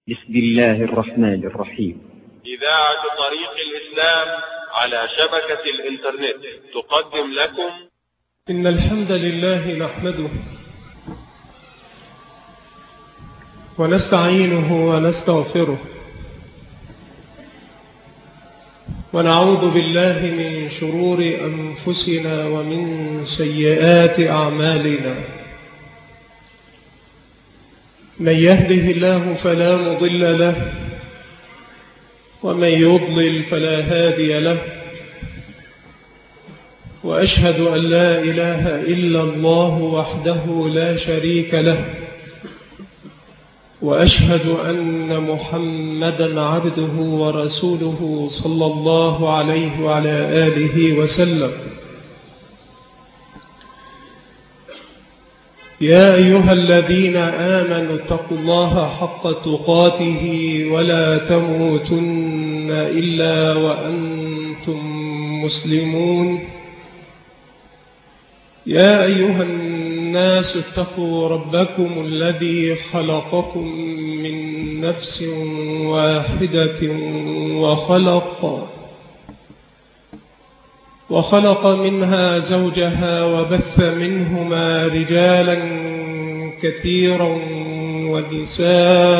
بسم الله الرحمن الرحيم. إذاعة طريق الإسلام على شبكة الإنترنت تقدم لكم إن الحمد لله نحمده ونستعينه ونستغفره ونعوذ بالله من شرور أنفسنا ومن سيئات أعمالنا. من يهده الله فلا مضل له ومن يضلل فلا هادي له، وأشهد أن لا إله إلا الله وحده لا شريك له، وأشهد أن محمدا عبده ورسوله صلى الله عليه وعلى آله وسلم. يا أيها الذين آمنوا اتقوا الله حق تقاته ولا تموتن إلا وأنتم مسلمون. يا أيها الناس اتقوا ربكم الذي خلقكم من نفس واحدة وخلق منها زوجها وبث منهما رجالا كثيرا ونساء،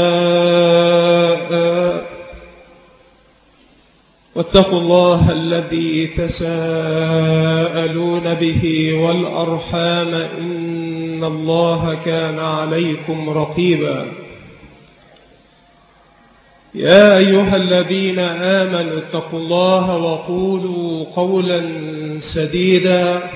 واتقوا الله الذي تساءلون به والأرحام إن الله كان عليكم رقيبا. يا أيها الذين آمنوا اتقوا الله وقولوا قولا سديدا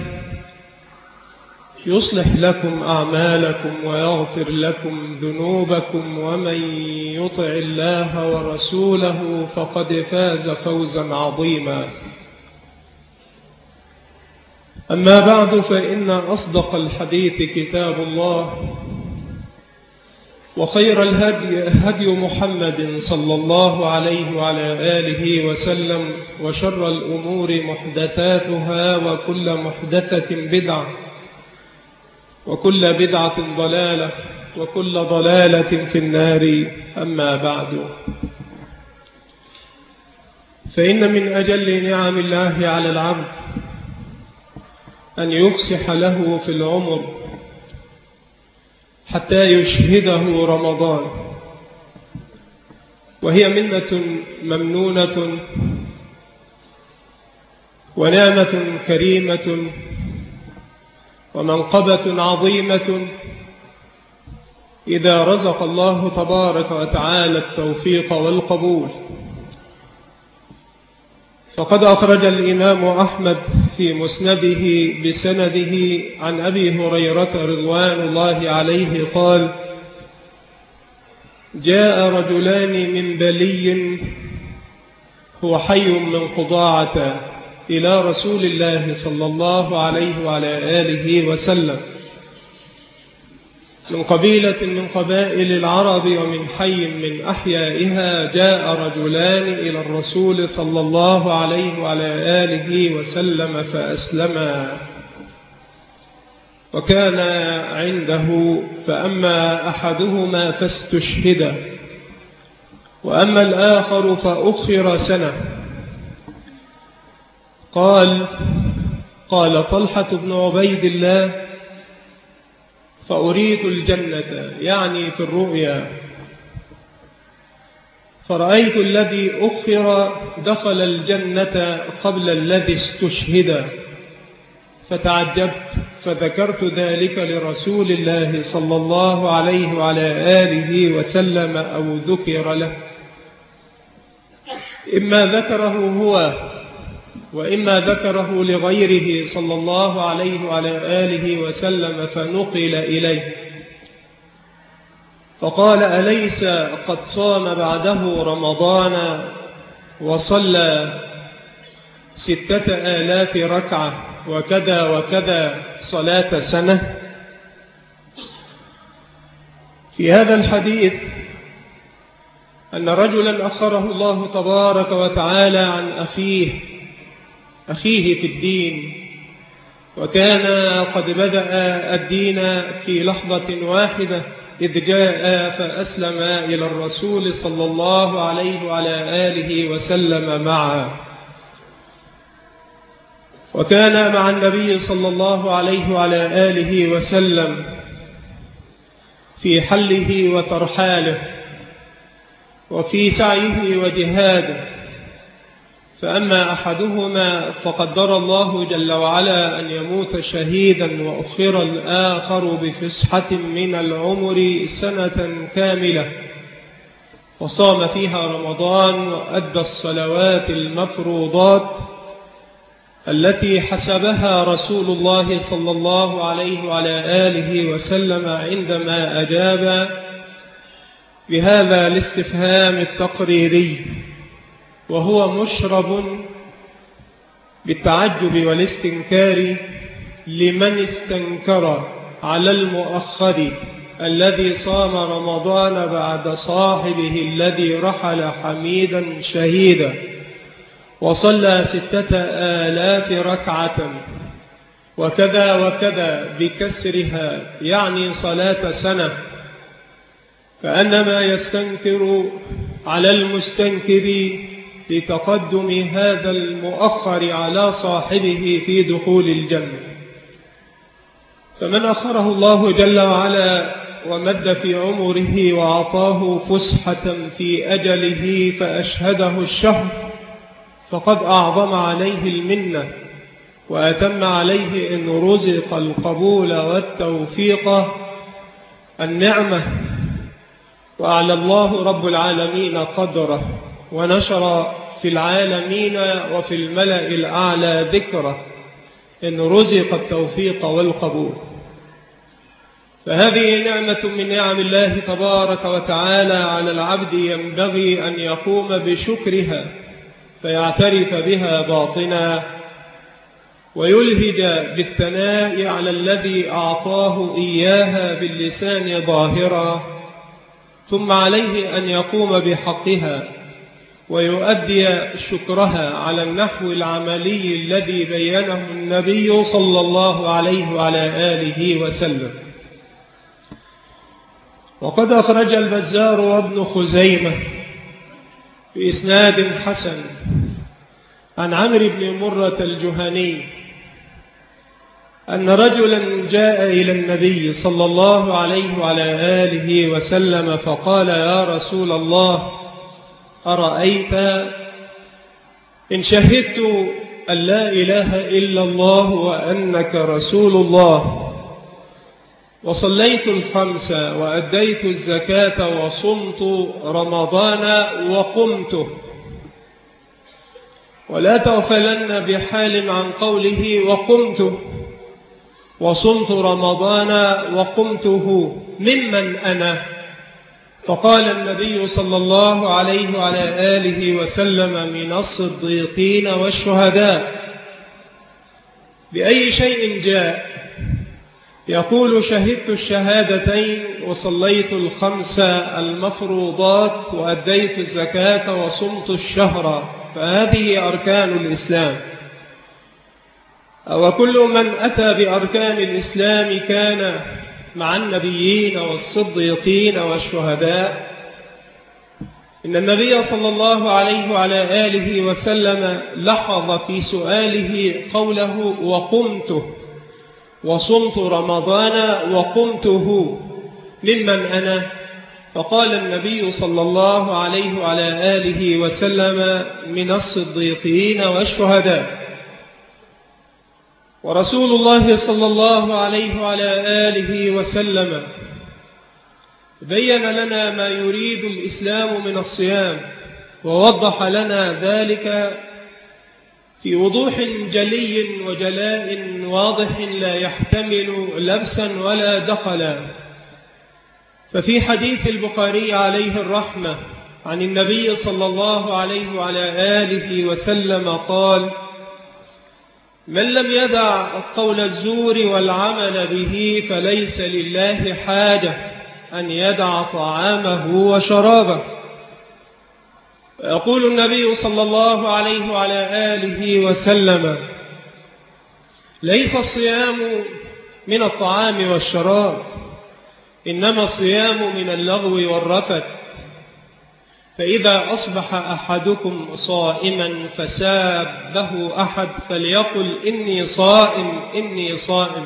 يصلح لكم أعمالكم ويغفر لكم ذنوبكم، ومن يطع الله ورسوله فقد فاز فوزا عظيما. أما بعد، فإن أصدق الحديث كتاب الله، وخير الهدي هدي محمد صلى الله عليه وعلى آله وسلم، وشر الأمور محدثاتها، وكل محدثة بدعة، وكل بدعة ضلالة، وكل ضلالة في النار. أما بعد، فإن من أجل نعم الله على العبد أن يفسح له في العمر حتى يشهده رمضان، وهي منة ممنونة ونعمة كريمة ومنقبة عظيمة إذا رزق الله تبارك وتعالى التوفيق والقبول. فقد أخرج الإمام أحمد في مسنده بسنده عن أبي هريرة رضوان الله عليه قال: جاء رجلان من بلي هو حي من قضاعة إلى رسول الله صلى الله عليه وعلى آله وسلم، من قبيلة من قبائل العرب ومن حي من أحيائها. جاء رجلان إلى الرسول صلى الله عليه وعلى آله وسلم فأسلما، وكان عنده، فأما أحدهما فاستشهد، وأما الآخر فأخر سنة. قال طلحة بن عبيد الله: فأريد الجنة، يعني في الرؤيا، فرأيت الذي أخر دخل الجنة قبل الذي استشهد، فتعجبت، فذكرت ذلك لرسول الله صلى الله عليه وعلى آله وسلم، أو ذكر له، إما ذكره هو وإما ذكره لغيره صلى الله عليه وعلى آله وسلم، فنقل إليه، فقال: أليس قد صام بعده رمضان وصلى 6000 ركعة وكذا وكذا صلاة سنة؟ في هذا الحديث أن رجلا أخره الله تبارك وتعالى عن أخيه في الدين، وكان قد بدأ الدين في لحظة واحدة إذ جاء فأسلم إلى الرسول صلى الله عليه وعلى آله وسلم معا. وكان مع النبي صلى الله عليه وعلى آله وسلم في حله وترحاله وفي سعيه وجهاده. فأما أحدهما فقدر الله جل وعلا أن يموت شهيدا، وأخر الآخر بفسحة من العمر سنة كاملة، وصام فيها رمضان وأدى الصلوات المفروضات التي حسبها رسول الله صلى الله عليه وعلى آله وسلم عندما أجاب بهذا الاستفهام التقريري، وهو مشرب بالتعجب والاستنكار لمن استنكر على المؤخر الذي صام رمضان بعد صاحبه الذي رحل حميدا شهيدا وصلى 6000 ركعة وكذا وكذا بكسرها، يعني صلاة سنة. فأنما يستنكر على المستنكر لتقدم هذا المؤخر على صاحبه في دخول الجنة. فمن أخره الله جل وعلا ومد في عمره وأعطاه فسحة في أجله فأشهده الشهر، فقد أعظم عليه المنة وأتم عليه إن رزق القبول والتوفيق النعمة، وأعلى الله رب العالمين قدره ونشر في العالمين وفي الملأ الأعلى ذكره إن رزق التوفيق والقبول. فهذه نعمة من نعم الله تبارك وتعالى على العبد، ينبغي أن يقوم بشكرها فيعترف بها باطنا، ويلهج بالثناء على الذي أعطاه إياها باللسان ظاهرا، ثم عليه أن يقوم بحقها ويؤدي شكرها على النحو العملي الذي بينه النبي صلى الله عليه وعلى آله وسلم. وقد أخرج البزار وابن خزيمة بإسناد حسن عن عمرو بن مرة الجهني أن رجلا جاء إلى النبي صلى الله عليه وعلى آله وسلم فقال: يا رسول الله، أرأيت إن شهدت أن لا إله إلا الله وأنك رسول الله، وصليت الخمس وأديت الزكاة وصمت رمضان وقمته، ولا تغفلن بحال عن قوله وقمته وصمت رمضان وقمته، ممن أنا؟ فقال النبي صلى الله عليه وعلى آله وسلم: من الصديقين والشهداء. بأي شيء جاء؟ يقول: شهدت الشهادتين وصليت الخمس المفروضات وأديت الزكاة وصمت الشهر. فهذه أركان الإسلام. وكل من أتى بأركان الإسلام كان مع النبيين والصديقين والشهداء. إن النبي صلى الله عليه وعلى آله وسلم لاحظ في سؤاله قوله وقمته وصمت رمضان وقمته، ممن أنا؟ فقال النبي صلى الله عليه وعلى آله وسلم: من الصديقين والشهداء. ورسول الله صلى الله عليه وعلى آله وسلم بين لنا ما يريد الإسلام من الصيام، ووضح لنا ذلك في وضوح جلي وجلاء واضح لا يحتمل لبسا ولا دخلا. ففي حديث البخاري عليه الرحمة عن النبي صلى الله عليه وعلى آله وسلم قال: من لم يدع قول الزور والعمل به فليس لله حاجة أن يدع طعامه وشرابه. يقول النبي صلى الله عليه وعلى آله وسلم: ليس الصيام من الطعام والشراب، إنما الصيام من اللغو والرفث، فإذا أصبح أحدكم صائما فسابه أحد فليقل إني صائم إني صائم.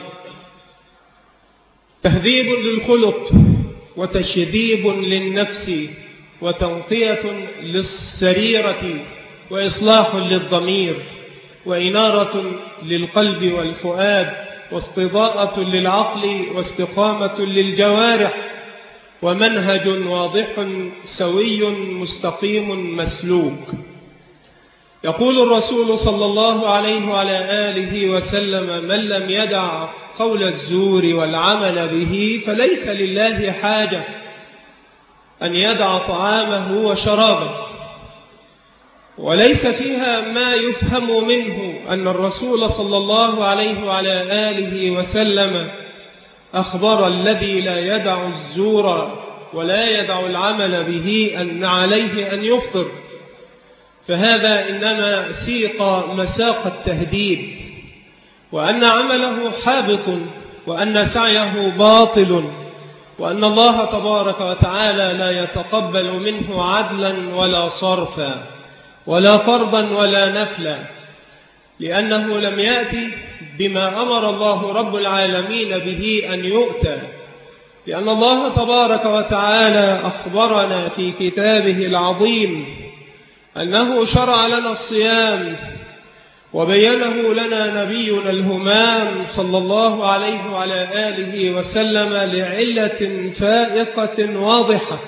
تهذيب للخلق وتشذيب للنفس وتنقية للسريرة وإصلاح للضمير وإنارة للقلب والفؤاد واستضاءة للعقل واستقامة للجوارح ومنهج واضح سوي مستقيم مسلوك. يقول الرسول صلى الله عليه وعلى آله وسلم: من لم يدع قول الزور والعمل به فليس لله حاجة أن يدع طعامه وشرابه. وليس فيها ما يفهم منه أن الرسول صلى الله عليه وعلى آله وسلم أخبر الذي لا يدع الزور ولا يدع العمل به أن عليه أن يفطر، فهذا إنما سيق مساق التهديد، وأن عمله حابط وأن سعيه باطل، وأن الله تبارك وتعالى لا يتقبل منه عدلا ولا صرفا ولا فرضا ولا نفلا، لأنه لم يأتي بما أمر الله رب العالمين به أن يؤتى، لأن الله تبارك وتعالى أخبرنا في كتابه العظيم أنه شرع لنا الصيام وبينه لنا نبينا الهمام صلى الله عليه وعلى آله وسلم لعلة فائقة واضحة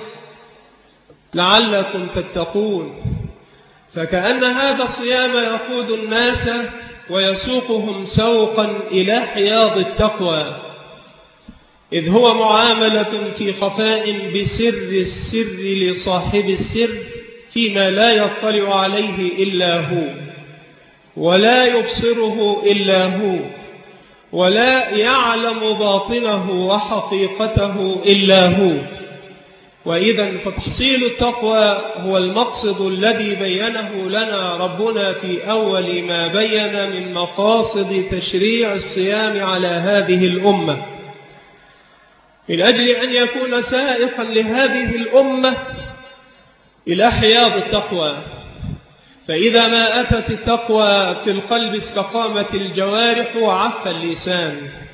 لعلكم تتقون. فكأن هذا الصيام يقود الناس ويسوقهم سوقا إلى حياض التقوى، إذ هو معاملة في خفاء بسر السر لصاحب السر فيما لا يطلع عليه إلا هو ولا يبصره إلا هو ولا يعلم باطنه وحقيقته إلا هو. وإذا فتحصيل التقوى هو المقصد الذي بينه لنا ربنا في أول ما بين من مقاصد تشريع الصيام على هذه الأمة، من أجل أن يكون سائقا لهذه الأمة إلى حياض التقوى. فإذا ما أتت التقوى في القلب استقامت الجوارح وعف اللسان.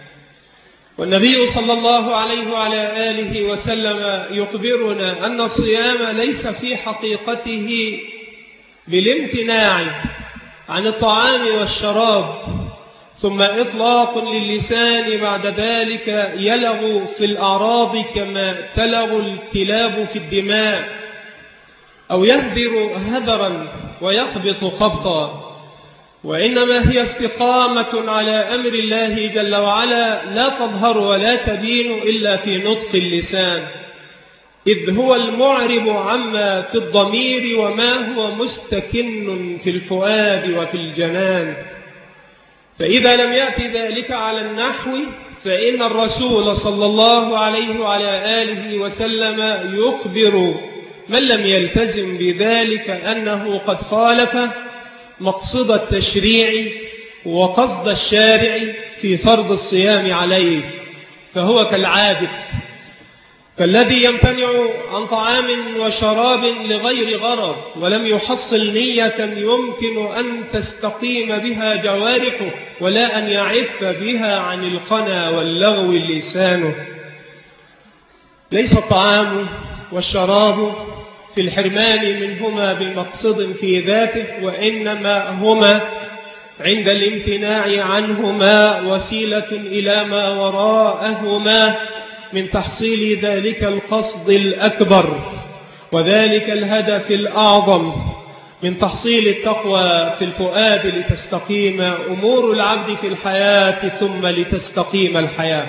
والنبي صلى الله عليه وعلى آله وسلم يخبرنا أن الصيام ليس في حقيقته بالامتناع عن الطعام والشراب ثم إطلاق للسان بعد ذلك يلغ في الأعراض كما تلغ الكلاب في الدماء، أو يهدر هدرا ويخبط خبطا، وإنما هي استقامة على أمر الله جل وعلا لا تظهر ولا تبين إلا في نطق اللسان، إذ هو المعرب عما في الضمير وما هو مستكن في الفؤاد وفي الجنان. فإذا لم يأتي ذلك على النحو فإن الرسول صلى الله عليه وعلى آله وسلم يخبر من لم يلتزم بذلك أنه قد خالف مقصد التشريع وقصد الشارع في فرض الصيام عليه، فهو كالعابث، فالذي يمتنع عن طعام وشراب لغير غرض ولم يحصل نية يمكن أن تستقيم بها جوارحه ولا أن يعف بها عن الخنا واللغو لسانه. ليس الطعام والشراب في الحرمان منهما بمقصد في ذاته، وإنما هما عند الامتناع عنهما وسيلة إلى ما وراءهما من تحصيل ذلك القصد الأكبر وذلك الهدف الأعظم من تحصيل التقوى في الفؤاد لتستقيم أمور العبد في الحياة ثم لتستقيم الحياة.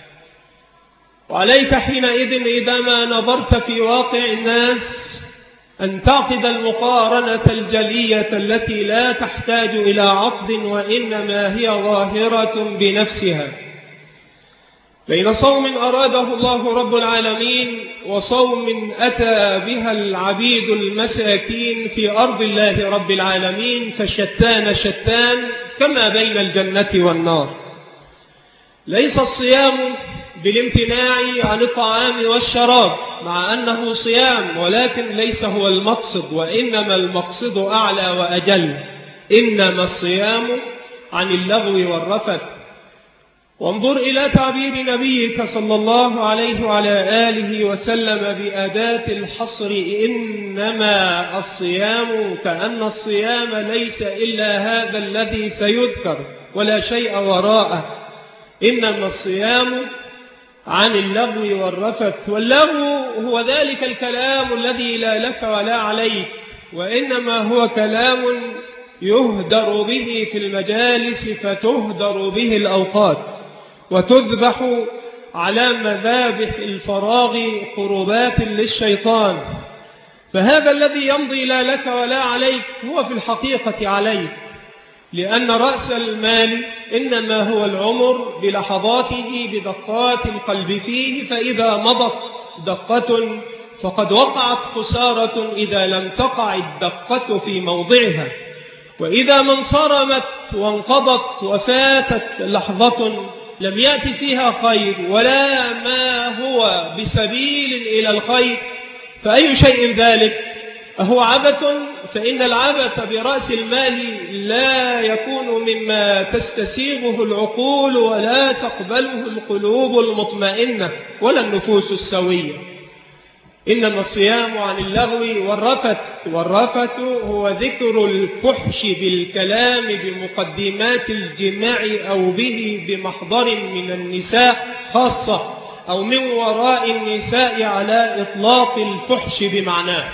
وعليك حينئذ إذا ما نظرت في واقع الناس أن تعقد المقارنة الجلية التي لا تحتاج إلى عقد وإنما هي ظاهرة بنفسها بين صوم أراده الله رب العالمين وصوم أتى بها العبيد المساكين في أرض الله رب العالمين، فشتان شتان كما بين الجنة والنار. ليس الصيام بالامتناع عن الطعام والشراب مع أنه صيام، ولكن ليس هو المقصد، وإنما المقصد أعلى وأجل. إنما الصيام عن اللغو والرفث. وانظر إلى تعبير نبيك صلى الله عليه وعلى آله وسلم بأداة الحصر: إنما الصيام، كأن الصيام ليس إلا هذا الذي سيذكر ولا شيء وراءه. إنما الصيام عن اللغو والرفث. واللغو هو ذلك الكلام الذي لا لك ولا عليك، وإنما هو كلام يهدر به في المجالس، فتهدر به الأوقات وتذبح على مذابح الفراغ قربات للشيطان. فهذا الذي يمضي لا لك ولا عليك هو في الحقيقة عليك، لأن رأس المال إنما هو العمر بلحظاته بدقات القلب فيه، فإذا مضت دقة فقد وقعت خسارة إذا لم تقع الدقة في موضعها، وإذا ما انصرمت وانقضت وفاتت لحظة لم يأتي فيها خير ولا ما هو بسبيل إلى الخير، فأي شيء ذلك؟ أهو عبث؟ فإن العبث برأس المال لا يكون مما تستسيغه العقول ولا تقبله القلوب المطمئنة ولا النفوس السوية. إنما الصيام عن اللغو والرفث. والرفث هو ذكر الفحش بالكلام بمقدمات الجماع أو به بمحضر من النساء خاصة، أو من وراء النساء على إطلاق الفحش بمعناه.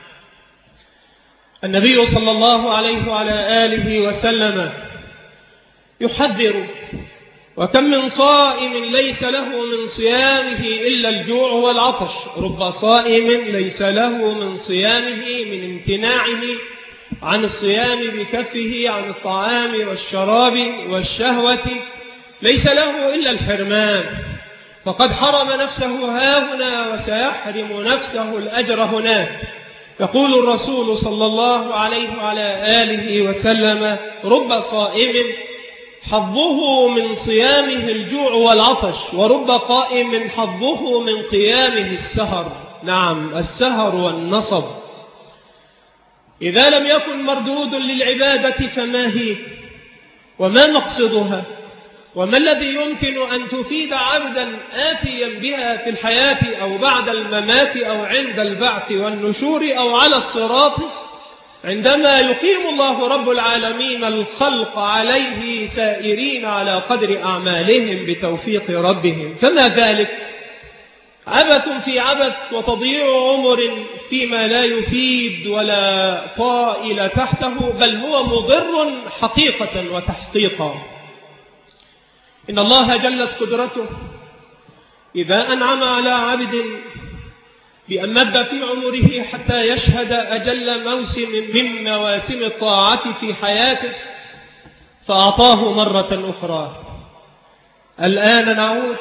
النبي صلى الله عليه وعلى آله وسلم يحذر: وكم من صائم ليس له من صيامه إلا الجوع والعطش. رب صائم ليس له من صيامه من امتناعه عن الصيام بكفه عن الطعام والشراب والشهوة، ليس له إلا الحرمان، فقد حرم نفسه هاهنا وسيحرم نفسه الأجر هناك. يقول الرسول صلى الله عليه وعلى آله وسلم: رب صائم حظه من صيامه الجوع والعطش، ورب قائم حظه من قيامه السهر. نعم، السهر والنصب. إذا لم يكن مردود للعبادة فما هي؟ وما مقصدها؟ وما الذي يمكن أن تفيد عبدا آتيا بها في الحياة أو بعد الممات أو عند البعث والنشور أو على الصراط، عندما يقيم الله رب العالمين الخلق عليه سائرين على قدر أعمالهم بتوفيق ربهم؟ فما ذلك؟ عبث في عبث، وتضييع عمر فيما لا يفيد ولا طائل تحته، بل هو مضر حقيقة وتحقيقا. إن الله جلت قدرته إذا أنعم على عبد بأن مد في عمره حتى يشهد أجل موسم من مواسم الطاعة في حياته، فأعطاه مرة أخرى. الآن نعود،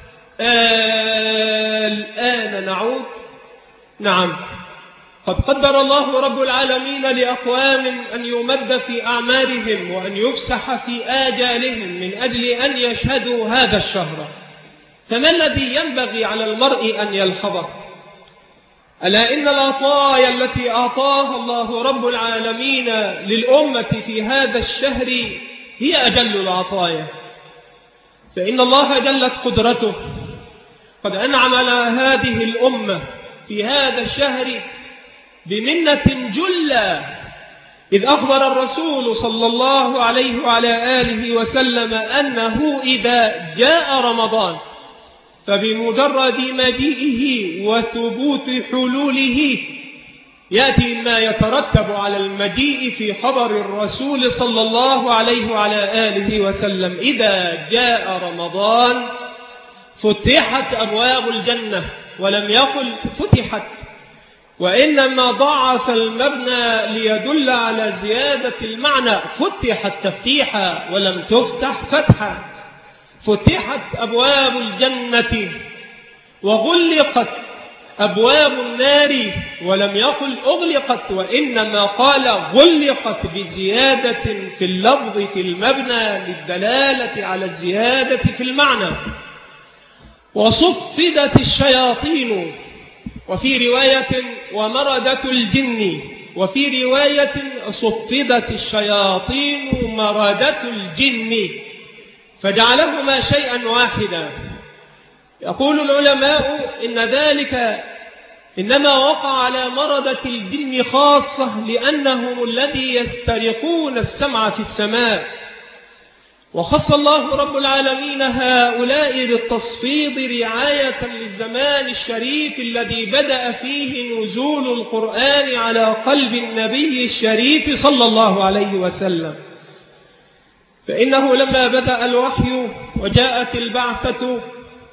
الآن نعود. نعم، قد قدر الله رب العالمين لأقوام أن يمد في أعمارهم وأن يفسح في آجالهم من أجل أن يشهدوا هذا الشهر. فما الذي ينبغي على المرء أن يلحظه؟ ألا إن العطايا التي أعطاها الله رب العالمين للأمة في هذا الشهر هي أجل العطايا. فإن الله جلت قدرته قد أنعم على هذه الأمة في هذا الشهر بمنة جلة، إذ أخبر الرسول صلى الله عليه وعلى آله وسلم أنه إذا جاء رمضان فبمجرد مجيئه وثبوت حلوله يأتي ما يترتب على المجيء في خبر الرسول صلى الله عليه وعلى آله وسلم: إذا جاء رمضان فتحت أبواب الجنة، ولم يقل فتحت، وإنما ضعف المبنى ليدل على زيادة المعنى. فتحت تفتيحا ولم تفتح فتحا. فتحت أبواب الجنة وغلقت أبواب النار، ولم يقل أغلقت، وإنما قال غلقت بزيادة في اللفظ في المبنى للدلالة على الزيادة في المعنى. وصفدت الشياطين، وفي رواية ومردة الجن، وفي رواية صفدت الشياطين مردة الجن، فجعلهما شيئا واحدا. يقول العلماء إن ذلك إنما وقع على مردة الجن خاصة لأنهم الذي يسترقون السمع في السماء، وخص الله رب العالمين هؤلاء بالتصفيد رعاية للزمان الشريف الذي بدأ فيه نزول القرآن على قلب النبي الشريف صلى الله عليه وسلم. فإنه لما بدأ الوحي وجاءت البعثة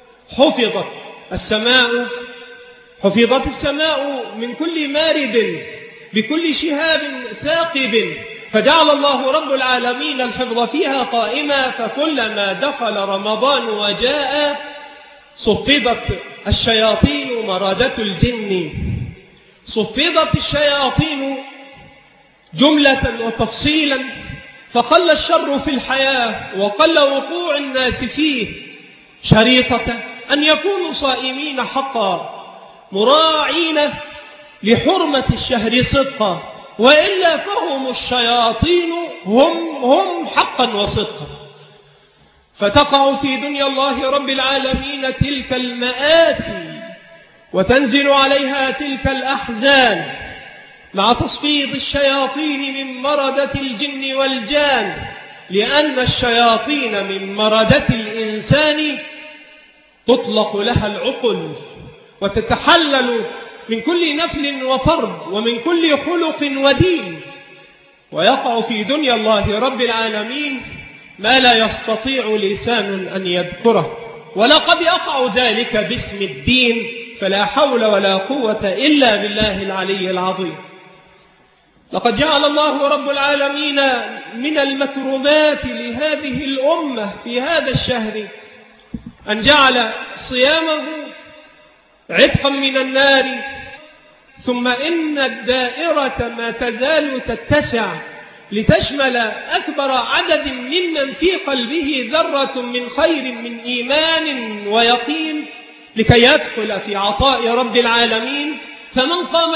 حفظت السماء من كل مارد بكل شهاب ثاقب، فجعل الله رب العالمين الحفظ فيها قائما، فكلما دخل رمضان وجاء صفدت الشياطين مردة الجن. صفدت الشياطين جملة وتفصيلا، فقل الشر في الحياة وقل وقوع الناس فيه، شريطة أن يكونوا صائمين حقا مراعين لحرمة الشهر صدقا، وإلا فهم الشياطين هم حقا وصدقا. فتقع في دنيا الله رب العالمين تلك المآسي وتنزل عليها تلك الأحزان مع تصفيد الشياطين من مردة الجن والجان، لأن الشياطين من مردة الإنسان تطلق لها العقل وتتحلل من كل نفل وفرد ومن كل خلق ودين، ويقع في دنيا الله رب العالمين ما لا يستطيع لسان أن يذكره، ولقد يقع ذلك باسم الدين، فلا حول ولا قوة إلا بالله العلي العظيم. لقد جعل الله رب العالمين من المكرمات لهذه الأمة في هذا الشهر أن جعل صيامه عتقا من النار، ثم إن الدائرة ما تزال تتسع لتشمل أكبر عدد ممن في قلبه ذرة من خير من إيمان ويقين لكي يدخل في عطاء رب العالمين. فمن قام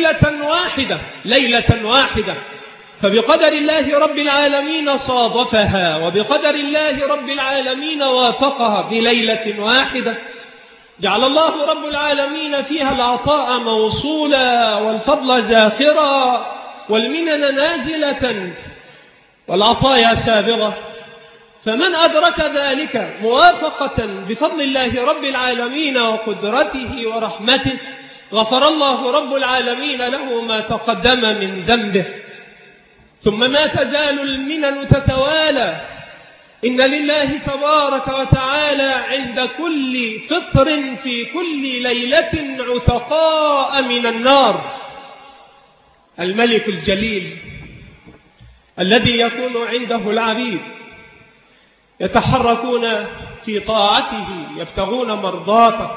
ليلة واحدة فبقدر الله رب العالمين صادفها، وبقدر الله رب العالمين وافقها بليلة واحدة، جعل الله رب العالمين فيها العطاء موصولا والفضل زاخرا والمنن نازلة والعطايا سابغة. فمن أدرك ذلك موافقة بفضل الله رب العالمين وقدرته ورحمته غفر الله رب العالمين له ما تقدم من ذنبه. ثم ما تزال المنن تتوالى. إن لله تبارك وتعالى عند كل فطر في كل ليلة عتقاء من النار. الملك الجليل الذي يكون عنده العبيد يتحركون في طاعته يبتغون مرضاته.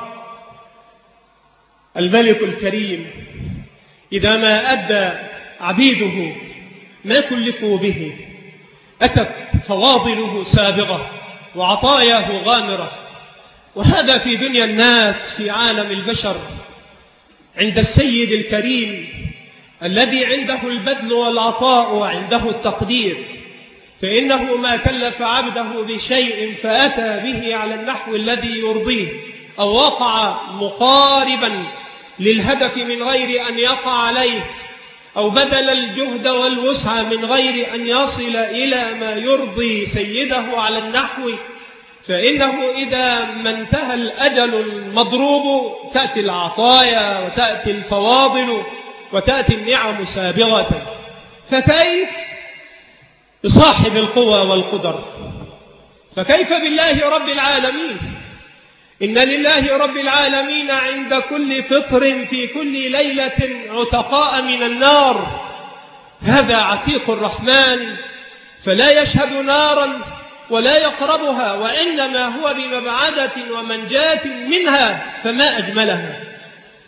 الملك الكريم إذا ما أدى عبيده ما كلفوا به أتت فواضله سابغة وعطاياه غامرة. وهذا في دنيا الناس في عالم البشر عند السيد الكريم الذي عنده البذل والعطاء وعنده التقدير، فإنه ما كلف عبده بشيء فأتى به على النحو الذي يرضيه أو وقع مقاربا للهدف من غير أن يقع عليه، أو بذل الجهد والوسع من غير أن يصل إلى ما يرضي سيده على النحو، فإنه إذا ما انتهى الأجل المضروب تأتي العطايا وتأتي الفواضل وتأتي النعم سابغة. فكيف بصاحب القوى والقدر؟ فكيف بالله رب العالمين؟ إن لله رب العالمين عند كل فطر في كل ليلة عتقاء من النار. هذا عتيق الرحمن فلا يشهد نارا ولا يقربها، وإنما هو بمبعدة ومنجاة منها، فما أجملها.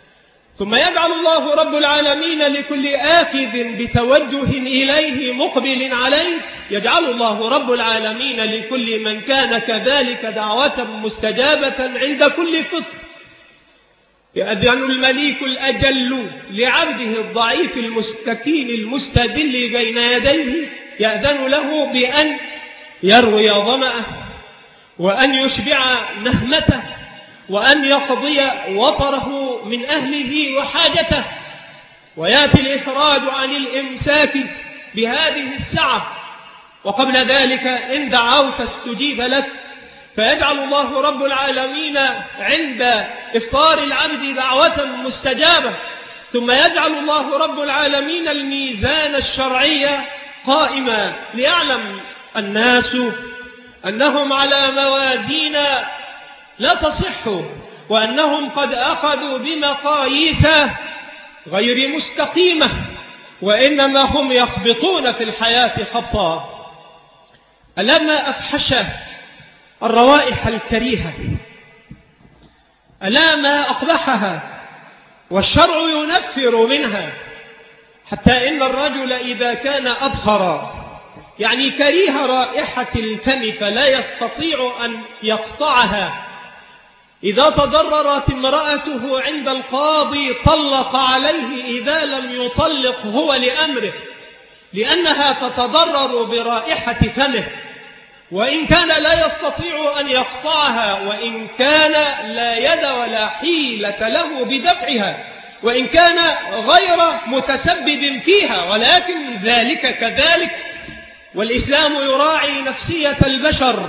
ثم يجعل الله رب العالمين لكل آخذ بتوجه إليه مقبل عليه، يجعل الله رب العالمين لكل من كان كذلك دعوة مستجابة عند كل فطر. يأذن المليك الأجل لعبده الضعيف المستكين المستدل بين يديه، يأذن له بأن يروي ظمأه، وأن يشبع نهمته، وأن يقضي وطره من أهله وحاجته. ويأتي الإخراج عن الإمساك بهذه السعة، وقبل ذلك إن دعوت استجيب لك، فيجعل الله رب العالمين عند إفطار العبد دعوة مستجابة. ثم يجعل الله رب العالمين الميزان الشرعي قائما، ليعلم الناس أنهم على موازين لا تصح، وأنهم قد أخذوا بمقاييس غير مستقيمة، وإنما هم يخبطون في الحياة خبطا. ألما أفحش الروائح الكريهة، ألما أقبحها، والشرع ينفر منها، حتى إن الرجل إذا كان أبخر يعني كريه رائحة الفم فلا يستطيع أن يقطعها، إذا تضررت امرأته عند القاضي طلق عليه إذا لم يطلق هو لأمره، لأنها تتضرر برائحة فمه، وإن كان لا يستطيع أن يقطعها، وإن كان لا يد ولا حيلة له بدفعها، وإن كان غير متسبب فيها، ولكن ذلك كذلك. والإسلام يراعي نفسية البشر،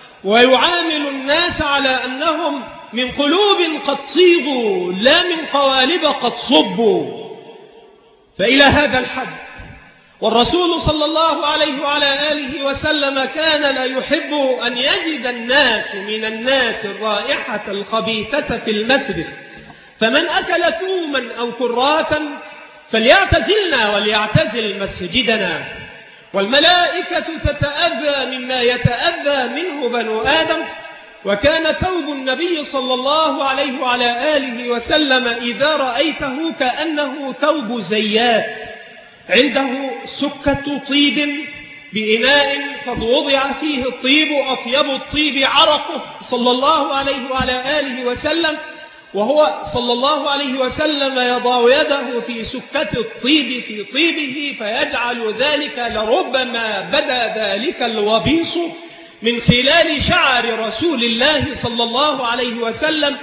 ويعامل الناس على أنهم من قلوب قد صيغوا لا من قوالب قد صبوا. فإلى هذا الحد، والرسول صلى الله عليه وعلى آله وسلم كان لا يحب أن يجد الناس من الناس الرائحة الخبيثة في المسجد، فمن أكل ثوما أو كراثا فليعتزلنا وليعتزل مسجدنا. والملائكة تتأذى مما يتأذى منه بنو آدم، وكان ثوب النبي صلى الله عليه وعلى آله وسلم إذا رأيته كأنه ثوب زيات، عنده سكة طيب بإناء قد وضع فيه الطيب، أطيب الطيب عرقه صلى الله عليه وعلى آله وسلم، وهو صلى الله عليه وسلم يضع يده في سكة الطيب في طيبه فيجعل ذلك، لربما بدا ذلك الوبيص من خلال شعر رسول الله صلى الله عليه وسلم،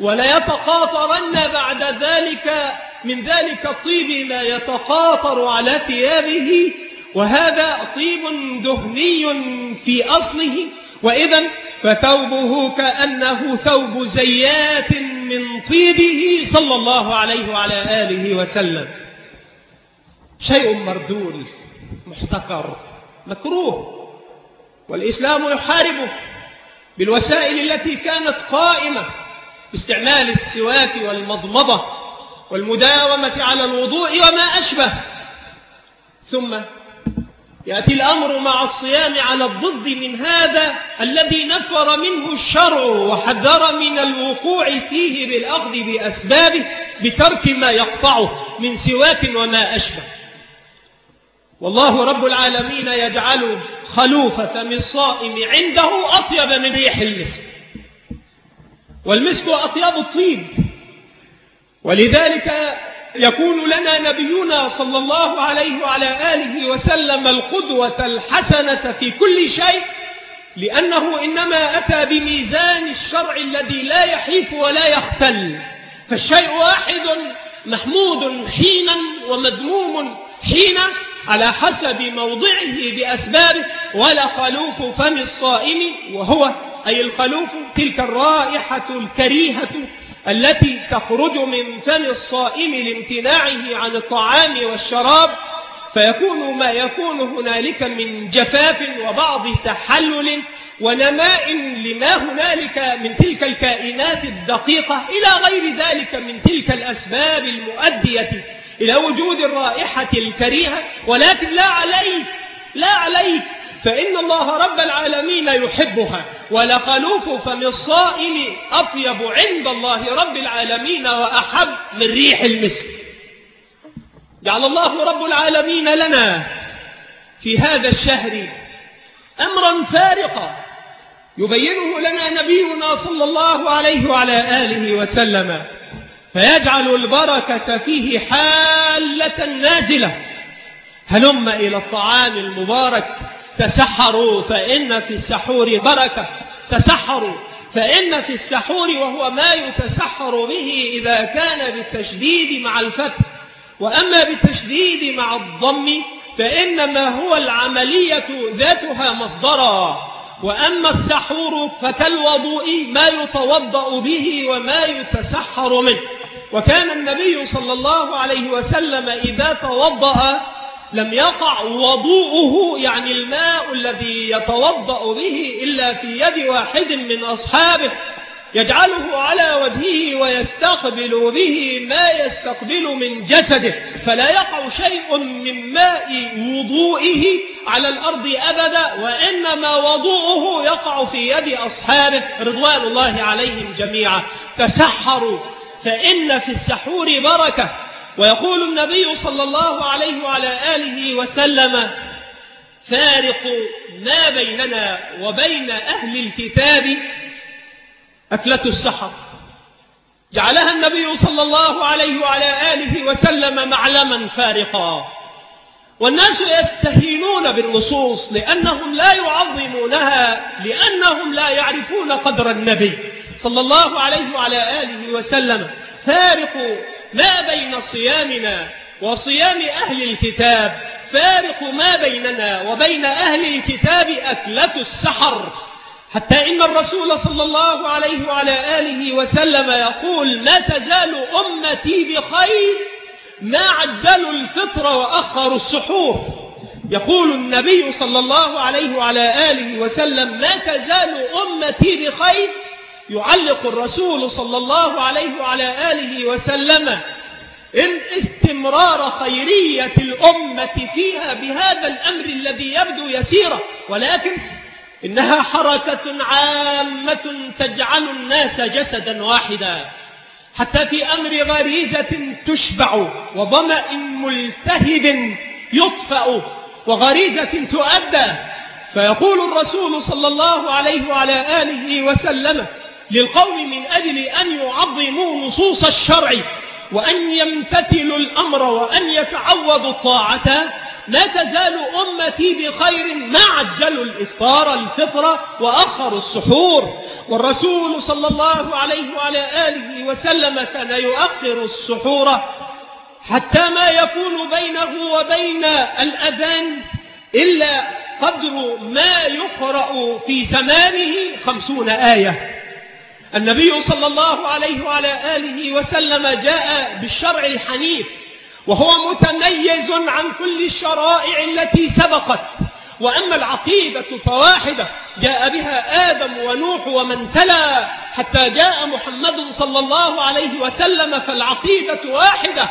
وليتقاطرن بعد ذلك من ذلك الطيب ما يتقاطر على ثيابه، وهذا طيب دهني في أصله، وإذا فثوبه كأنه ثوب زيات من طيبه صلى الله عليه وعلى آله وسلم. شيء مردول محتقر مكروه، والإسلام يحاربه بالوسائل التي كانت قائمة باستعمال السواك والمضمضة والمداومة على الوضوء وما أشبه. ثم يأتي الأمر مع الصيام على الضد من هذا الذي نفر منه الشرع وحذر من الوقوع فيه بالأخذ بأسبابه بترك ما يقطعه من سواك وما أشبه. والله رب العالمين يجعل خلوف فم الصائم عنده أطيب من ريح المسك، والمسك أطيب الطيب، ولذلك يكون لنا نبينا صلى الله عليه وعلى آله وسلم القدوة الحسنة في كل شيء، لأنه إنما أتى بميزان الشرع الذي لا يحيف ولا يختل، فالشيء واحد محمود حينا ومذموم حينا على حسب موضعه بأسبابه. ولا خلوف فم الصائم، وهو أي الخلوف تلك الرائحة الكريهة التي تخرج من فم الصائم لامتناعه عن الطعام والشراب، فيكون ما يكون هنالك من جفاف وبعض تحلل ونماء لما هنالك من تلك الكائنات الدقيقة إلى غير ذلك من تلك الأسباب المؤدية إلى وجود الرائحة الكريهة. ولكن لا عليك فإن الله رب العالمين يحبها، ولخلوف فم الصائم أطيب عند الله رب العالمين وأحب من ريح المسك. جعل الله رب العالمين لنا في هذا الشهر أمرا فارقا يبينه لنا نبينا صلى الله عليه وعلى آله وسلم، فيجعل البركة فيه حالة نازلة. هلم إلى الطعام المبارك، تسحروا فإن في السحور بركة. تسحروا فإن في السحور، وهو ما يتسحر به إذا كان بالتشديد مع الفتح، وأما بالتشديد مع الضم فإنما هو العملية ذاتها مصدرا. وأما السحور فكالوضوء، ما يتوضأ به وما يتسحر منه. وكان النبي صلى الله عليه وسلم إذا توضأ لم يقع وضوءه، يعني الماء الذي يتوضأ به، إلا في يد واحد من أصحابه يجعله على وجهه ويستقبل به ما يستقبل من جسده، فلا يقع شيء من ماء وضوئه على الأرض أبدا، وإنما وضوءه يقع في يد أصحابه رضوان الله عليهم جميعا. تسحروا فإن في السحور بركة. ويقول النبي صلى الله عليه وعلى آله وسلم: فارق ما بيننا وبين أهل الكتاب أكلة السحر. جعلها النبي صلى الله عليه وعلى آله وسلم معلما فارقا. والناس يستهينون بالنصوص لأنهم لا يعظمونها، لأنهم لا يعرفون قدر النبي صلى الله عليه وعلى آله وسلم. فارق ما بين صيامنا وصيام أهل الكتاب، فارق ما بيننا وبين أهل الكتاب أكلة السحر. حتى إن الرسول صلى الله عليه وعلى آله وسلم يقول: ما تزال أمتي بخير ما عجلوا الفطر وأخروا السحور. يقول النبي صلى الله عليه وعلى آله وسلم: ما تزال أمتي بخير. يعلق الرسول صلى الله عليه وعلى آله وسلم إن استمرار خيرية الأمة فيها بهذا الأمر الذي يبدو يسيرا، ولكن إنها حركة عامة تجعل الناس جسدا واحدا، حتى في أمر غريزة تشبع، وظمأ ملتهب يطفأ، وغريزة تؤدى. فيقول الرسول صلى الله عليه وعلى آله وسلم للقوم من أجل أن يعظموا نصوص الشرع وأن يمتثلوا الأمر وأن يتعوضوا الطاعة: لا تزال أمتي بخير ما عجلوا الإفطار الفطر وأخروا السحور. والرسول صلى الله عليه وعلى آله وسلم كان يؤخر السحور حتى ما يكون بينه وبين الأذان إلا قدر ما يقرأ في زمانه 50 آية. النبي صلى الله عليه وعلى آله وسلم جاء بالشرع الحنيف، وهو متميز عن كل الشرائع التي سبقت. وأما العقيدة فواحدة جاء بها آدم ونوح ومن تلا حتى جاء محمد صلى الله عليه وسلم، فالعقيدة واحدة.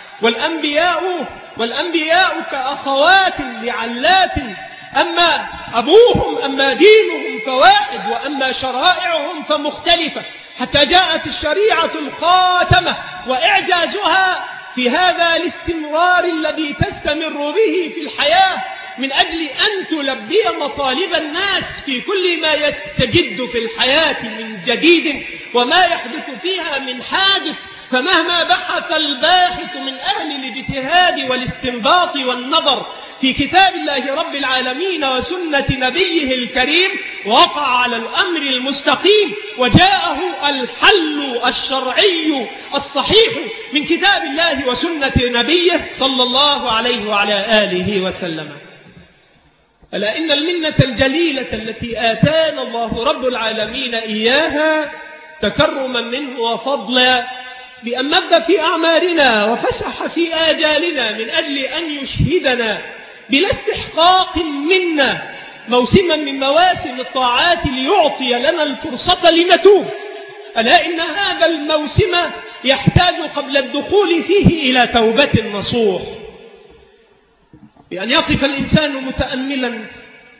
والأنبياء كأخوات لعلات، أما أبوهم أما دينهم فواحد، وأما شرائعهم فمختلفة، حتى جاءت الشريعة الخاتمة وإعجازها في هذا الاستمرار الذي تستمر به في الحياة، من أجل أن تلبي مطالب الناس في كل ما يستجد في الحياة من جديد وما يحدث فيها من حادث. فمهما بحث الباحث من أهل الاجتهاد والاستنباط والنظر في كتاب الله رب العالمين وسنة نبيه الكريم، وقع على الأمر المستقيم، وجاءه الحل الشرعي الصحيح من كتاب الله وسنة نبيه صلى الله عليه وعلى آله وسلم. ألا إن المنة الجليلة التي آتانا الله رب العالمين إياها تكرما منه وفضلا بأن نبدأ في أعمارنا وفسح في آجالنا من أجل أن يشهدنا بلا استحقاق منا موسما من مواسم الطاعات ليعطي لنا الفرصة لنتوب. ألا إن هذا الموسم يحتاج قبل الدخول فيه إلى توبة نصوح، بأن يقف الإنسان متأملا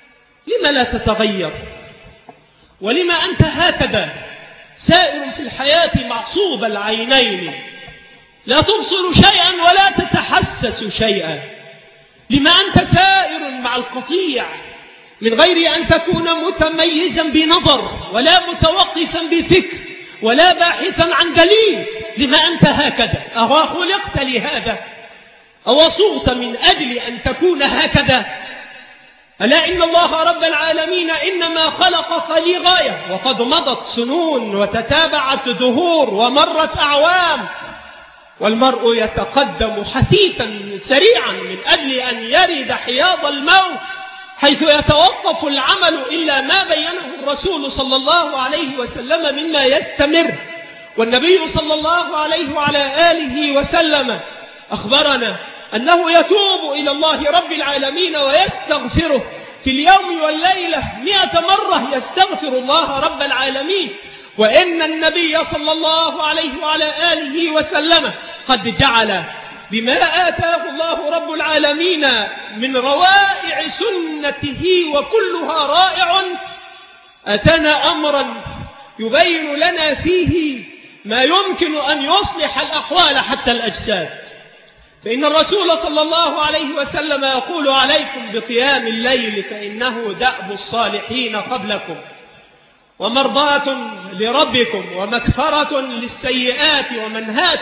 لما لا تتغير؟ ولما أنت هكذا سائر في الحياة معصوب العينين، لا تبصر شيئا ولا تتحسس شيئا؟ لما أنت سائر مع القطيع من غير أن تكون متميزا بنظر ولا متوقفا بفكر ولا باحثا عن دليل؟ لما أنت هكذا؟ أهو خلقت لهذا؟ أو صغت من أجل أن تكون هكذا؟ ألا إن الله رب العالمين إنما خلقك لغاية، وقد مضت سنون وتتابعت دهور ومرت أعوام، والمرء يتقدم حثيثا سريعا من أجل أن يرد حياض الموت، حيث يتوقف العمل إلا ما بينه الرسول صلى الله عليه وسلم مما يستمر. والنبي صلى الله عليه وعلى آله وسلم أخبرنا أنه يتوب إلى الله رب العالمين ويستغفره في اليوم والليلة 100 مرة، يستغفر الله رب العالمين. وإن النبي صلى الله عليه وعلى آله وسلم قد جعل بما آتاه الله رب العالمين من روائع سنته وكلها رائع، أتانا أمرا يبين لنا فيه ما يمكن أن يصلح الأحوال حتى الأجساد. فإن الرسول صلى الله عليه وسلم يقول: عليكم بقيام الليل فإنه دأب الصالحين قبلكم، ومرضاة لربكم، ومكفرة للسيئات، ومنهاة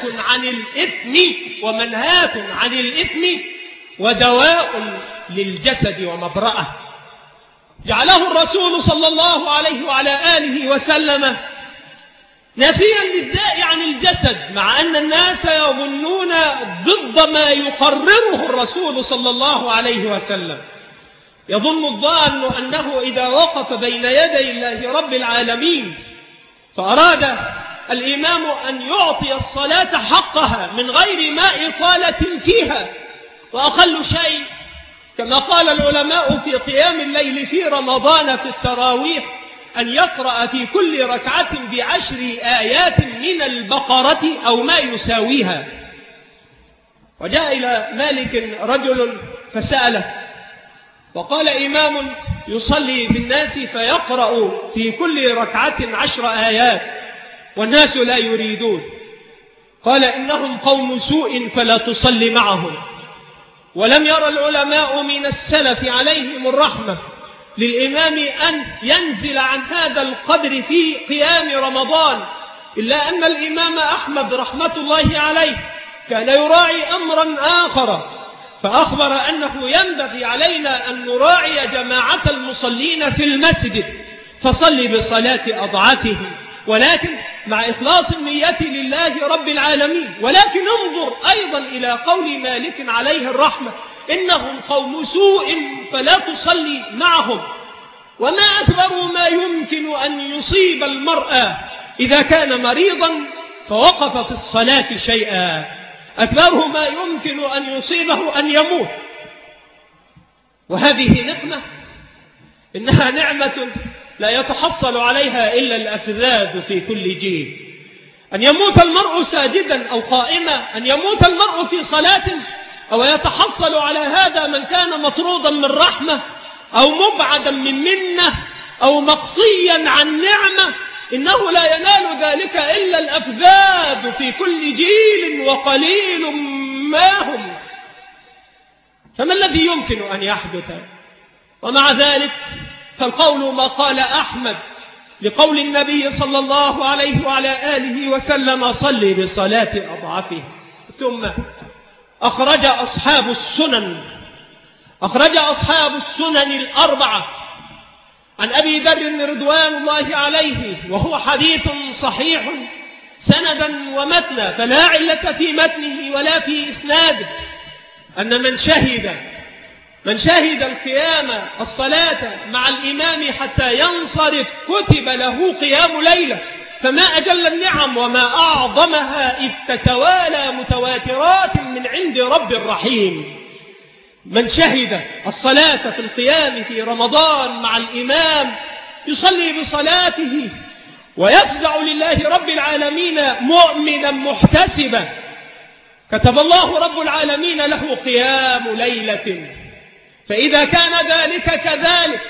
عن الإثم ودواء للجسد ومبرأة. جعله الرسول صلى الله عليه وعلى آله وسلم نافيا للداء عن الجسد، مع أن الناس يظنون ضد ما يقرره الرسول صلى الله عليه وسلم. يظن الظان أنه إذا وقف بين يدي الله رب العالمين فأراد الإمام أن يعطي الصلاة حقها من غير ما إطالة فيها، وأقل شيء كما قال العلماء في قيام الليل في رمضان في التراويح أن يقرأ في كل ركعة ب10 آيات من البقرة أو ما يساويها. وجاء إلى مالك رجل فسأله وقال: إمام يصلي بالناس فيقرأ في كل ركعة 10 آيات والناس لا يريدون. قال: إنهم قوم سوء فلا تصلي معهم. ولم يرى العلماء من السلف عليهم الرحمة للإمام أن ينزل عن هذا القدر في قيام رمضان، إلا أن الإمام أحمد رحمة الله عليه كان يراعي أمرا آخر، فأخبر أنه ينبغي علينا أن نراعي جماعة المصلين في المسجد، فصل بصلاة أضعافهم، ولكن مع إخلاص النية لله رب العالمين. ولكن انظر أيضا إلى قول مالك عليه الرحمة: إنهم قوم سوء فلا تصلي معهم. وما أكبر ما يمكن أن يصيب المرأة إذا كان مريضا فوقف في الصلاة شيئا، أكبره ما يمكن أن يصيبه أن يموت. وهذه نعمة، إنها نعمة لا يتحصل عليها إلا الأفذاذ في كل جيل. أن يموت المرء ساجدا أو قائما، أن يموت المرء في صلاة، أو يتحصل على هذا من كان مطرودا من رحمة أو مبعدا من منة أو مقصيا عن نعمة، إنه لا ينال ذلك إلا الأفذاذ في كل جيل وقليل ما هم. فما الذي يمكن أن يحدث؟ ومع ذلك فالقول ما قال أحمد لقول النبي صلى الله عليه وعلى آله وسلم: صلي بصلاة أضعافه. ثم أخرج أصحاب السنن الأربعة عن أبي ذر رضوان الله عليه، وهو حديث صحيح سندا ومتنا، فلا علة في متنه ولا في إسناده، أن من شهد القيام الصلاة مع الإمام حتى ينصرف كتب له قيام ليلة. فما أجل النعم وما أعظمها إذ تتوالى متواترات من عند رب الرحيم. من شهد الصلاة في القيام في رمضان مع الإمام يصلي بصلاته ويفزع لله رب العالمين مؤمنا محتسبا، كتب الله رب العالمين له قيام ليلة. فإذا كان ذلك كذلك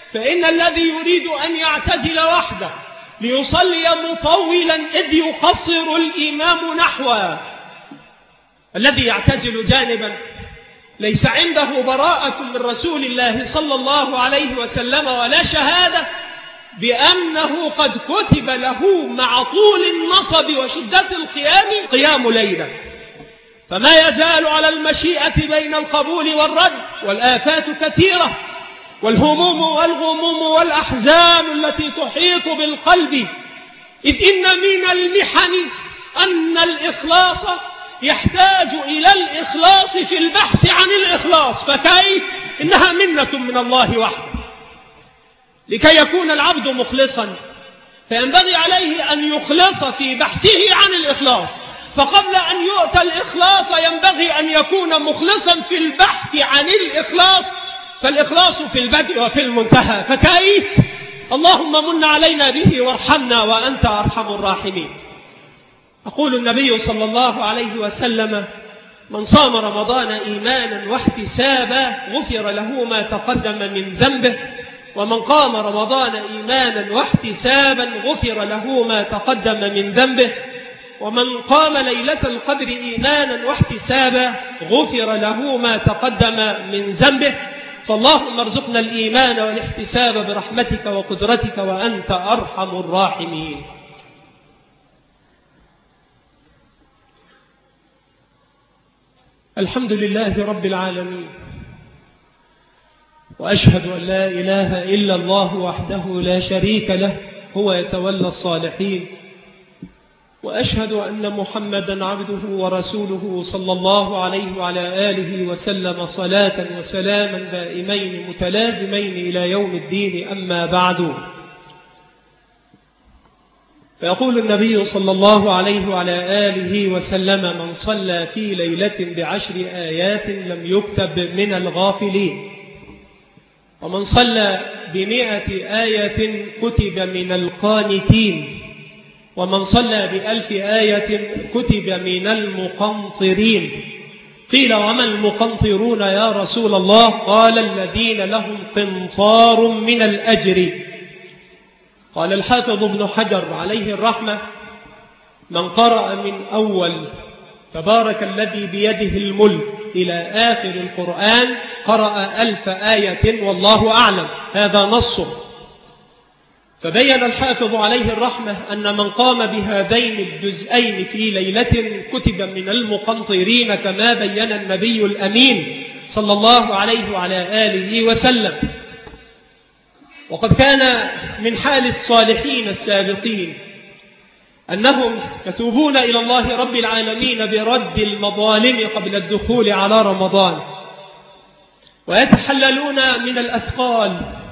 فإن الذي يريد أن يعتزل وحده ليصلي مطولا إذ يقصر الإمام نحوه، الذي يعتزل جانبا ليس عنده براءة من رسول الله صلى الله عليه وسلم ولا شهادة بأنه قد كتب له مع طول النصب وشدة القيام قيام ليلة، فما يزال على المشيئة بين القبول والرد، والآفات كثيرة، والهموم والغموم والأحزان التي تحيط بالقلب، إذ إن من المحن أن الإخلاص يحتاج إلى الإخلاص في البحث عن الإخلاص، فكيف إنها منة من الله وحده. لكي يكون العبد مخلصا فينبغي عليه أن يخلص في بحثه عن الإخلاص، فقبل أن يؤتى الإخلاص ينبغي أن يكون مخلصا في البحث عن الإخلاص، فالإخلاص في البدء وفي المنتهى، فكيف؟ اللهم من علينا به وارحمنا وأنت أرحم الراحمين. أقول النبي صلى الله عليه وسلم: من صام رمضان إيمانا واحتسابا غفر له ما تقدم من ذنبه، ومن قام رمضان إيمانا واحتسابا غفر له ما تقدم من ذنبه، ومن قام ليلة القدر إيمانا واحتسابا غفر له ما تقدم من ذنبه. فاللهم ارزقنا الإيمان والاحتساب برحمتك وقدرتك وأنت أرحم الراحمين. الحمد لله رب العالمين، وأشهد أن لا إله إلا الله وحده لا شريك له هو يتولى الصالحين، وأشهد أن محمدا عبده ورسوله صلى الله عليه وعلى آله وسلم صلاة وسلاما دائمين متلازمين إلى يوم الدين. أما بعد، فيقول النبي صلى الله عليه وعلى آله وسلم: من صلى في ليلة ب10 آيات لم يكتب من الغافلين، ومن صلى ب100 آية كتب من القانتين، ومن صلى ب1000 آية كتب من المقنطرين. قيل: وما المقنطرون يا رسول الله؟ قال: الذين لهم قنطار من الأجر. قال الحافظ ابن حجر عليه الرحمة: من قرأ من أول تبارك الذي بيده الملك إلى آخر القرآن قرأ 1000 آية والله أعلم. هذا نص. فبين الحافظ عليه الرحمة أن من قام بهذين الجزئين في ليلة كتب من المقنطرين، كما بين النبي الأمين صلى الله عليه وعلى آله وسلم. وقد كان من حال الصالحين السابقين أنهم يتوبون إلى الله رب العالمين برد المظالم قبل الدخول على رمضان، ويتحللون من الأثقال،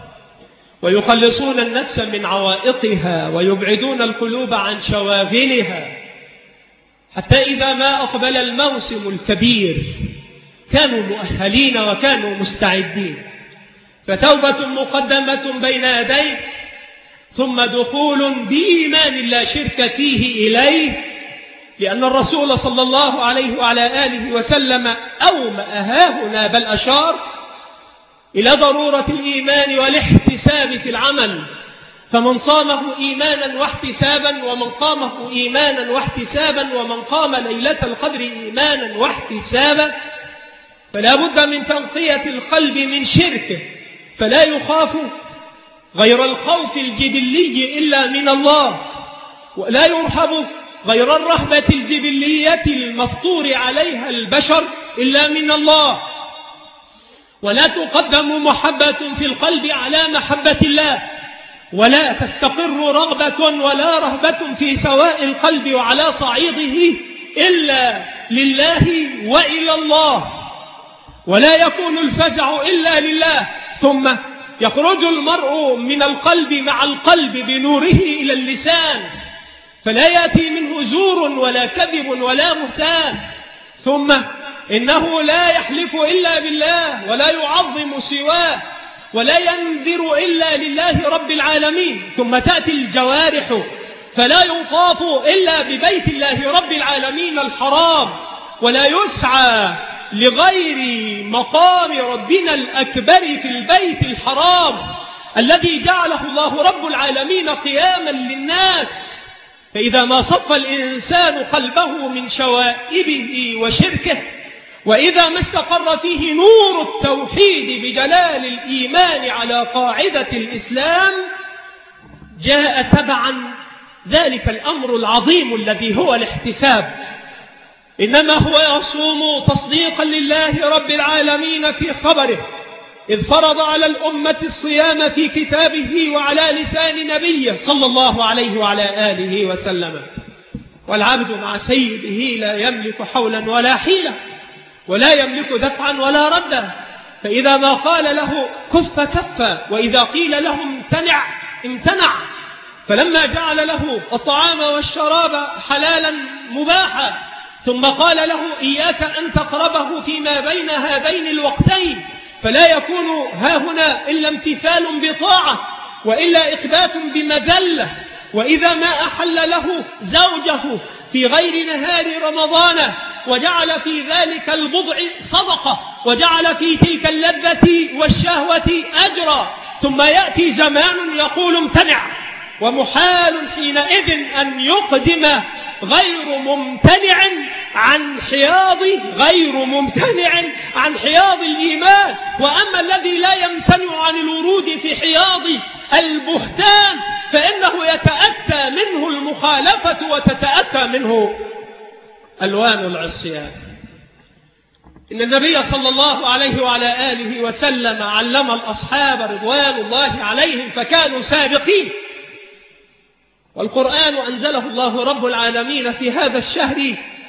ويخلصون النفس من عوائقها، ويبعدون القلوب عن شواغلها، حتى إذا ما أقبل الموسم الكبير كانوا مؤهلين وكانوا مستعدين. فتوبة مقدمة بين يديه، ثم دخول بإيمان لا شرك فيه إليه، لأن الرسول صلى الله عليه وعلى آله وسلم أومأ هاهنا بل أشار إلى ضرورة الإيمان والاحتساب في العمل. فمن صامه إيمانا واحتسابا، ومن قامه إيمانا واحتسابا، ومن قام ليلة القدر إيمانا واحتسابا، فلا بد من تنقية القلب من شركه، فلا يخاف غير الخوف الجبلي إلا من الله، ولا يرهب غير الرهبة الجبلية المفطور عليها البشر إلا من الله، ولا تقدم محبة في القلب على محبة الله، ولا تستقر رغبة ولا رهبة في سواء القلب وعلى صعيده إلا لله وإلى الله، ولا يكون الفزع إلا لله. ثم يخرج المرء من القلب مع القلب بنوره إلى اللسان، فلا يأتي منه زور ولا كذب ولا بهتان. ثم إنه لا يحلف إلا بالله، ولا يعظم سواه، ولا ينذر إلا لله رب العالمين. ثم تأتي الجوارح فلا يطاف إلا ببيت الله رب العالمين الحرام، ولا يسعى لغير مقام ربنا الأكبر في البيت الحرام الذي جعله الله رب العالمين قياما للناس. فإذا ما صف الإنسان قلبه من شوائبه وشركه، وإذا ما استقر فيه نور التوحيد بجلال الإيمان على قاعدة الإسلام، جاء تبعا ذلك الأمر العظيم الذي هو الاحتساب. إنما هو يصوم تصديقا لله رب العالمين في خبره، إذ فرض على الأمة الصيام في كتابه وعلى لسان نبيه صلى الله عليه وعلى آله وسلم. والعبد مع سيده لا يملك حولا ولا حيلة، ولا يملك دفعا ولا ردا. فإذا ما قال له كف كف، وإذا قيل له امتنع امتنع. فلما جعل له الطعام والشراب حلالا مباحا، ثم قال له إياك أن تقربه فيما بين هذين الوقتين، فلا يكون هاهنا إلا امتثال بطاعة وإلا إخبات بمذلة. وإذا ما أحل له زوجه في غير نهار رمضان وجعل في ذلك البضع صدقة، وجعل في تلك اللذة والشهوة أجرا، ثم يأتي زمان يقول امتنع، ومحال حينئذ أن يقدم غير ممتنع عن حياض الإيمان. وأما الذي لا يمتنع عن الورود في حياض البهتان فإنه يتأتى منه المخالفة وتتأتى منه ألوان العصيان. إن النبي صلى الله عليه وعلى آله وسلم علم الأصحاب رضوان الله عليهم فكانوا سابقين، والقرآن أنزله الله رب العالمين في هذا الشهر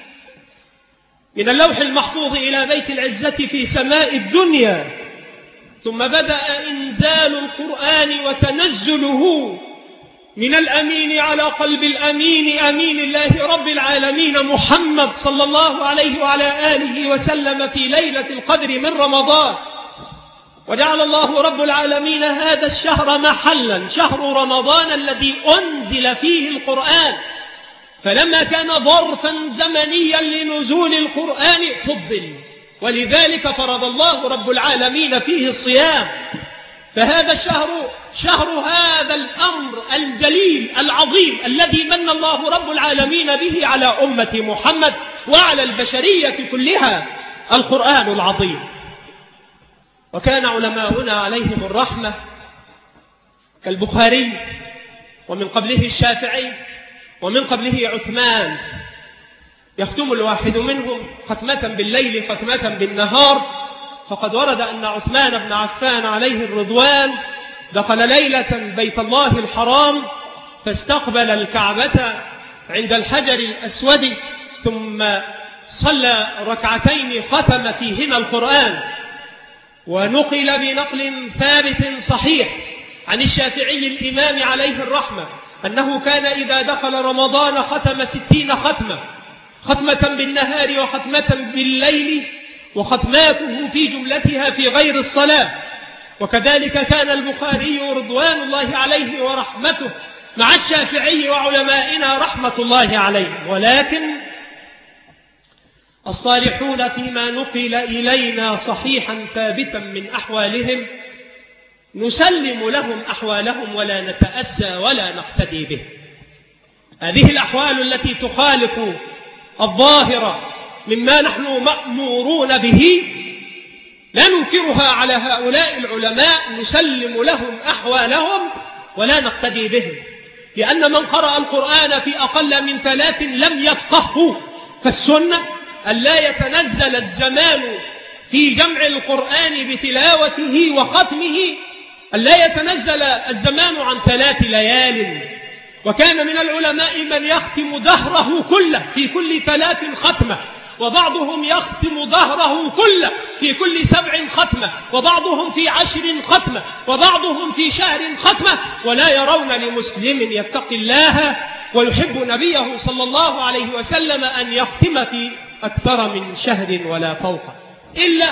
من اللوح المحفوظ إلى بيت العزة في سماء الدنيا، ثم بدأ إنزال القرآن وتنزله من الأمين على قلب الأمين أمين الله رب العالمين محمد صلى الله عليه وعلى آله وسلم في ليلة القدر من رمضان. وجعل الله رب العالمين هذا الشهر محلا، شهر رمضان الذي أنزل فيه القرآن. فلما كان ظرفا زمنيا لنزول القرآن فضل، ولذلك فرض الله رب العالمين فيه الصيام. فهذا الشهر شهر هذا الأمر الجليل العظيم الذي من الله رب العالمين به على أمة محمد وعلى البشرية كلها، القرآن العظيم. وكان علماؤنا عليهم الرحمة كالبخاري، ومن قبله الشافعي، ومن قبله عثمان، يختم الواحد منهم ختمة بالليل ختمة بالنهار. فقد ورد أن عثمان بن عفان عليه الرضوان دخل ليلة بيت الله الحرام فاستقبل الكعبة عند الحجر الأسود، ثم صلى ركعتين ختم فيهما القرآن. ونقل بنقل ثابت صحيح عن الشافعي الإمام عليه الرحمة أنه كان إذا دخل رمضان ختم 60 ختمة، ختمة بالنهار وختمة بالليل، وختماته في جملتها في غير الصلاة. وكذلك كان البخاري رضوان الله عليه ورحمته مع الشافعي وعلمائنا رحمة الله عليهم. ولكن الصالحون فيما نقل إلينا صحيحا ثابتا من أحوالهم نسلم لهم أحوالهم ولا نتأسى ولا نقتدي به. هذه الأحوال التي تخالف الظاهرة مما نحن مأمورون به لا ننكرها على هؤلاء العلماء، نسلم لهم أحوالهم ولا نقتدي بهم، لأن من قرأ القرآن في أقل من 3 لم يفقهه. فالسنة ألا يتنزل الزمان في جمع القرآن بتلاوته وختمه، ألا يتنزل الزمان عن 3 ليال. وكان من العلماء من يختم دهره كله في كل 3 ختمة، وبعضهم يختم دهره كله في كل 7 ختمة، وبعضهم في 10 ختمة، وبعضهم في شهر ختمة. ولا يرون لمسلم يتقي الله ويحب نبيه صلى الله عليه وسلم أن يختم في أكثر من شهر ولا فوق، إلا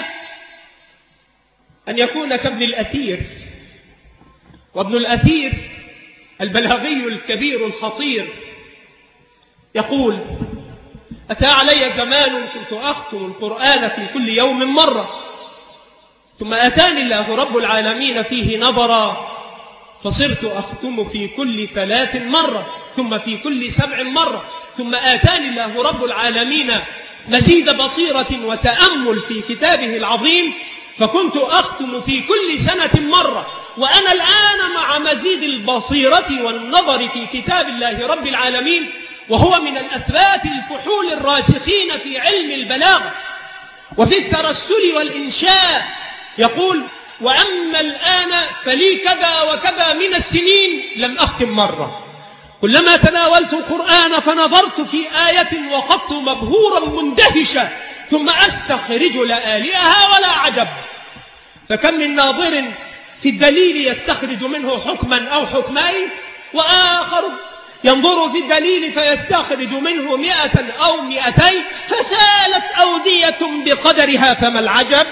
أن يكون كابن الأثير. وابن الأثير البلاغي الكبير الخطير يقول: أتى علي زمان كنت أختم القرآن في كل يوم مرة، ثم أتاني الله رب العالمين فيه نظرا فصرت أختم في كل 3 مرة، ثم في كل 7 مرة، ثم آتاني الله رب العالمين مزيد بصيرة وتأمل في كتابه العظيم، فكنت أختم في كل سنة مرة. وأنا الآن مع مزيد البصيرة والنظر في كتاب الله رب العالمين، وهو من الأثبات الفحول الراسخين في علم البلاغة وفي الترسل والإنشاء. يقول: وأما الآن فلي كذا وكذا من السنين لم أختم مرة، كلما تناولت القرآن فنظرت في آية وقفت مبهورا مندهشا، ثم أستخرج لآلئها ولا عجب. فكم من ناظر في الدليل يستخرج منه حكما أو حكمين، وآخر ينظر في الدليل فيستخرج منه 100 أو 200، فسالت أودية بقدرها، فما العجب.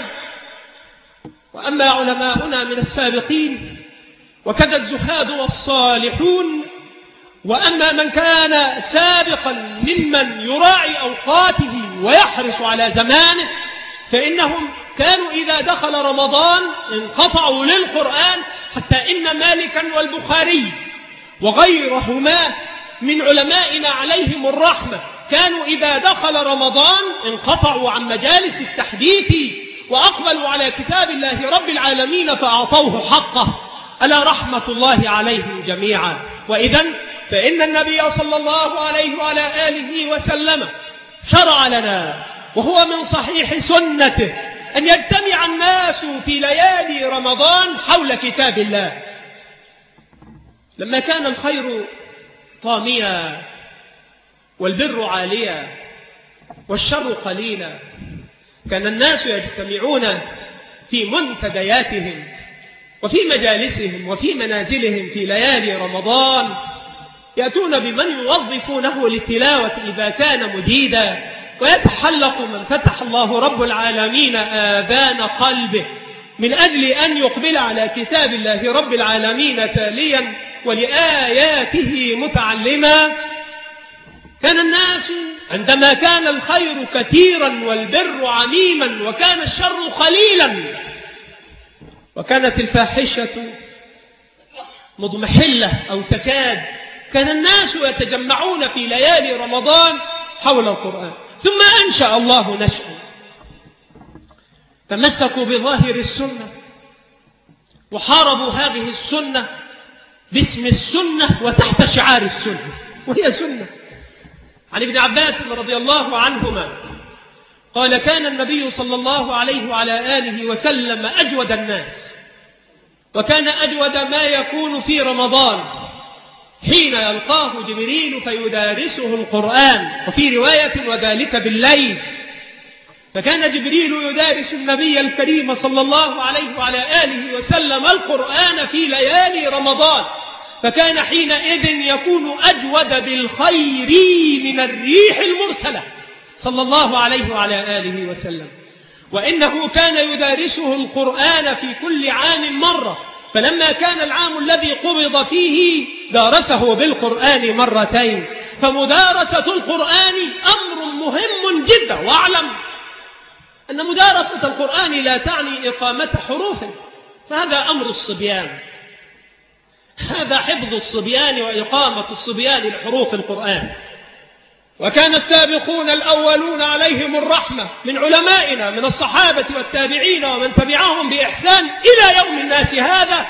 وأما علماؤنا من السابقين وكذا الزهاد والصالحون، وأما من كان سابقا ممن يراعي أوقاته ويحرص على زمانه، فإنهم كانوا إذا دخل رمضان انقطعوا للقرآن، حتى إن مالكا والبخاري وغيرهما من علمائنا عليهم الرحمة كانوا إذا دخل رمضان انقطعوا عن مجالس التحديث وأقبلوا على كتاب الله رب العالمين فأعطوه حقه، ألا رحمة الله عليهم جميعا. وإذن فإن النبي صلى الله عليه وعلى آله وسلم شرع لنا، وهو من صحيح سنته، أن يجتمع الناس في ليالي رمضان حول كتاب الله. لما كان الخير طاميا والبر عاليا والشر قليلا، كان الناس يجتمعون في منتدياتهم وفي مجالسهم وفي منازلهم في ليالي رمضان، يأتون بمن يوظفونه للتلاوة إذا كان مجيدا، ويتحلق من فتح الله رب العالمين آذان قلبه من أجل أن يقبل على كتاب الله رب العالمين تاليا ولآياته متعلما. كان الناس عندما كان الخير كثيرا والبر عميما وكان الشر قليلا وكانت الفاحشة مضمحلة أو تكاد، كان الناس يتجمعون في ليالي رمضان حول القرآن. ثم أنشأ الله نشأ، تمسكوا بظاهر السنة وحاربوا هذه السنة باسم السنة وتحت شعار السنة، وهي سنة. عن ابن عباس رضي الله عنهما قال: كان النبي صلى الله عليه وعلى آله وسلم أجود الناس، وكان أجود ما يكون في رمضان حين يلقاه جبريل فيدارسه القرآن، وفي رواية وذلك بالليل. فكان جبريل يدارس النبي الكريم صلى الله عليه وعلى آله وسلم القرآن في ليالي رمضان، فكان حينئذ يكون أجود بالخير من الريح المرسلة صلى الله عليه وعلى آله وسلم. وإنه كان يدارسه القرآن في كل عام مرة، فلما كان العام الذي قبض فيه دارسه بالقرآن مرتين. فمدارسة القرآن أمر مهم جدا، واعلم أن مدارسة القرآن لا تعني إقامة حروف، فهذا أمر الصبيان، هذا حفظ الصبيان وإقامة الصبيان لحروف القرآن. وكان السابقون الأولون عليهم الرحمة من علمائنا من الصحابة والتابعين ومن تبعهم بإحسان إلى يوم الناس هذا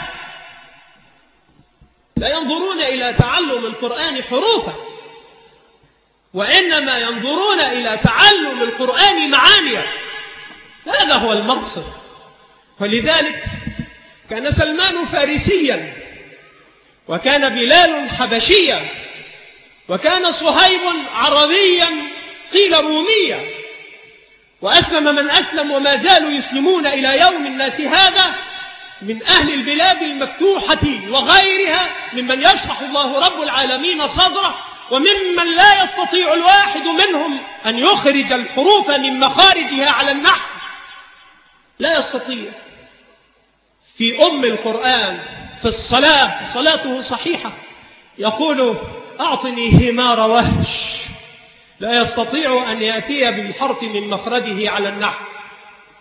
لا ينظرون إلى تعلم القرآن حروفا، وإنما ينظرون إلى تعلم القرآن معانيا، هذا هو المقصد. ولذلك كان سلمان فارسيا، وكان بلال حبشيا، وكان صهيب عربيا قيل روميا، وأسلم من أسلم وما زالوا يسلمون إلى يوم الناس هذا من أهل البلاد المفتوحة وغيرها ممن يشرح الله رب العالمين صدره، وممن لا يستطيع الواحد منهم أن يخرج الحروف من مخارجها على النحو، لا يستطيع. في القرآن في الصلاة صلاته صحيحة يقول: أعطني همار وهش، لا يستطيع أن يأتي بالحرف من مخرجه على النحو.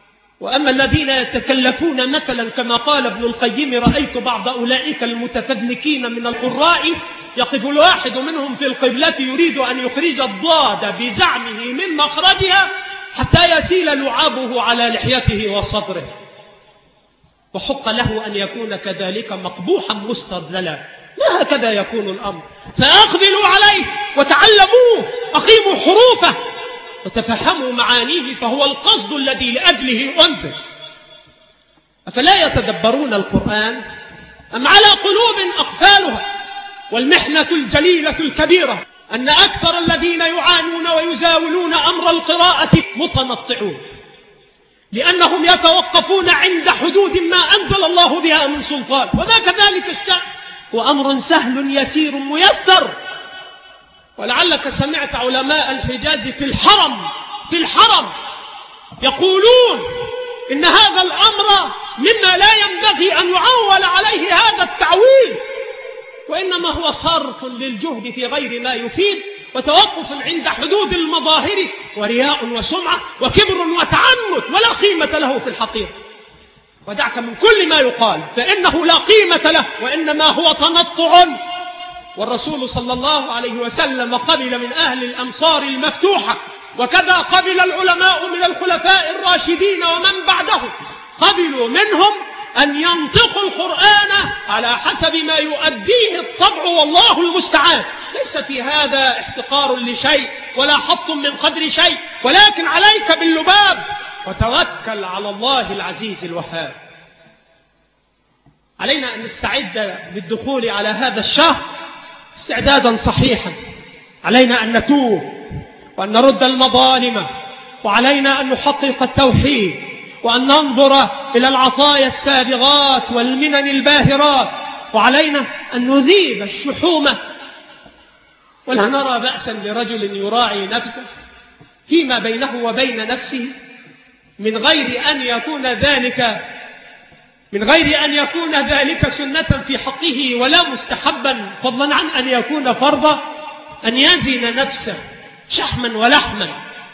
وأما الذين يتكلفون مثلا كما قال ابن القيم: رأيت بعض أولئك المتفذلكين من القراء يقف الواحد منهم في القبلة يريد أن يخرج الضاد بزعمه من مخرجها حتى يسيل لعابه على لحيته وصدره، وحق له أن يكون كذلك مقبوحا مسترذلا. لا هكذا يكون الأمر، فأقبلوا عليه وتعلموه، أقيموا حروفه وتفهموا معانيه، فهو القصد الذي لأجله أنزل. أفلا يتدبرون القرآن أم على قلوب أقفالها؟ والمحنة الجليلة الكبيرة أن أكثر الذين يعانون ويزاولون أمر القراءة متنطعون، لأنهم يتوقفون عند حدود ما أنزل الله بها من سلطان، وما كذلك الشأن، وأمر سهل يسير ميسر. ولعلك سمعت علماء الحجاز في الحرم يقولون إن هذا الأمر مما لا ينبغي أن يعول عليه هذا التعويل، وإنما هو صرف للجهد في غير ما يفيد، وتوقف عند حدود المظاهر، ورياء وسمعة وكبر وتعنت، ولا قيمة له في الحقيقة. ودعك من كل ما يقال فإنه لا قيمة له، وإنما هو تنطع. والرسول صلى الله عليه وسلم قبل من أهل الأمصار المفتوحة، وكذا قبل العلماء من الخلفاء الراشدين ومن بعدهم، قبلوا منهم أن ينطقوا القرآن على حسب ما يؤديه الطبع، والله المستعان. ليس في هذا احتقار لشيء ولا حط من قدر شيء، ولكن عليك باللباب وتوكل على الله العزيز الوهاب. علينا أن نستعد للدخول على هذا الشهر استعدادا صحيحا. علينا أن نتوب وأن نرد المظالم، وعلينا أن نحقق التوحيد، وأن ننظر إلى العطايا السابغات والمنن الباهرات، وعلينا أن نذيب الشحومة. ولا نرى بأسا لرجل يراعي نفسه فيما بينه وبين نفسه من غير أن يكون ذلك سنة في حقه ولا مستحبا، فضلا عن أن يكون فرضا، أن يزن نفسه شحما ولحما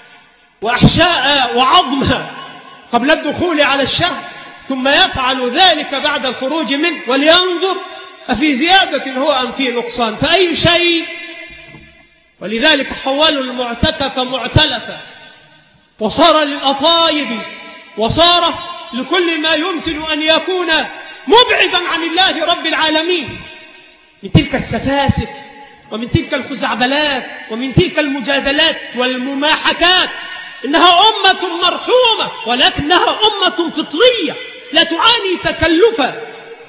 وأحشاء وعظما قبل الدخول على الشهر، ثم يفعل ذلك بعد الخروج منه، ولينظر أفي زيادة هو أم في نقصان، فأي شيء. ولذلك حولوا المعتكف معتلفا، وصار للأطايب، وصار لكل ما يمكن أن يكون مبعدا عن الله رب العالمين من تلك السفاسف ومن تلك الخزعبلات ومن تلك المجادلات والمماحكات. إنها أمة مرحومة، ولكنها أمة فطرية لا تعاني تكلفا.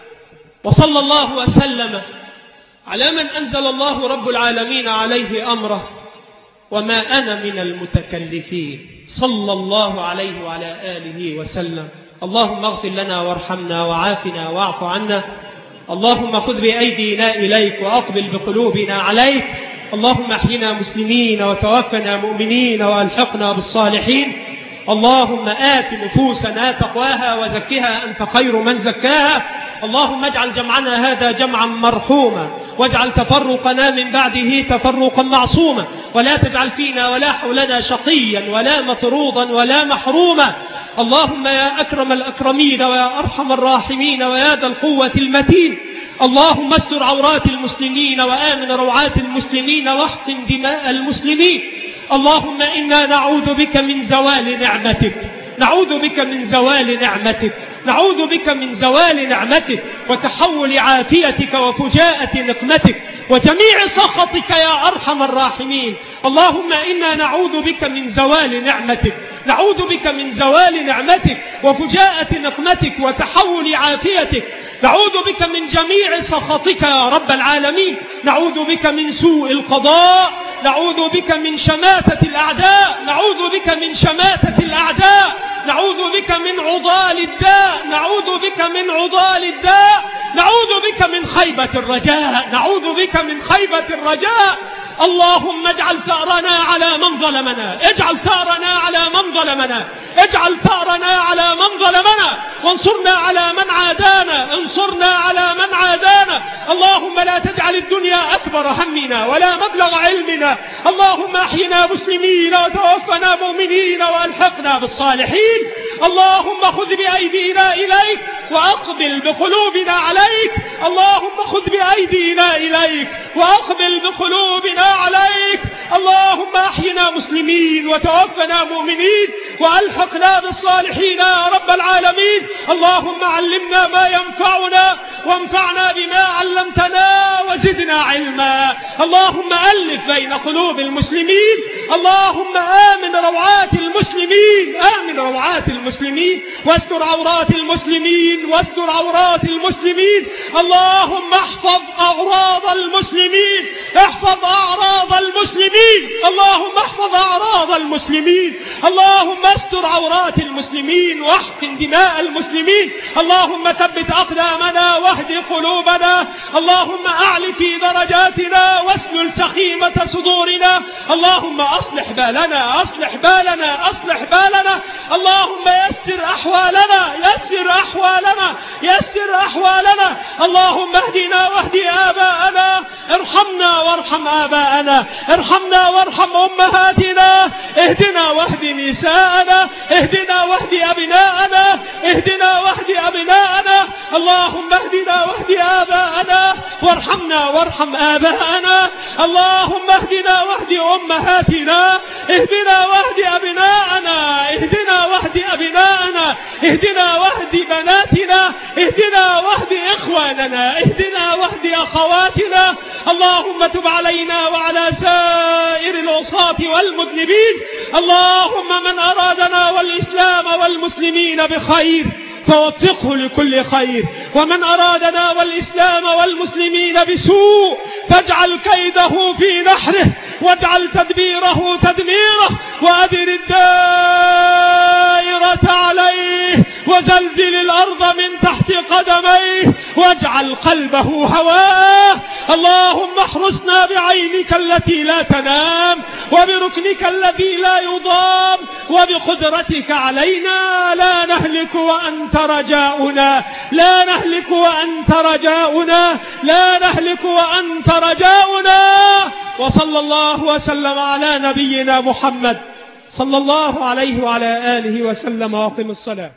وصلى الله وسلم على من أنزل الله رب العالمين عليه أمره: وما أنا من المتكلفين. صلى الله عليه وعلى آله وسلم. اللهم اغفر لنا وارحمنا وعافنا واعف عنا. اللهم خذ بأيدينا إليك وأقبل بقلوبنا عليك. اللهم احينا مسلمين وتوفنا مؤمنين وألحقنا بالصالحين. اللهم آت نفوسنا تقواها وزكها أنت خير من زكاها. اللهم اجعل جمعنا هذا جمعا مرحوما، واجعل تفرقنا من بعده تفرقا معصوما، ولا تجعل فينا ولا حولنا شقيا ولا مطرودا ولا محروما. اللهم يا أكرم الأكرمين ويا أرحم الراحمين ويا ذا القوة المتين، اللهم استر عورات المسلمين وآمن روعات المسلمين واحقن دماء المسلمين. اللهم إنا نعوذ بك من زوال نعمتك، نعوذ بك من زوال نعمتك، نعوذ بك من زوال نعمتك وتحول عافيتك وفجاءة نقمتك وجميع سخطك يا أرحم الراحمين. اللهم إنا نعوذ بك من زوال نعمتك، نعوذ بك من زوال نعمتك وفجاءة نقمتك وتحول عافيتك، نعوذ بك من جميع سخطك يا رب العالمين، نعوذ بك من سوء القضاء، نعوذ بك من شماتة الأعداء، نعوذ بك من شماتة الأعداء، نعوذ بك من عضال الداء، نعوذ بك من عضال الداء، نعوذ بك من خيبة الرجاء، نعوذ بك من خيبة الرجاء. اللهم اجعل ثأرنا على من ظلمنا، اجعل ثأرنا على من ظلمنا، اجعل ثأرنا على من ظلمنا، وانصرنا على من عادانا، انصرنا على من عادانا، اللهم لا تجعل الدنيا أكبر همنا ولا مبلغ علمنا. اللهم أحينا مسلمين وتوفنا مؤمنين وألحقنا بالصالحين. اللهم خذ بأيدينا إليك وأقبل بقلوبنا عليك. اللهم خذ بأيدينا إليك وأقبل بقلوبنا عليك. اللهم أحينا مسلمين وتوفنا مؤمنين وألحقنا بالصالحين يا رب العالمين. اللهم علمنا ما ينفعنا وانفعنا بما علمتنا وزدنا علما. اللهم ألف بين قلوب المسلمين. اللهم آمن روعات المسلمين، آمن روعات المسلمين، واستر عورات المسلمين، واستر عورات المسلمين. اللهم احفظ أعراض المسلمين، احفظ أعراض المسلمين. اللهم احفظ أعراض المسلمين. اللهم استر عورات المسلمين واحقن دماء المسلمين. اللهم ثبت أقدامنا واهد قلوبنا. اللهم أعل في درجاتنا واسلل سخيمة صدورنا. اللهم أصلح بالنا، أصلح بالنا، أصلح بالنا. اللهم يسر أحوالنا، يسر أحوالنا، يسر أحوالنا. اللهم اهدنا واهد آباءنا. ارحمنا وارحم آباءنا، ارحمنا وارحم أمهاتنا. اهدنا واهد نساءنا، اهدنا واهد أبناءنا، اهدنا واهد أبناءنا. اللهم اهدنا واهد آباءنا وارحمنا وارحم آباءنا. اللهم اهدنا واهد أمهاتنا، اهدنا واهد أبناءنا، اهدنا واهد أبناءنا، اهدنا واهد بناتنا، اهدنا واهد إخواننا، اهدنا واهد أخواتنا. اللهم تب علينا وعلى سائر العصاة والمذنبين. اللهم من أرادنا والإسلام والمسلمين بخير فوفقه لكل خير، ومن أرادنا والإسلام والمسلمين بسوء فاجعل كيده في نحره، واجعل تدبيره تدميره، وأدر الدائرة عليه، وزلزل الأرض من تحت قدميه، واجعل قلبه هواه. اللهم احرسنا بعينك التي لا تنام، وبركنك الذي لا يضام، وبقدرتك علينا لا نهلك وأنت رجاؤنا، لا نهلك وأنت رجاؤنا، لا نهلك وأنت رجاؤنا. وصلى الله وسلم على نبينا محمد صلى الله عليه وعلى آله وسلم. وأقم الصلاة.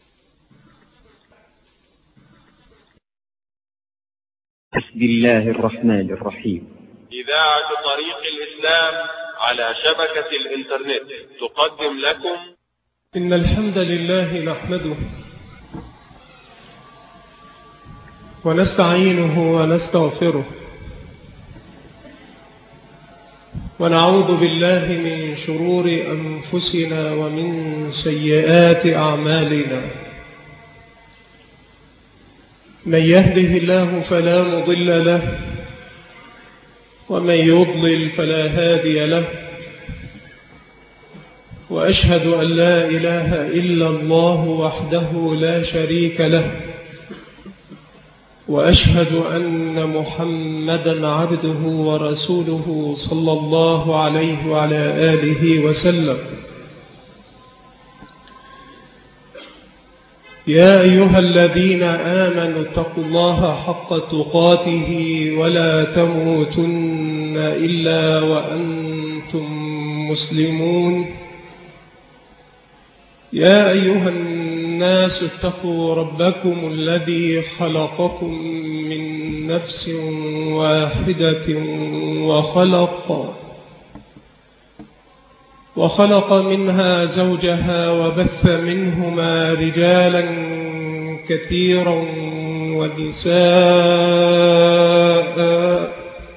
بسم الله الرحمن الرحيم. إذاعة طريق الإسلام على شبكة الإنترنت تقدم لكم إن الحمد لله نحمده ونستعينه ونستغفره، ونعوذ بالله من شرور أنفسنا ومن سيئات أعمالنا. من يهده الله فلا مضل له، ومن يضلل فلا هادي له. وأشهد أن لا إله إلا الله وحده لا شريك له، وأشهد أن محمدا عبده ورسوله صلى الله عليه وعلى آله وسلم. يا أيها الذين آمنوا اتقوا الله حق تقاته ولا تموتن إلا وأنتم مسلمون. يا أيها الناس اتقوا ربكم الذي خلقكم من نفس واحدة وخلق منها زوجها، وبث منهما رجالا كثيرا ونساء.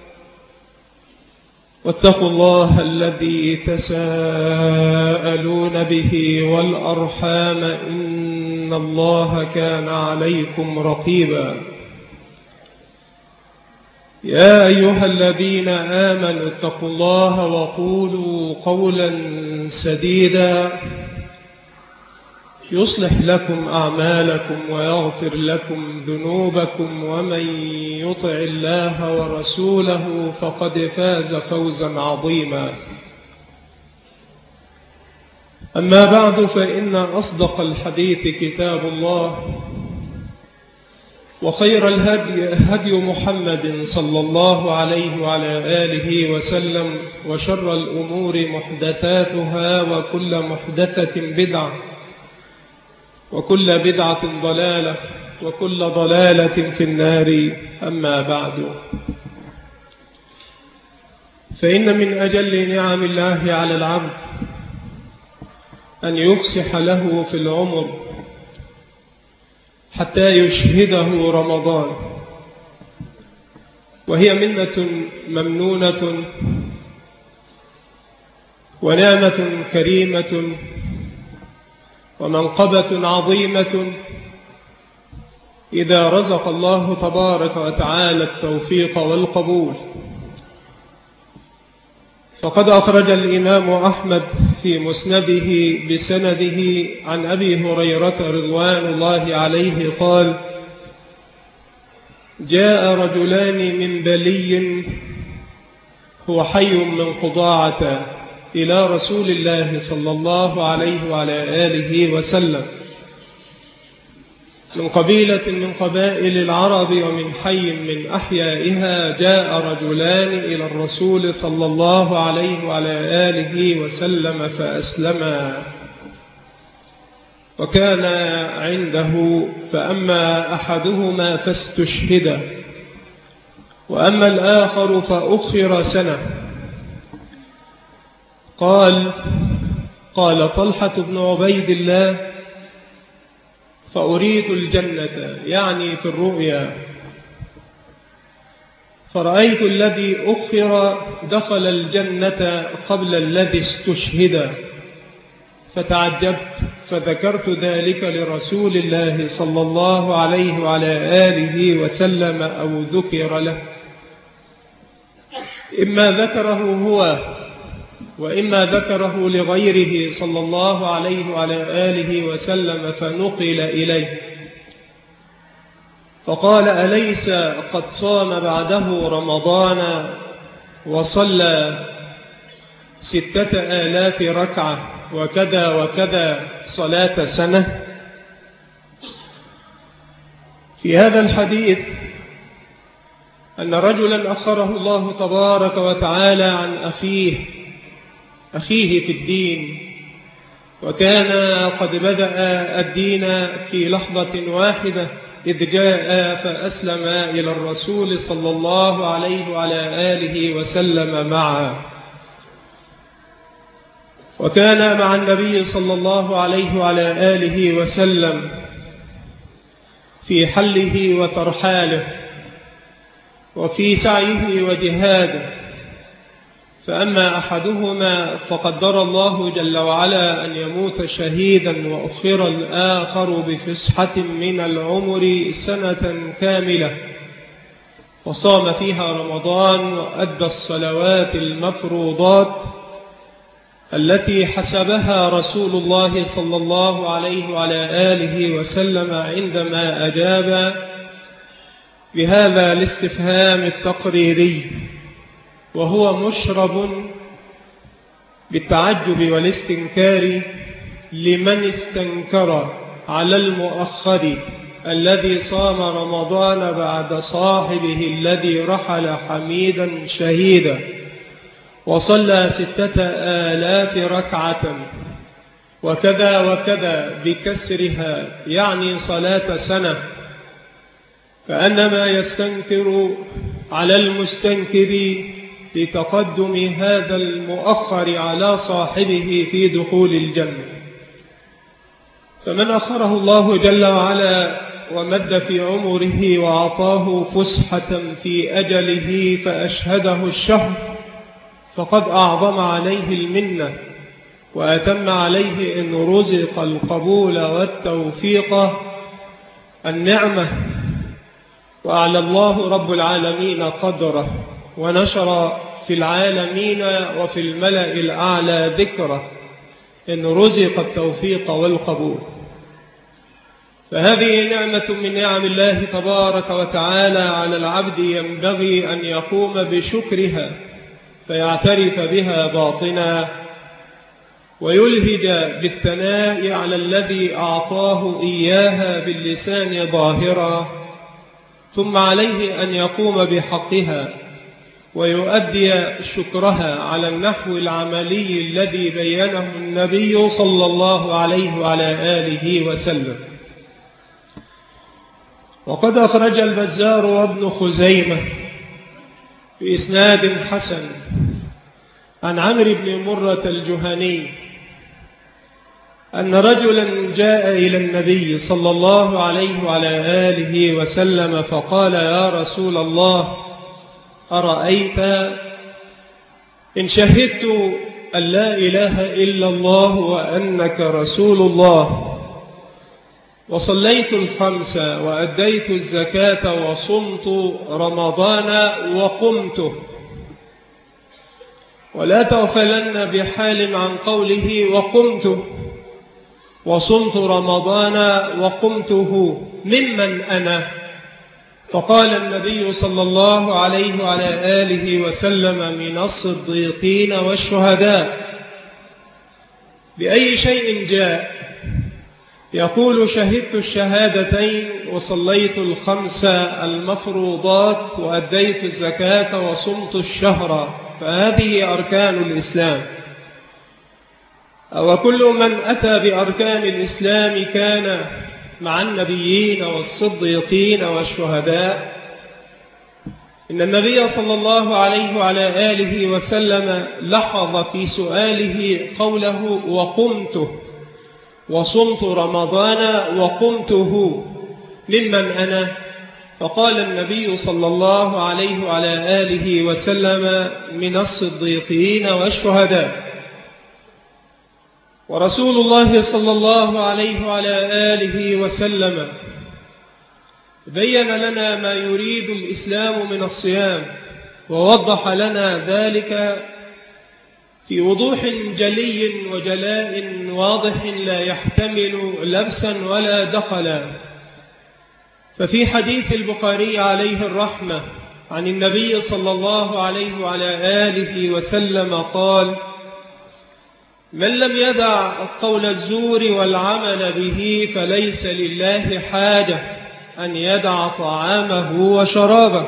واتقوا الله الذي تساءلون به والأرحام، إن الله كان عليكم رقيبا. يا أيها الذين آمنوا اتقوا الله وقولوا قولا سديدا يصلح لكم أعمالكم ويغفر لكم ذنوبكم، ومن يطع الله ورسوله فقد فاز فوزا عظيما. أما بعد، فإن أصدق الحديث كتاب الله، وخير الهدي هدي محمد صلى الله عليه وعلى آله وسلم، وشر الأمور محدثاتها، وكل محدثة بدعة، وكل بدعة ضلالة، وكل ضلالة في النار. أما بعد، فإن من أجل نعم الله على العبد أن يفسح له في العمر حتى يشهده رمضان، وهي منة ممنونة ونعمة كريمة ومنقبة عظيمة إذا رزق الله تبارك وتعالى التوفيق والقبول. فقد أخرج الإمام أحمد في مسنده بسنده عن أبي هريرة رضوان الله عليه قال: جاء رجلان من بلي هو حي من قضاعة إلى رسول الله صلى الله عليه وعلى آله وسلم، من قبيلة من قبائل العرب ومن حي من أحيائها. جاء رجلان إلى الرسول صلى الله عليه وعلى آله وسلم فأسلما، وكان عنده، فأما أحدهما فاستشهد، وأما الآخر فأخر سنة. قال طلحة بن عبيد الله: فأريد الجنة، يعني في الرؤيا، فرأيت الذي أخر دخل الجنة قبل الذي استشهد، فتعجبت، فذكرت ذلك لرسول الله صلى الله عليه وعلى آله وسلم، أو ذكر له، إما ذكره هو وإما ذكره لغيره صلى الله عليه وعلى آله وسلم، فنقل إليه، فقال: أليس قد صام بعده رمضان وصلى 6000 ركعة وكذا وكذا صلاة سنة؟ في هذا الحديث أن رجلا أخره الله تبارك وتعالى عن أخيه في الدين، وكان قد بدأ الدين في لحظة واحدة إذ جاء فأسلم إلى الرسول صلى الله عليه وعلى آله وسلم معه، وكان مع النبي صلى الله عليه وعلى آله وسلم في حله وترحاله وفي سعيه وجهاده. فأما أحدهما فقدر الله جل وعلا أن يموت شهيدا، وأخر الآخر بفسحة من العمر سنة كاملة، وصام فيها رمضان وأدى الصلوات المفروضات التي حسبها رسول الله صلى الله عليه وعلى آله وسلم عندما أجاب بهذا الاستفهام التقريري، وهو مشرب بالتعجب والاستنكار لمن استنكر على المؤخر الذي صام رمضان بعد صاحبه الذي رحل حميدا شهيدا وصلى 6000 ركعة وكذا وكذا بكسرها، يعني صلاة سنة، فأنما يستنكر على المستنكر لتقدم هذا المؤخر على صاحبه في دخول الجنة. فمن أخره الله جل وعلا ومد في عمره وأعطاه فسحة في أجله فأشهده الشهر، فقد أعظم عليه المنة وأتم عليه إن رزق القبول والتوفيق النعمة، وأعلى الله رب العالمين قدره، ونشر في العالمين وفي الملأ الأعلى ذكره، إن رزق التوفيق والقبول. فهذه نعمة من نعم الله تبارك وتعالى على العبد، ينبغي أن يقوم بشكرها فيعترف بها باطنا، ويلهج بالثناء على الذي أعطاه إياها باللسان ظاهرا، ثم عليه أن يقوم بحقها ويؤدي شكرها على النحو العملي الذي بينه النبي صلى الله عليه وعلى آله وسلم. وقد أخرج البزار وابن خزيمة بإسناد حسن عن عمرو بن مرة الجهني أن رجلا جاء إلى النبي صلى الله عليه وعلى آله وسلم فقال: يا رسول الله، أرأيت إن شهدت أن لا إله إلا الله وأنك رسول الله، وصليت الخمس وأديت الزكاة وصمت رمضان وقمته، ولا تغفلن بحال عن قوله وقمته، وصمت رمضان وقمته، ممن أنا؟ فقال النبي صلى الله عليه وعلى آله وسلم: من الصديقين والشهداء. بأي شيء جاء؟ يقول: شهدت الشهادتين وصليت الخمس المفروضات وأديت الزكاة وصمت الشهر، فهذه أركان الإسلام. وكل من أتى بأركان الإسلام كان مع النبيين والصديقين والشهداء. إن النبي صلى الله عليه وعلى آله وسلم لحظ في سؤاله قوله وقمته، وصمت رمضان وقمته، ممن أنا؟ فقال النبي صلى الله عليه وعلى آله وسلم: من الصديقين والشهداء. ورسول الله صلى الله عليه وعلى آله وسلم بين لنا ما يريد الإسلام من الصيام، ووضح لنا ذلك في وضوح جلي وجلاء واضح لا يحتمل لبسا ولا دخلا. ففي حديث البخاري عليه الرحمة عن النبي صلى الله عليه وعلى آله وسلم قال: من لم يدع قول الزور والعمل به فليس لله حاجة أن يدع طعامه وشرابه.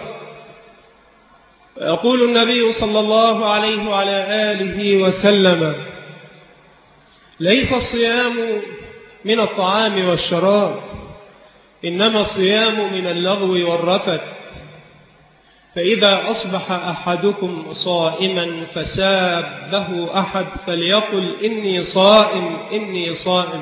يقول النبي صلى الله عليه وعلى آله وسلم: ليس الصيام من الطعام والشراب، إنما الصيام من اللغو والرفث. فإذا أصبح أحدكم صائما فسابه أحد فليقل: إني صائم إني صائم.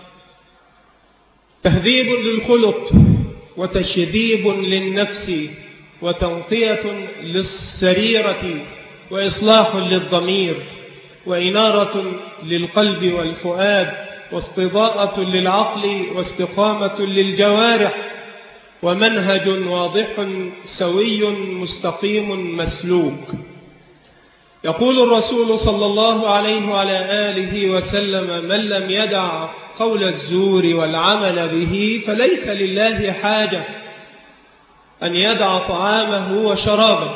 تهذيب للخلق وتشذيب للنفس وتنقية للسريرة وإصلاح للضمير وإنارة للقلب والفؤاد واستضاءة للعقل واستقامة للجوارح ومنهج واضح سوي مستقيم مسلوك. يقول الرسول صلى الله عليه وعلى آله وسلم: من لم يدع قول الزور والعمل به فليس لله حاجة أن يدع طعامه وشرابه.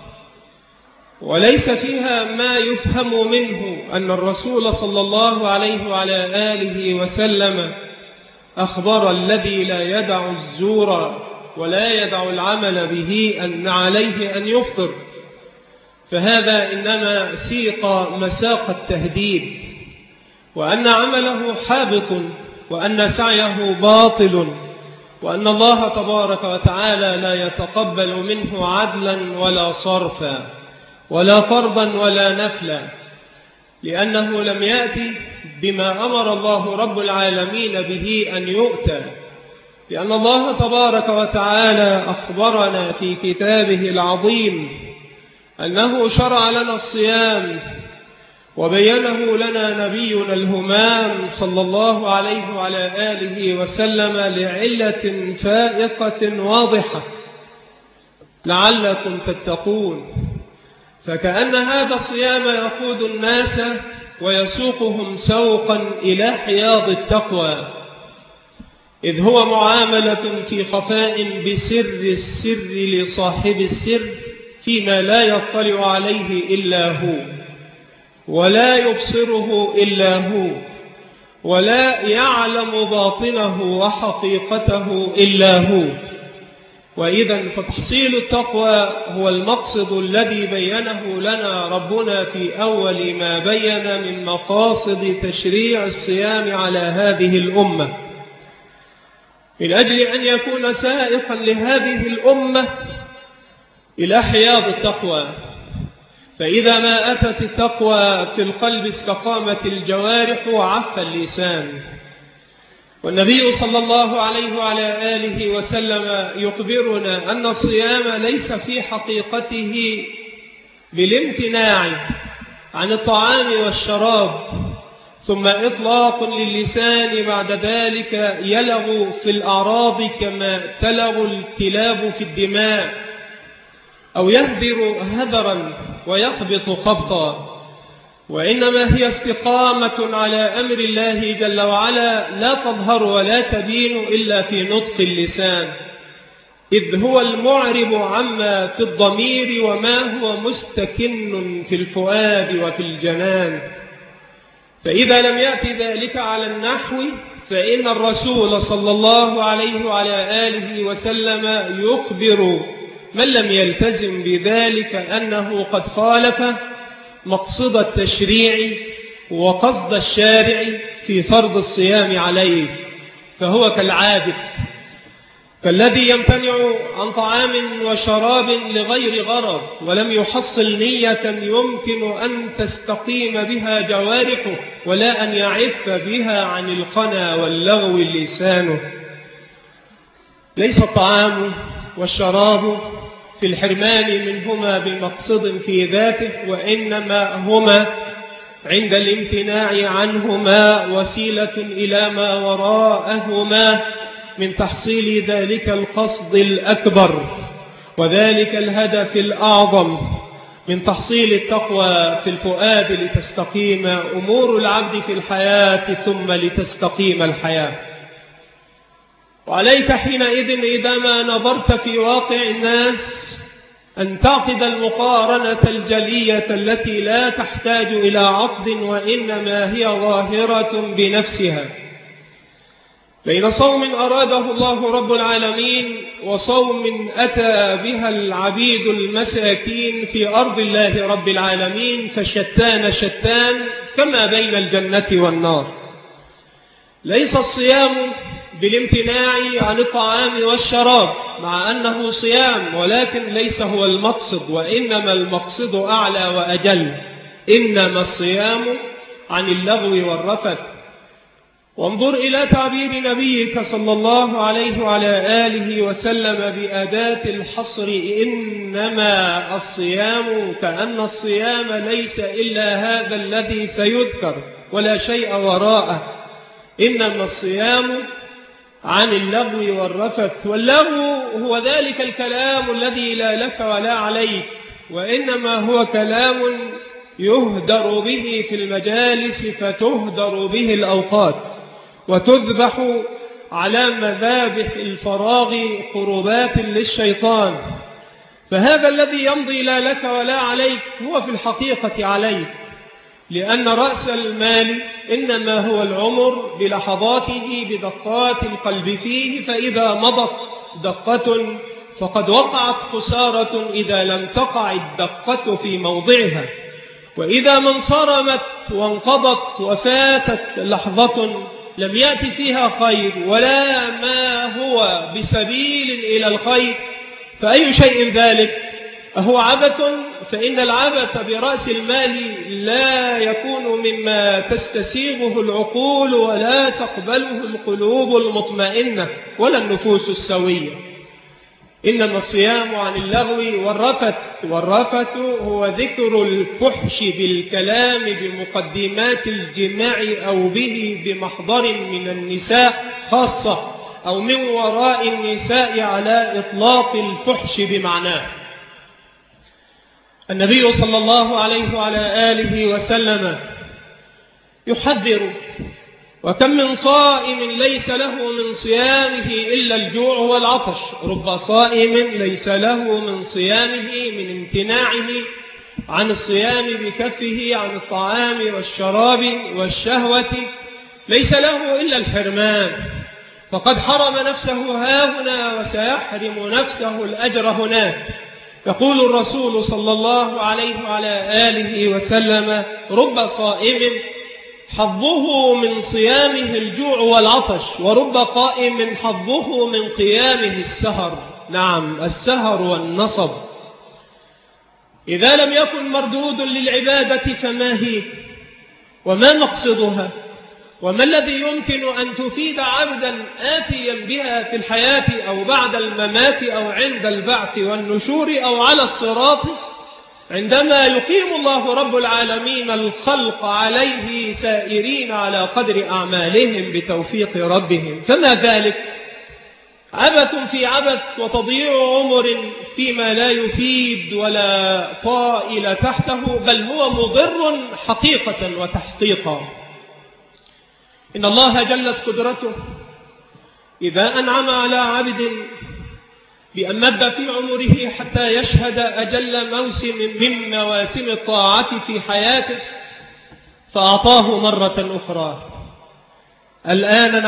وليس فيها ما يفهم منه أن الرسول صلى الله عليه وعلى آله وسلم أخبر الذي لا يدع الزور ولا يدع العمل به أن عليه أن يفطر، فهذا إنما سيق مساق التهديد، وأن عمله حابط، وأن سعيه باطل، وأن الله تبارك وتعالى لا يتقبل منه عدلا ولا صرفا ولا فرضا ولا نفلا، لأنه لم يأتي بما أمر الله رب العالمين به أن يؤتى. لأن الله تبارك وتعالى أخبرنا في كتابه العظيم أنه شرع لنا الصيام، وبينه لنا نبينا الهمام صلى الله عليه وعلى آله وسلم لعلة فائقة واضحة لعلكم تتقون. فكأن هذا الصيام يقود الناس ويسوقهم سوقا إلى حياض التقوى، إذ هو معاملة في خفاء بسر السر لصاحب السر فيما لا يطلع عليه إلا هو، ولا يبصره إلا هو، ولا يعلم باطنه وحقيقته إلا هو. وإذا فتحصيل التقوى هو المقصد الذي بينه لنا ربنا في أول ما بين من مقاصد تشريع الصيام على هذه الأمة، من أجل أن يكون سائقا لهذه الأمة إلى حياض التقوى. فإذا ما أتت التقوى في القلب استقامت الجوارح وعف اللسان. والنبي صلى الله عليه وعلى آله وسلم يخبرنا أن الصيام ليس في حقيقته بالامتناع عن الطعام والشراب ثم إطلاق للسان بعد ذلك يلغ في الأعراض كما تلغ الكلاب في الدماء، أو يهدر هدرا ويخبط خبطا، وإنما هي استقامة على أمر الله جل وعلا لا تظهر ولا تبين إلا في نطق اللسان، إذ هو المعرب عما في الضمير وما هو مستكن في الفؤاد وفي الجنان. فإذا لم يأتي ذلك على النحو فإن الرسول صلى الله عليه وعلى آله وسلم يخبر من لم يلتزم بذلك أنه قد خالف مقصد التشريع وقصد الشارع في فرض الصيام عليه، فهو كالعابث، كالذي يمتنع عن طعام وشراب لغير غرض ولم يحصل نية يمكن أن تستقيم بها جوارحه ولا أن يعف بها عن الخنا واللغو لسانه. ليس الطعام والشراب في الحرمان منهما بمقصد في ذاته، وإنما هما عند الامتناع عنهما وسيلة إلى ما وراءهما من تحصيل ذلك القصد الأكبر وذلك الهدف الأعظم من تحصيل التقوى في الفؤاد لتستقيم أمور العبد في الحياة ثم لتستقيم الحياة. وعليك حينئذ إذا ما نظرت في واقع الناس أن تعقد المقارنة الجلية التي لا تحتاج إلى عقد وإنما هي ظاهرة بنفسها بين صوم أراده الله رب العالمين وصوم أتى بها العبيد المساكين في أرض الله رب العالمين، فشتان شتان كما بين الجنة والنار. ليس الصيام بالامتناع عن الطعام والشراب مع أنه صيام، ولكن ليس هو المقصد، وإنما المقصد أعلى وأجل، إنما الصيام عن اللغو والرفث. وانظر إلى تعبير نبيك صلى الله عليه وعلى آله وسلم بأداة الحصر إنما الصيام، كأن الصيام ليس إلا هذا الذي سيذكر ولا شيء وراءه. إنما الصيام عن اللغو والرفث، واللغو هو ذلك الكلام الذي لا لك ولا عليك، وإنما هو كلام يهدر به في المجالس فتهدر به الأوقات وتذبح على مذابح الفراغ قربات للشيطان. فهذا الذي يمضي لا لك ولا عليك هو في الحقيقة عليك، لأن رأس المال إنما هو العمر بلحظاته بدقات القلب فيه، فإذا مضت دقة فقد وقعت خسارة إذا لم تقع الدقة في موضعها، وإذا ما انصرمت وانقضت وفاتت لحظة لم يأتي فيها خير ولا ما هو بسبيل إلى الخير، فأي شيء ذلك؟ أهو عبث؟ فإن العبث برأس المال لا يكون مما تستسيغه العقول ولا تقبله القلوب المطمئنة ولا النفوس السوية. إنما الصيام عن اللغو والرفث، والرفث هو ذكر الفحش بالكلام بمقدمات الجماع أو به بمحضر من النساء خاصة أو من وراء النساء على إطلاق الفحش بمعناه. النبي صلى الله عليه وعلى آله وسلم يحذر: وكم من صائم ليس له من صيامه إلا الجوع والعطش، رب صائم ليس له من صيامه من امتناعه عن الصيام بكفه عن الطعام والشراب والشهوة ليس له إلا الحرمان، فقد حرم نفسه هاهنا وسيحرم نفسه الأجر هناك. يقول الرسول صلى الله عليه وعلى آله وسلم: رب صائم حظه من صيامه الجوع والعطش، ورب قائم حظه من قيامه السهر. نعم، السهر والنصب. إذا لم يكن مردود للعبادة فما هي؟ وما مقصدها؟ وما الذي يمكن أن تفيد عبدا آتيا بها في الحياة أو بعد الممات أو عند البعث والنشور أو على الصراط، عندما يقيم الله رب العالمين الخلق عليه سائرين على قدر أعمالهم بتوفيق ربهم؟ فما ذلك؟ عبث في عبث وتضييع عمر فيما لا يفيد ولا طائل تحته، بل هو مضر حقيقة وتحقيقا. إن الله جلت قدرته إذا أنعم على عبد بأن مد في عمره حتى يشهد أجل موسم من مواسم الطاعة في حياته فأعطاه مرة أخرى. الآن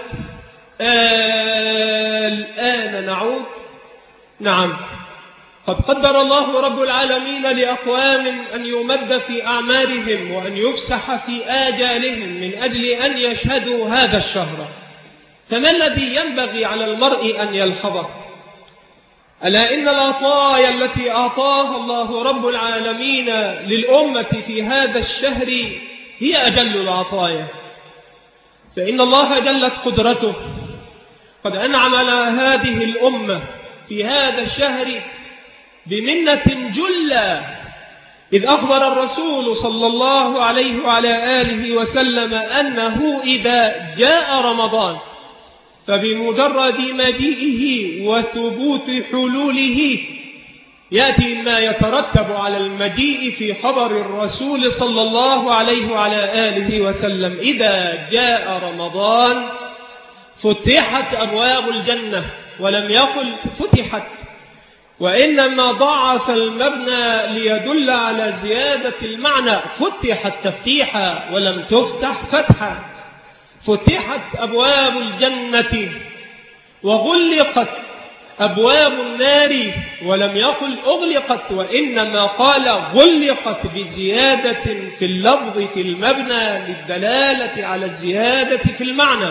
نعود. نعم، قد قدر الله رب العالمين لأقوام أن يمد في أعمارهم وأن يفسح في آجالهم من أجل أن يشهدوا هذا الشهر. فما الذي ينبغي على المرء أن يلحظه؟ ألا إن العطايا التي أعطاها الله رب العالمين للأمة في هذا الشهر هي أجل العطايا. فإن الله جلت قدرته قد أنعم على هذه الأمة في هذا الشهر بمنة جلة، إذ أخبر الرسول صلى الله عليه وعلى آله وسلم أنه إذا جاء رمضان فبمجرد مجيئه وثبوت حلوله يأتي ما يترتب على المجيء في خبر الرسول صلى الله عليه وعلى آله وسلم: إذا جاء رمضان فتحت أبواب الجنة، ولم يقل فتحت، وإنما ضعف المبنى ليدل على زيادة المعنى. فتحت تفتيحا ولم تفتح فتحا. فتحت أبواب الجنة وغلقت أبواب النار، ولم يقل أغلقت، وإنما قال غلقت بزيادة في اللفظ في المبنى للدلالة على الزيادة في المعنى.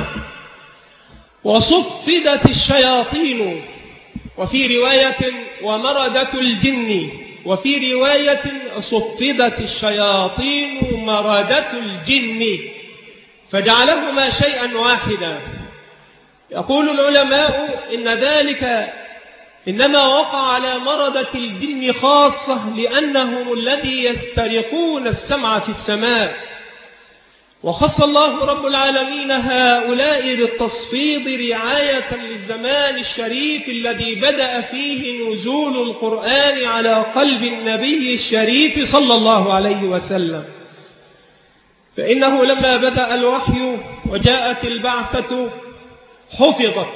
وصفدت الشياطين، وفي رواية ومردة الجن، وفي رواية صفدت الشياطين مردة الجن، فجعلهما شيئا واحدا. يقول العلماء إن ذلك إنما وقع على مردة الجن خاصة لأنهم الذي يسترقون السمع في السماء، وخص الله رب العالمين هؤلاء بالتصفيد رعاية للزمان الشريف الذي بدأ فيه نزول القرآن على قلب النبي الشريف صلى الله عليه وسلم. فإنه لما بدأ الوحي وجاءت البعثة حفظت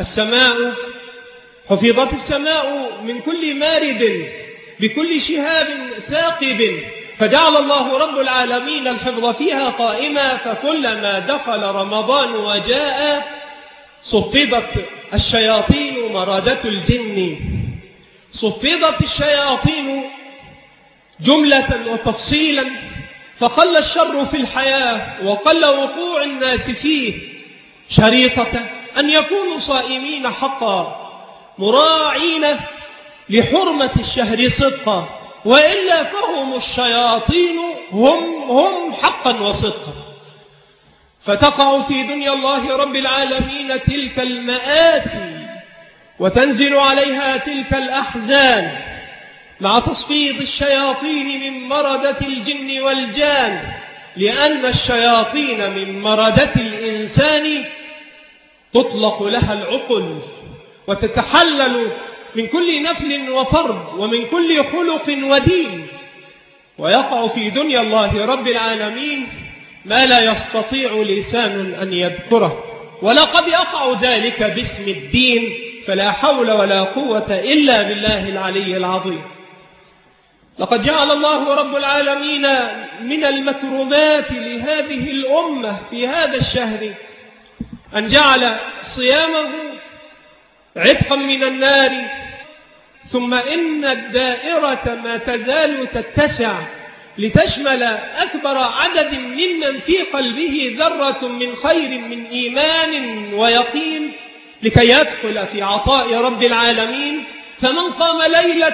السماء من كل مارد بكل شهاب ثاقب، فجعل الله رب العالمين الحفظ فيها قائما، فكلما دخل رمضان وجاء صفدت الشياطين مردة الجن. صفدت الشياطين جملة وتفصيلا، فقل الشر في الحياة وقل وقوع الناس فيه، شريطة أن يكونوا صائمين حقا مراعين لحرمة الشهر صدقا، وإلا فهم الشياطين هم حقا وصدقا. فتقع في دنيا الله رب العالمين تلك المآسي وتنزل عليها تلك الأحزان مع تصفيد الشياطين من مردة الجن والجان، لأن الشياطين من مردة الإنسان تطلق لها العقل وتتحلل من كل نفل وفرد ومن كل خلق ودين، ويقع في دنيا الله رب العالمين ما لا يستطيع لسان أن يذكره، ولقد يقع ذلك باسم الدين، فلا حول ولا قوة إلا بالله العلي العظيم. لقد جعل الله رب العالمين من المكرمات لهذه الأمة في هذا الشهر أن جعل صيامه عتقا من النار، ثم إن الدائرة ما تزال تتسع لتشمل أكبر عدد ممن في قلبه ذرة من خير من إيمان ويقين لكي يدخل في عطاء رب العالمين. فمن قام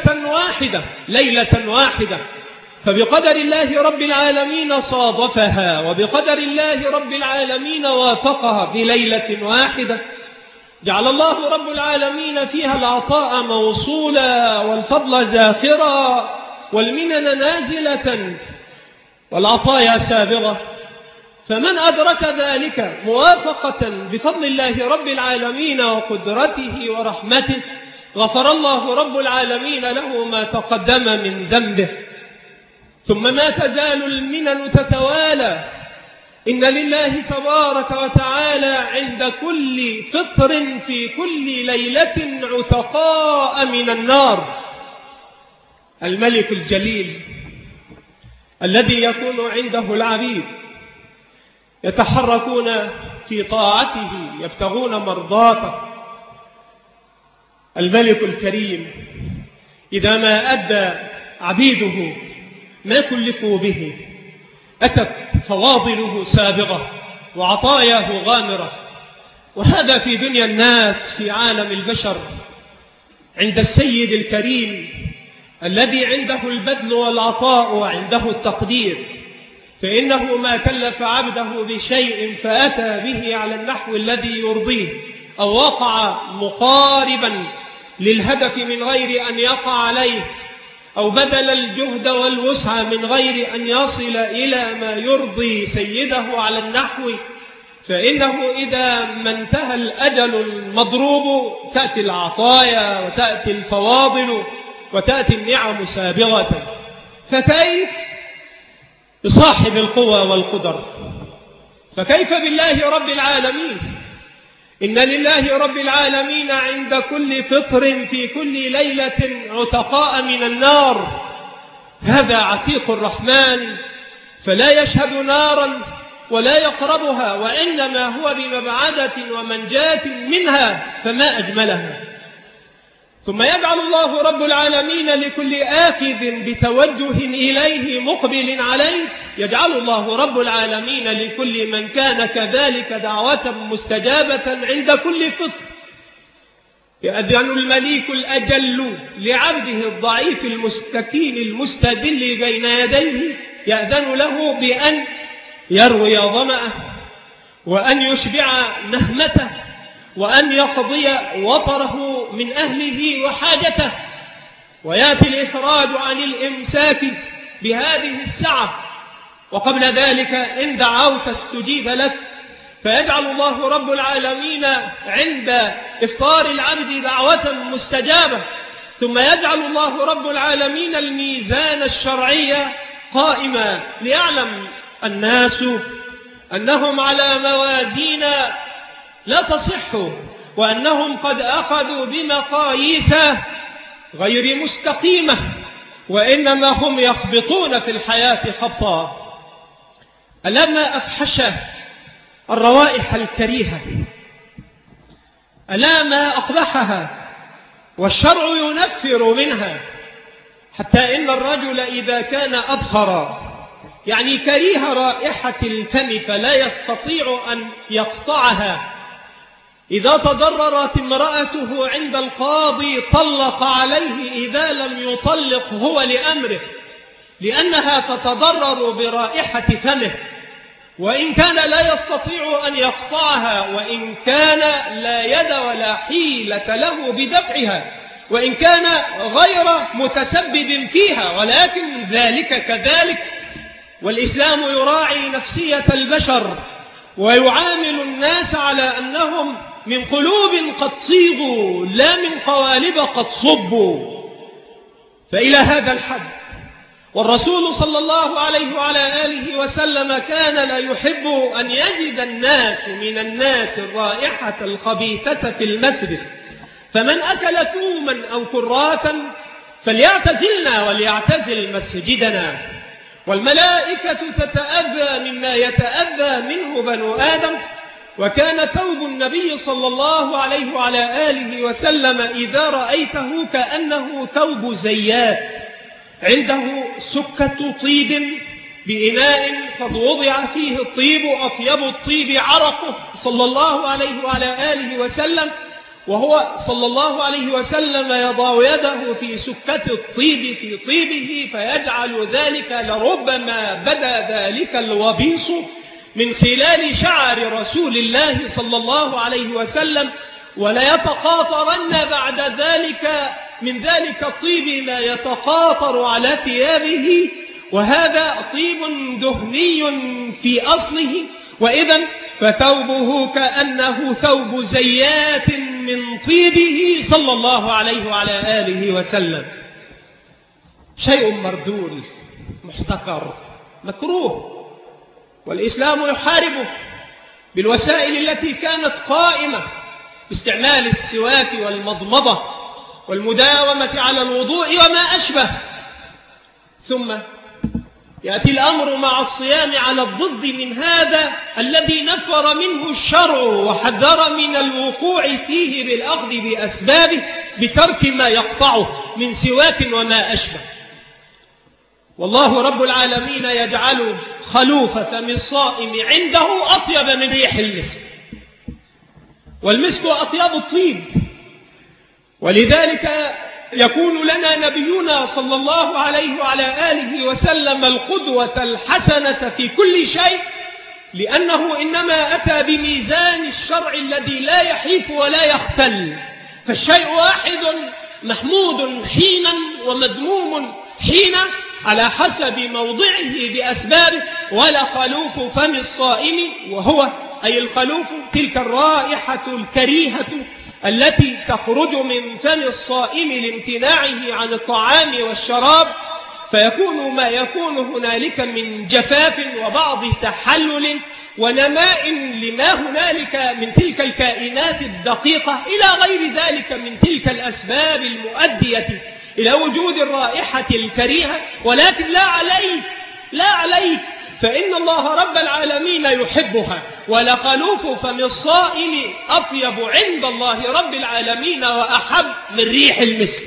ليلة واحدة فبقدر الله رب العالمين صادفها، وبقدر الله رب العالمين وافقها بليلة واحدة، جعل الله رب العالمين فيها العطاء موصولا والفضل زاخرا والمنن نازلة والعطايا سابغة. فمن أدرك ذلك موافقة بفضل الله رب العالمين وقدرته ورحمته غفر الله رب العالمين له ما تقدم من ذنبه. ثم ما تزال المنن تتوالى. إن لله تبارك وتعالى عند كل فطر في كل ليلة عتقاء من النار. الملك الجليل الذي يكون عنده العبيد يتحركون في طاعته يبتغون مرضاته. الملك الكريم إذا ما أدى عبيده ما كلفوا به أتت فواضله سابغة وعطاياه غامرة. وهذا في دنيا الناس في عالم البشر عند السيد الكريم الذي عنده البذل والعطاء وعنده التقدير، فإنه ما كلف عبده بشيء فأتى به على النحو الذي يرضيه أو وقع مقاربا للهدف من غير أن يقع عليه، أو بذل الجهد والوسع من غير أن يصل إلى ما يرضي سيده على النحو، فإنه إذا ما انتهى الأجل المضروب تأتي العطايا وتأتي الفواضل وتأتي النعم سابغة. فكيف بصاحب القوى والقدر؟ فكيف بالله رب العالمين؟ إن لله رب العالمين عند كل فطر في كل ليلة عتقاء من النار. هذا عتيق الرحمن فلا يشهد نارا ولا يقربها، وإنما هو بمبعدة ومنجاة منها، فما أجملها. ثم يجعل الله رب العالمين لكل آخذ بتوجه إليه مقبل عليه، يجعل الله رب العالمين لكل من كان كذلك دعوة مستجابة عند كل فطر. يأذن المليك الأجل لعبده الضعيف المستكين المستدل بين يديه، يأذن له بأن يروي ظمأه وأن يشبع نهمته وأن يقضي وطره من أهله وحاجته. ويأتي الإخراج عن الإمساك بهذه السعة، وقبل ذلك إن دعوت استجيب لك. فيجعل الله رب العالمين عند إفطار العبد دعوة مستجابة، ثم يجعل الله رب العالمين الميزان الشرعي قائما ليعلم الناس أنهم على موازين لا تصح، وأنهم قد أخذوا بمقاييس غير مستقيمة، وإنما هم يخبطون في الحياة خبطا. ألما أفحش الروائح الكريهة، ألا ما أقبحها والشرع ينفر منها، حتى إن الرجل إذا كان أبخر يعني كريه رائحة الفم فلا يستطيع أن يقطعها، إذا تضررت امرأته عند القاضي طلق عليه إذا لم يطلق هو لأمره، لأنها تتضرر برائحة فمه، وإن كان لا يستطيع أن يقطعها، وإن كان لا يد ولا حيلة له بدفعها، وإن كان غير متسبب فيها، ولكن ذلك كذلك. والإسلام يراعي نفسية البشر ويعامل الناس على أنهم من قلوب قد صيغوا لا من قوالب قد صبوا. فإلى هذا الحد والرسول صلى الله عليه وعلى آله وسلم كان لا يحب أن يجد الناس من الناس الرائحة الخبيثة في المسجد، فمن أكل ثوما أو كراثا فليعتزلنا وليعتزل مسجدنا. والملائكة تتأذى مما يتأذى منه بنو آدم، وكان ثوب النبي صلى الله عليه وعلى آله وسلم إذا رأيته كأنه ثوب زيات، عنده سكة طيب بإناء قد وضع فيه الطيب، أطيب الطيب عرقه صلى الله عليه وعلى آله وسلم، وهو صلى الله عليه وسلم يضع يده في سكة الطيب في طيبه فيجعل ذلك لربما بدا ذلك الوبيص من خلال شعر رسول الله صلى الله عليه وسلم، وليتقاطرن بعد ذلك من ذلك الطيب ما يتقاطر على ثيابه، وهذا طيب دهني في أصله، وإذا فثوبه كأنه ثوب زيات من طيبه صلى الله عليه وعلى آله وسلم. شيء مردود محتقر مكروه، والإسلام يحاربه بالوسائل التي كانت قائمة باستعمال السواك والمضمضة والمداومة على الوضوء وما أشبه. ثم يأتي الأمر مع الصيام على الضد من هذا الذي نفر منه الشرع وحذر من الوقوع فيه بالأخذ بأسبابه بترك ما يقطعه من سواك وما أشبه. والله رب العالمين يجعل خلوف فم الصائم عنده أطيب من ريح المسك، والمسك أطيب الطيب، ولذلك يكون لنا نبينا صلى الله عليه وعلى آله وسلم القدوة الحسنة في كل شيء، لأنه إنما أتى بميزان الشرع الذي لا يحيف ولا يختل، فالشيء واحد محمود حينا ومذموم حينا على حسب موضعه بأسبابه. ولا خلوف فم الصائم، وهو أي الخلوف تلك الرائحة الكريهة التي تخرج من فم الصائم لامتناعه عن الطعام والشراب، فيكون ما يكون هنالك من جفاف وبعض تحلل ونماء لما هنالك من تلك الكائنات الدقيقة إلى غير ذلك من تلك الأسباب المؤدية إلى وجود الرائحة الكريهة. ولكن لا عليك فإن الله رب العالمين يحبها، ولخلوف فم الصائم أطيب عند الله رب العالمين وأحب من ريح المسك.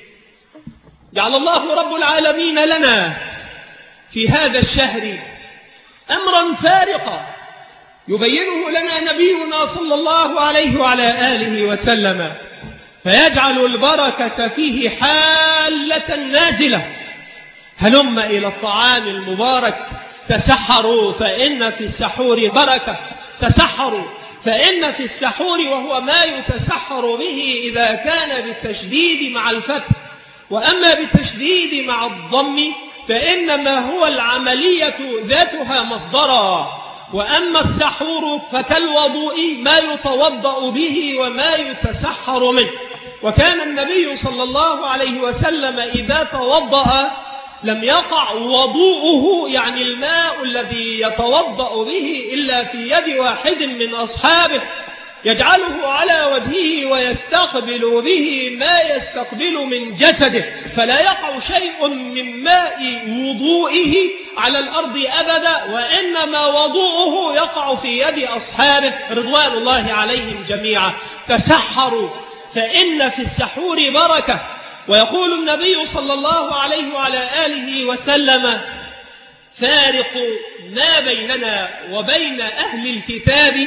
جعل الله رب العالمين لنا في هذا الشهر أمرا فارقا يبينه لنا نبينا صلى الله عليه وعلى آله وسلم، فيجعل البركة فيه حالة نازلة. هلم إلى الطعام المبارك، تسحروا فإن في السحور بركة، تسحروا فإن في السحور، وهو ما يتسحر به إذا كان بالتشديد مع الفتح، وأما بالتشديد مع الضم فإنما هو العملية ذاتها مصدرا. وأما السحور فكالوضوء ما يتوضأ به وما يتسحر منه. وكان النبي صلى الله عليه وسلم إذا توضأ لم يقع وضوءه، يعني الماء الذي يتوضأ به، إلا في يد واحد من أصحابه يجعله على وجهه ويستقبل به ما يستقبل من جسده، فلا يقع شيء من ماء وضوئه على الأرض أبدا، وإنما وضوءه يقع في يد أصحابه رضوان الله عليهم جميعا. تسحروا فإن في السحور بركة. ويقول النبي صلى الله عليه وعلى آله وسلم: فارق ما بيننا وبين أهل الكتاب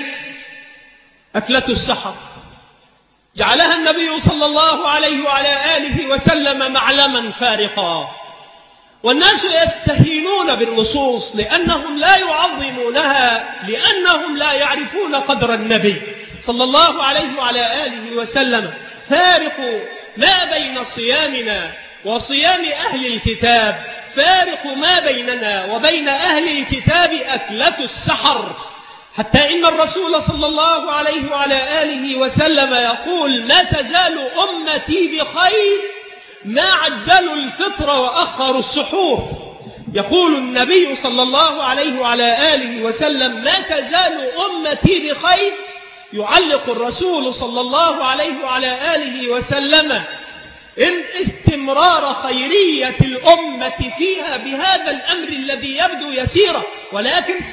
أكلة السحر. جعلها النبي صلى الله عليه وعلى آله وسلم معلما فارقا، والناس يستهينون بالنصوص لأنهم لا يعظمونها، لأنهم لا يعرفون قدر النبي صلى الله عليه وعلى آله وسلم. فارق ما بين صيامنا وصيام أهل الكتاب، فارق ما بيننا وبين أهل الكتاب أكلة السحر. حتى إن الرسول صلى الله عليه وعلى آله وسلم يقول: لا تزال أمتي بخير ما عجلوا الفطر وأخروا السحور. يقول النبي صلى الله عليه وعلى آله وسلم: ما تزال أمتي بخير. يعلق الرسول صلى الله عليه وعلى آله وسلم إن استمرار خيرية الأمة فيها بهذا الأمر الذي يبدو يسيرا، ولكن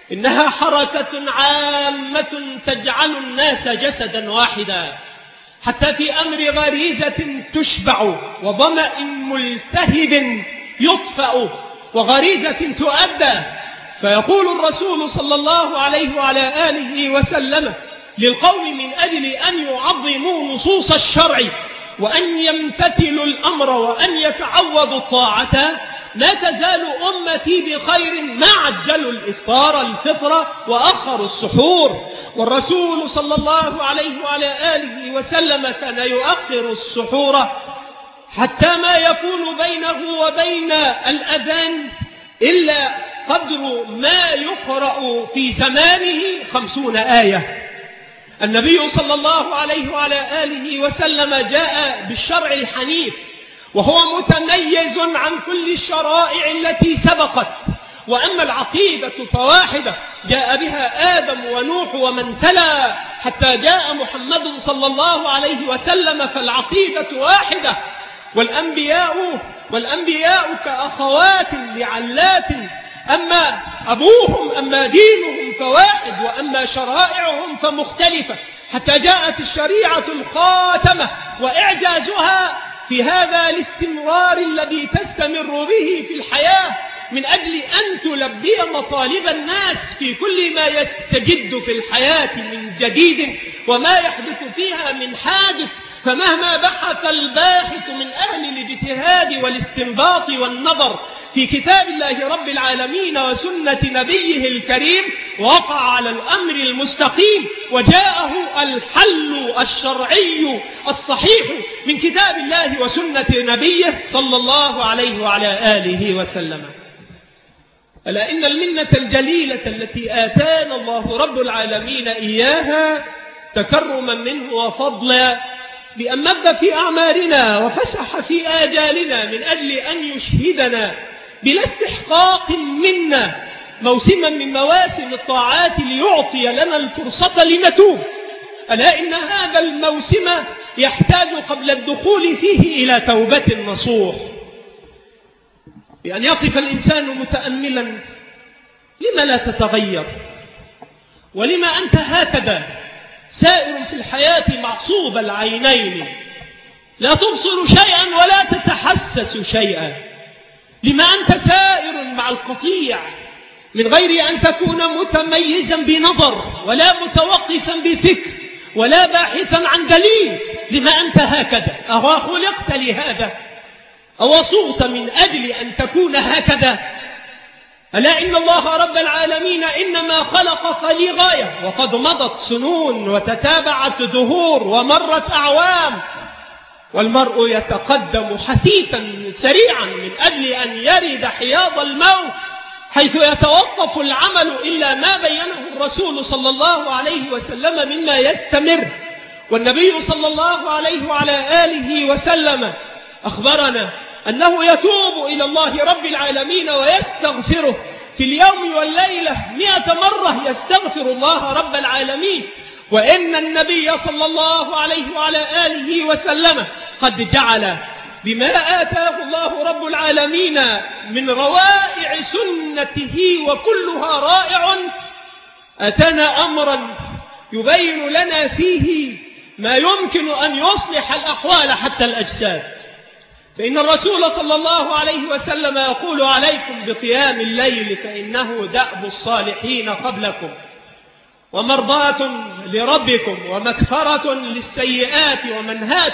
إنها حركة عامة تجعل الناس جسدا واحدا، حتى في أمر غريزة تشبع وظمأ ملتهب يطفأ وغريزة تؤدى. فيقول الرسول صلى الله عليه وعلى آله وسلم للقوم من أجل أن يعظموا نصوص الشرع وأن يمتثلوا الأمر وأن يتعوضوا الطاعة: لا تزال أمتي بخير ما عجلوا الإفطار الفطر وأخروا السحور. والرسول صلى الله عليه وعلى آله وسلم كان يؤخر السحور حتى ما يكون بينه وبين الأذان إلا قدر ما يقرأ في زمانه 50 آية. النبي صلى الله عليه وعلى آله وسلم جاء بالشرع الحنيف، وهو متميز عن كل الشرائع التي سبقت. وأما العقيدة فواحدة جاء بها آدم ونوح ومن تلا حتى جاء محمد صلى الله عليه وسلم، فالعقيدة واحدة. والأنبياء كأخوات لعلات، أما أبوهم أما دينهم فواحد، وأما شرائعهم فمختلفة، حتى جاءت الشريعة الخاتمة وإعجازها في هذا الاستمرار الذي تستمر به في الحياة من أجل أن تلبي مطالب الناس في كل ما يستجد في الحياة من جديد وما يحدث فيها من حادث. فمهما بحث الباحث من أهل الاجتهاد والاستنباط والنظر في كتاب الله رب العالمين وسنة نبيه الكريم، وقع على الأمر المستقيم وجاءه الحل الشرعي الصحيح من كتاب الله وسنة نبيه صلى الله عليه وعلى آله وسلم. ألا إن المنة الجليلة التي آتانا الله رب العالمين إياها تكرما منه وفضلا بأن مد في أعمارنا وفسح في آجالنا من أجل أن يشهدنا بلا استحقاق منا موسما من مواسم الطاعات ليعطي لنا الفرصة لنتوب. ألا إن هذا الموسم يحتاج قبل الدخول فيه إلى توبة نصوح، بأن يقف الإنسان متأملا: لما لا تتغير؟ ولما أنت هكذا سائر في الحياة معصوب العينين، لا تبصر شيئا ولا تتحسس شيئا؟ لما أنت سائر مع القطيع من غير أن تكون متميزا بنظر ولا متوقفا بفكر ولا باحثا عن دليل؟ لما أنت هكذا؟ أو خلقت لهذا؟ أو صغت من أجل أن تكون هكذا؟ ألا إن الله رب العالمين إنما خلقك لغاية، وقد مضت سنون وتتابعت دهور ومرت أعوام، والمرء يتقدم حثيثا سريعا من أجل أن يرد حياض الموت، حيث يتوقف العمل إلا ما بينه الرسول صلى الله عليه وسلم مما يستمر. والنبي صلى الله عليه وعلى آله وسلم أخبرنا أنه يتوب إلى الله رب العالمين ويستغفره في اليوم والليلة 100 مرة، يستغفر الله رب العالمين. وإن النبي صلى الله عليه وعلى آله وسلم قد جعل بما آتاه الله رب العالمين من روائع سنته وكلها رائع، أتانا أمرا يبين لنا فيه ما يمكن أن يصلح الأحوال حتى الأجساد. فإن الرسول صلى الله عليه وسلم يقول: عليكم بقيام الليل فإنه دأب الصالحين قبلكم، ومرضاة لربكم، ومكفرة للسيئات، ومنهاة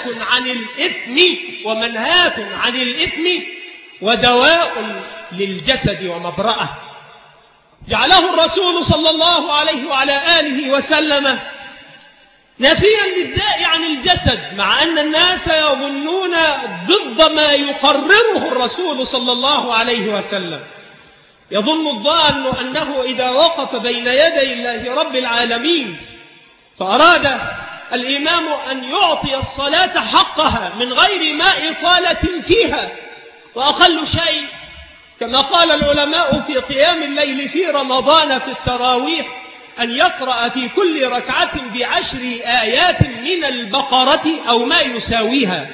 عن الإثم ودواء للجسد ومبرأة. جعله الرسول صلى الله عليه وعلى آله وسلم نافيا للداء عن الجسد، مع أن الناس يظنون ضد ما يقرره الرسول صلى الله عليه وسلم. يظن الظان أنه إذا وقف بين يدي الله رب العالمين فأراد الإمام أن يعطي الصلاة حقها من غير ما إطالة فيها، وأقل شيء كما قال العلماء في قيام الليل في رمضان في التراويح أن يقرأ في كل ركعة ب10 آيات من البقرة أو ما يساويها.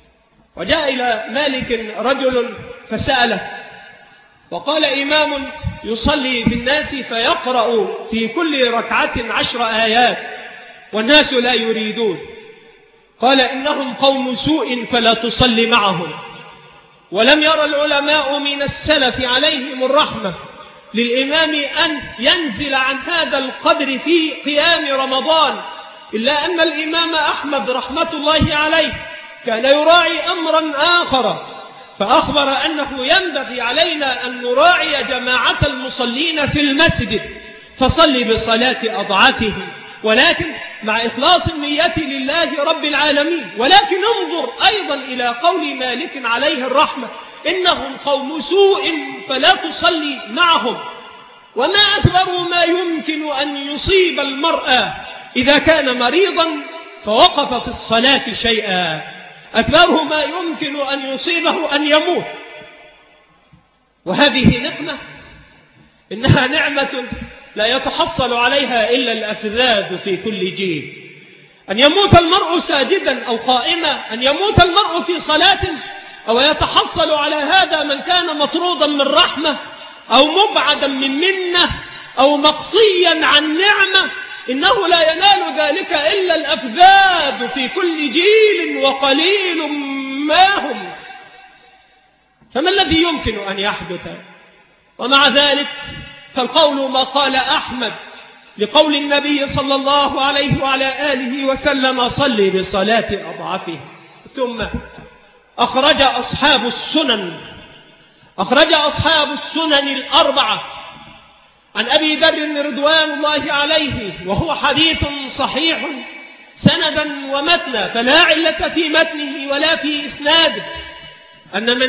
وجاء إلى مالك رجل فسأله وقال: إمام يصلي بالناس فيقرأ في كل ركعة 10 آيات والناس لا يريدون. قال إنهم قوم سوء فلا تصلي معهم. ولم يرى العلماء من السلف عليهم الرحمة للإمام أن ينزل عن هذا القدر في قيام رمضان، إلا أن الإمام أحمد رحمة الله عليه كان يراعي أمرا آخر، فأخبر أنه ينبغي علينا أن نراعي جماعة المصلين في المسجد، فصل بصلاة أضعافهم، ولكن مع إخلاص النية لله رب العالمين. ولكن انظر أيضا إلى قول مالك عليه الرحمة: إنهم قوم سوء فلا تصلي معهم. وما أكبر ما يمكن أن يصيب المرأة إذا كان مريضا فوقف في الصلاة شيئا، أكبره ما يمكن أن يصيبه أن يموت. وهذه نقمة، إنها نعمة لا يتحصل عليها إلا الأفذاذ في كل جيل. أن يموت المرء ساجدا أو قائما، أن يموت المرء في صلاة، أو يتحصل على هذا من كان مطرودا من رحمة أو مبعدا من منة أو مقصيا عن نعمة، إنه لا ينال ذلك إلا الأفذاذ في كل جيل وقليل ما هم. فما الذي يمكن أن يحدث؟ ومع ذلك فالقول ما قال أحمد لقول النبي صلى الله عليه وعلى آله وسلم: صلي بصلاة أضعافه. ثم أخرج أصحاب السنن الأربعة عن أبي ذر رضوان الله عليه، وهو حديث صحيح سندا ومتنا، فلا علة في متنه ولا في إسناده، أن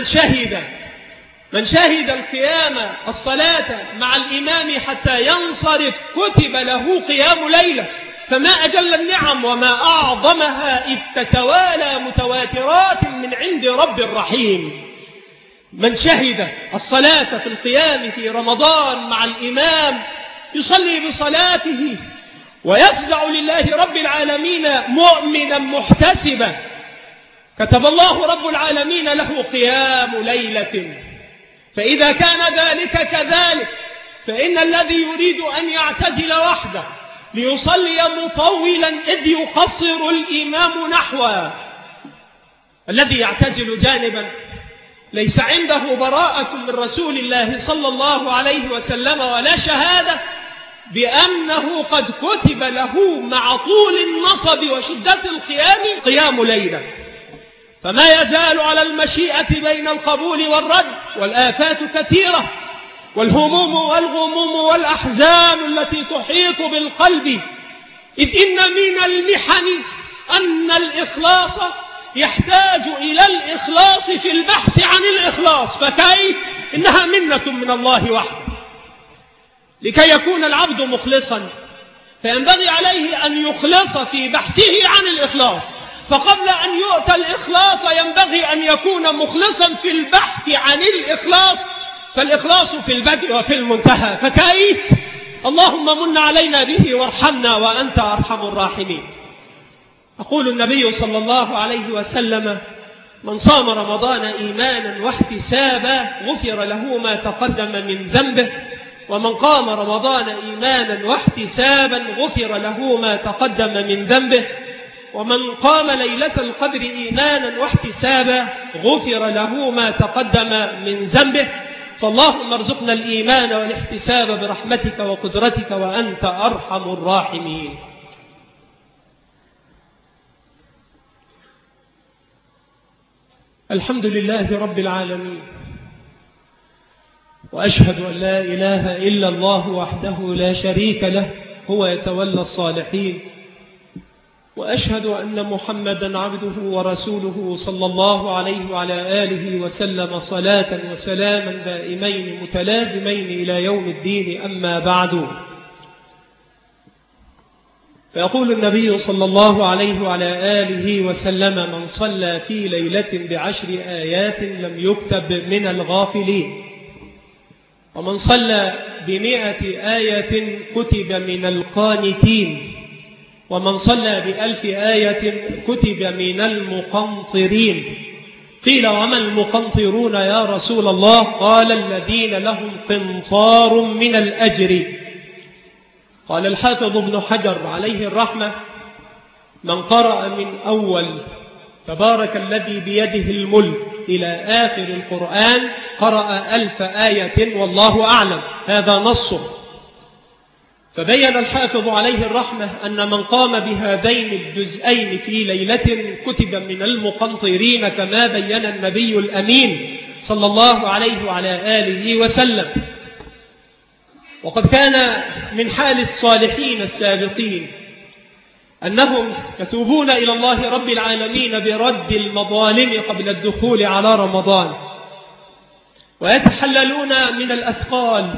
من شهد القيام الصلاة مع الإمام حتى ينصرف كتب له قيام ليلة. فما أجل النعم وما أعظمها إذ تتوالى متواترات من عند رب الرحيم. من شهد الصلاة في القيام في رمضان مع الإمام يصلي بصلاته ويفزع لله رب العالمين مؤمنا محتسبا، كتب الله رب العالمين له قيام ليلة. فإذا كان ذلك كذلك، فإن الذي يريد أن يعتزل وحده ليصلي مطولا إذ يقصر الإمام نحوه، الذي يعتزل جانبا ليس عنده براءة من رسول الله صلى الله عليه وسلم ولا شهادة بأنه قد كتب له مع طول النصب وشدة القيام قيام ليلة. فما يزال على المشيئة بين القبول والرد، والآفات كثيرة، والهموم والغموم والأحزان التي تحيط بالقلب، إذ إن من المحن أن الإخلاص يحتاج إلى الإخلاص في البحث عن الإخلاص، فكيف إنها منة من الله وحده. لكي يكون العبد مخلصا فينبغي عليه أن يخلص في بحثه عن الإخلاص، فقبل أن يؤتى الإخلاص ينبغي أن يكون مخلصا في البحث عن الإخلاص، فالإخلاص في البدء وفي المنتهى، فكيف؟ اللهم من علينا به وارحمنا وأنت أرحم الراحمين. أقول النبي صلى الله عليه وسلم: من صام رمضان إيمانا واحتسابا غفر له ما تقدم من ذنبه، ومن قام رمضان إيمانا واحتسابا غفر له ما تقدم من ذنبه، ومن قام ليلة القدر إيمانا واحتسابا غفر له ما تقدم من ذنبه. فاللهم ارزقنا الإيمان والاحتساب برحمتك وقدرتك وأنت أرحم الراحمين. الحمد لله رب العالمين، وأشهد أن لا إله إلا الله وحده لا شريك له، هو يتولى الصالحين، وأشهد أن محمدا عبده ورسوله صلى الله عليه وعلى آله وسلم صلاة وسلاما دائمين متلازمين إلى يوم الدين. أما بعد، فيقول النبي صلى الله عليه وعلى آله وسلم: من صلى في ليلة ب10 آيات لم يكتب من الغافلين، ومن صلى ب100 آية كتب من القانتين، ومن صلى ب1000 آية كتب من المقنطرين. قيل وما المقنطرون يا رسول الله؟ قال الذين لهم قنطار من الأجر. قال الحافظ ابن حجر عليه الرحمة: من قرأ من أول تبارك الذي بيده الملك إلى آخر القرآن قرأ 1000 آية والله أعلم. هذا نص. فبين الحافظ عليه الرحمة أن من قام بهذين الجزئين في ليلة كتب من المقنطرين كما بين النبي الأمين صلى الله عليه وعلى آله وسلم. وقد كان من حال الصالحين السابقين أنهم يتوبون إلى الله رب العالمين برد المظالم قبل الدخول على رمضان، ويتحللون من الأثقال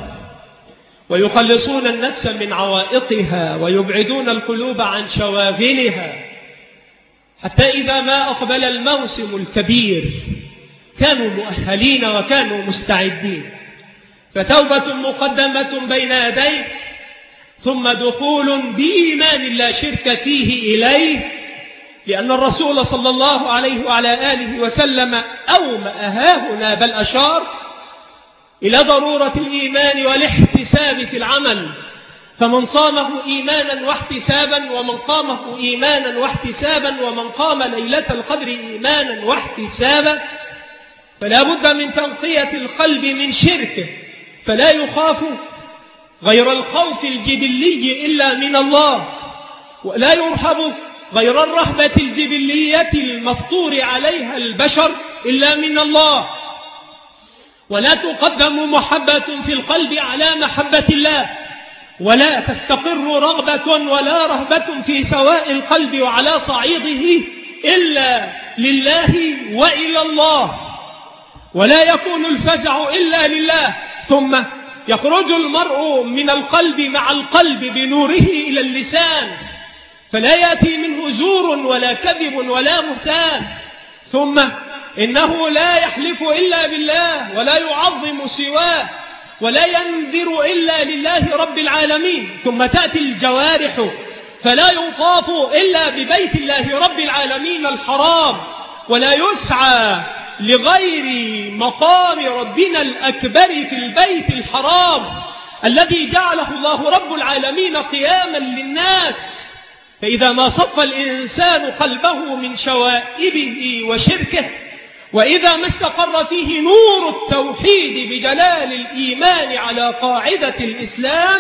ويخلصون النفس من عوائقها ويبعدون القلوب عن شواغلها، حتى إذا ما أقبل الموسم الكبير كانوا مؤهلين وكانوا مستعدين. فتوبة مقدمة بين يديه، ثم دخول بإيمان لا شرك فيه إليه، لأن الرسول صلى الله عليه وعلى آله وسلم أومأ هاهنا بل أشار إلى ضرورة الإيمان والاحتساب في العمل. فمن صامه إيمانا واحتسابا، ومن قامه إيمانا واحتسابا، ومن قام ليلة القدر إيمانا واحتسابا، فلا بد من تنقية القلب من شركه، فلا يخاف غير الخوف الجبلي إلا من الله، ولا يرهب غير الرهبة الجبلية المفطور عليها البشر إلا من الله، ولا تقدم محبة في القلب على محبة الله، ولا تستقر رغبة ولا رهبة في سواء القلب وعلى صعيده إلا لله وإلى الله، ولا يكون الفزع إلا لله. ثم يخرج المرء من القلب مع القلب بنوره إلى اللسان، فلا يأتي منه زور ولا كذب ولا بهتان. ثم إنه لا يحلف إلا بالله ولا يعظم سواه ولا ينذر إلا لله رب العالمين. ثم تأتي الجوارح فلا يطاف إلا ببيت الله رب العالمين الحرام، ولا يسعى لغير مقام ربنا الأكبر في البيت الحرام الذي جعله الله رب العالمين قياما للناس. فإذا ما صف الإنسان قلبه من شوائبه وشركه، وإذا ما استقر فيه نور التوحيد بجلال الإيمان على قاعدة الإسلام،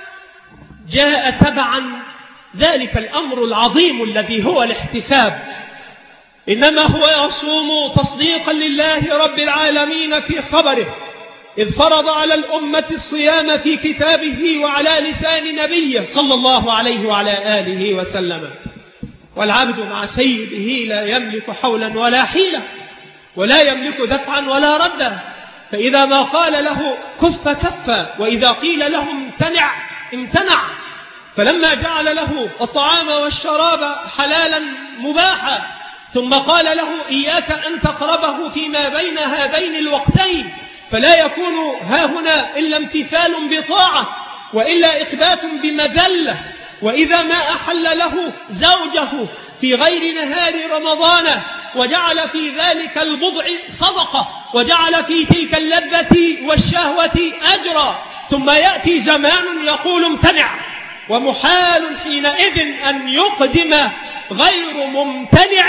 جاء تبعا ذلك الأمر العظيم الذي هو الاحتساب. إنما هو يصوم تصديقا لله رب العالمين في خبره، إذ فرض على الأمة الصيام في كتابه وعلى لسان نبيه صلى الله عليه وعلى آله وسلم. والعبد مع سيده لا يملك حولا ولا حيلة، ولا يملك دفعا ولا ردا. فإذا ما قال له كف كف، وإذا قيل له امتنع امتنع. فلما جعل له الطعام والشراب حلالا مباحا، ثم قال له إياك أن تقربه فيما بين هذين الوقتين، فلا يكون هاهنا إلا امتثال بطاعة وإلا إخبات بمذلة. وإذا ما أحل له زوجه في غير نهار رمضان وجعل في ذلك البضع صدقة، وجعل في تلك اللذة والشهوة أجرا، ثم يأتي زمان يقول امتنع، ومحال حينئذ أن يقدم غير ممتنع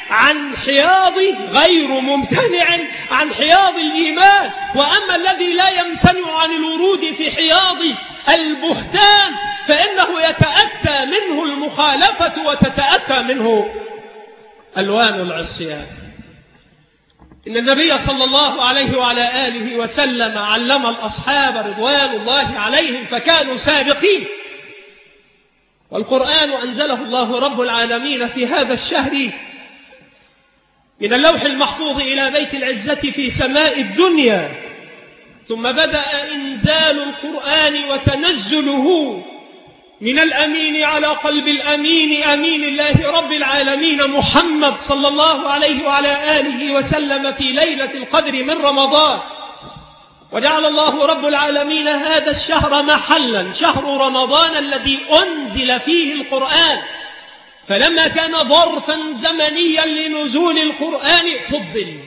عن حياض الإيمان. وأما الذي لا يمتنع عن الورود في حياض البهتان فإنه يتأتى منه المخالفة وتتأتى منه ألوان العصيان. إن النبي صلى الله عليه وعلى آله وسلم علم الأصحاب رضوان الله عليهم فكانوا سابقين، والقرآن أنزله الله رب العالمين في هذا الشهر من اللوح المحفوظ إلى بيت العزة في سماء الدنيا، ثم بدأ إنزال القرآن وتنزله من الأمين على قلب الأمين أمين الله رب العالمين محمد صلى الله عليه وعلى آله وسلم في ليلة القدر من رمضان. وجعل الله رب العالمين هذا الشهر محلا، شهر رمضان الذي أنزل فيه القرآن. فلما كان ظرفا زمنيا لنزول القرآن فضل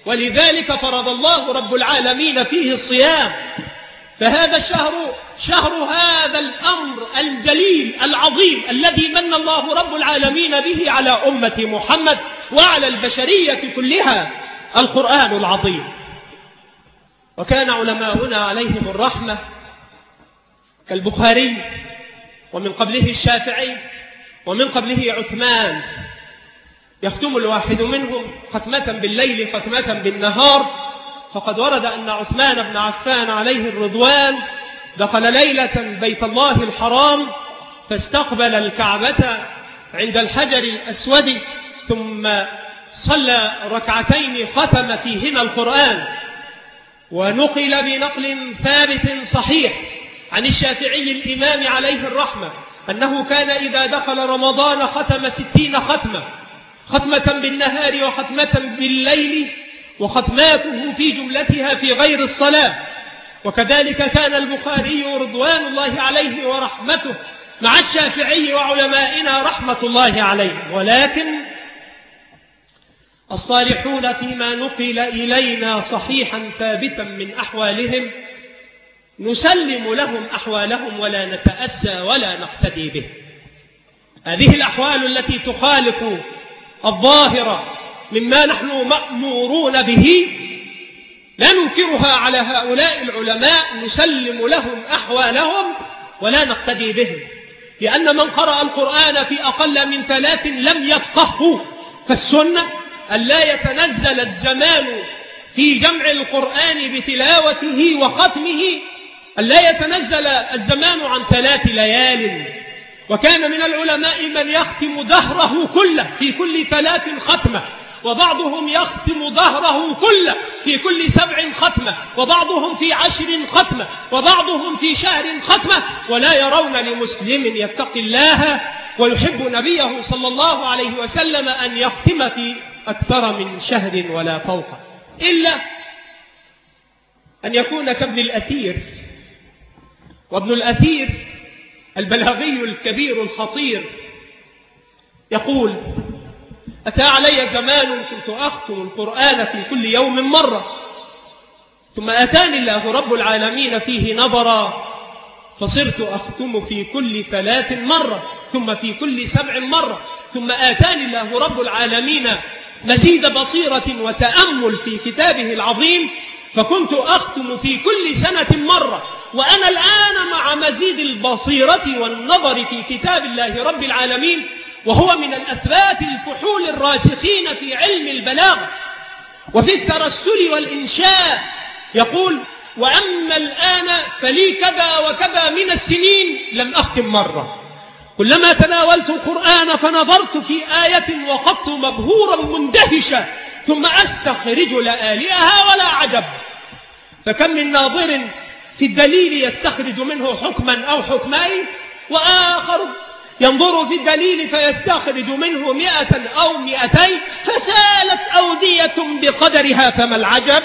ولذلك فرض الله رب العالمين فيه الصيام. فهذا الشهر شهر هذا الأمر الجليل العظيم الذي من الله رب العالمين به على أمة محمد وعلى البشرية كلها، القرآن العظيم. وكان علماؤنا عليهم الرحمة كالبخاري، ومن قبله الشافعي، ومن قبله عثمان، يختم الواحد منهم ختمة بالليل ختمة بالنهار. فقد ورد أن عثمان بن عفان عليه الرضوان دخل ليلة بيت الله الحرام فاستقبل الكعبة عند الحجر الأسود، ثم صلى ركعتين ختم فيهما القرآن. ونقل بنقل ثابت صحيح عن الشافعي الإمام عليه الرحمة أنه كان إذا دخل رمضان ختم 60 ختمة، ختمة بالنهار وختمة بالليل، وختماته في جملتها في غير الصلاة. وكذلك كان البخاري رضوان الله عليه ورحمته مع الشافعي وعلمائنا رحمة الله عليهم. ولكن الصالحون فيما نقل إلينا صحيحا ثابتا من أحوالهم نسلم لهم أحوالهم ولا نتأسى ولا نقتدي به. هذه الأحوال التي تخالف الظاهرة مما نحن مأمورون به لا ننكرها على هؤلاء العلماء، نسلم لهم أحوالهم ولا نقتدي بهم، لأن من قرأ القرآن في أقل من 3 لم يفقهه. فالسنة أن لا يتنزل الزمان في جمع القرآن بتلاوته وختمه، أن لا يتنزل الزمان عن 3 ليال. وكان من العلماء من يختم دهره كله في كل 3 ختمة، وبعضهم يختم دهره كله في كل 7 ختمة، وبعضهم في 10 ختمة، وبعضهم في شهر ختمة، ولا يرون لمسلم يتقي الله ويحب نبيه صلى الله عليه وسلم أن يختم في أكثر من شهر ولا فوق، إلا أن يكون كابن الأثير. وابن الأثير البلاغي الكبير الخطير يقول: أتى علي زمان كنت أختم القرآن في كل يوم مرة، ثم أتاني الله رب العالمين فيه نظرا فصرت أختم في كل 3 مرة، ثم في كل 7 مرة، ثم آتاني الله رب العالمين مزيد بصيرة وتأمل في كتابه العظيم فكنت أختم في كل سنة مرة. وأنا الآن مع مزيد البصيرة والنظر في كتاب الله رب العالمين، وهو من الأثبات الفحول الراسخين في علم البلاغة وفي الترسل والإنشاء. يقول: وأما الآن فلي كذا وكذا من السنين لم أختم مرة، كلما تناولت القرآن فنظرت في آية وقفت مبهورا مندهشا ثم أستخرج لآلئها ولا عجب. فكم من ناظر في الدليل يستخرج منه حكما أو حكمين، وآخر ينظر في الدليل فيستخرج منه 100 أو 200، فسالت أودية بقدرها، فما العجب.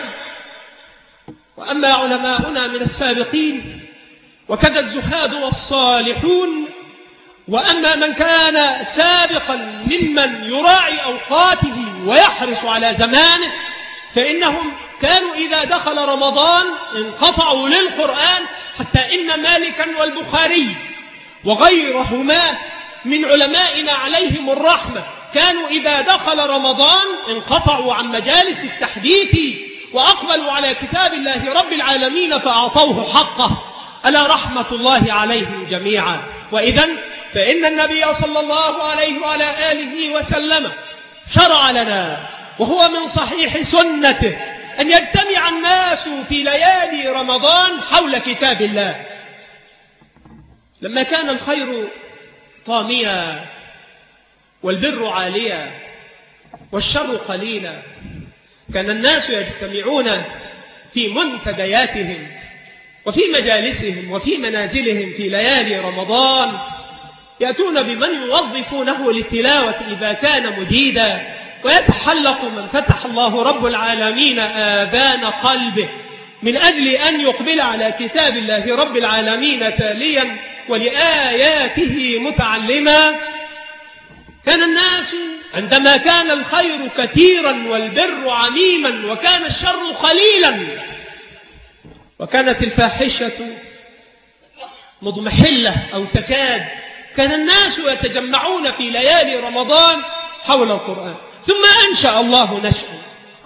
وأما علماؤنا من السابقين وكذا الزهاد والصالحون، وأما من كان سابقا ممن يراعي أوقاته ويحرص على زمانه، فإنهم كانوا إذا دخل رمضان انقطعوا للقرآن، حتى إن مالكا والبخاري وغيرهما من علمائنا عليهم الرحمة كانوا إذا دخل رمضان انقطعوا عن مجالس التحديث وأقبلوا على كتاب الله رب العالمين فأعطوه حقه، ألا رحمة الله عليهم جميعا. وإذن فإن النبي صلى الله عليه وعلى آله وسلم شرع لنا وهو من صحيح سنته أن يجتمع الناس في ليالي رمضان حول كتاب الله. لما كان الخير طاميا والبر عاليا والشر قليلا، كان الناس يجتمعون في منتدياتهم وفي مجالسهم وفي منازلهم في ليالي رمضان، يأتون بمن يوظفونه للتلاوة إذا كان مجيدا، ويتحلق من فتح الله رب العالمين آذان قلبه من أجل أن يقبل على كتاب الله رب العالمين تاليا ولآياته متعلما، كان الناس عندما كان الخير كثيرا والبر عميما وكان الشر قليلا وكانت الفاحشة مضمحلة أو تكاد، كان الناس يتجمعون في ليالي رمضان حول القرآن. ثم أنشأ الله نشأ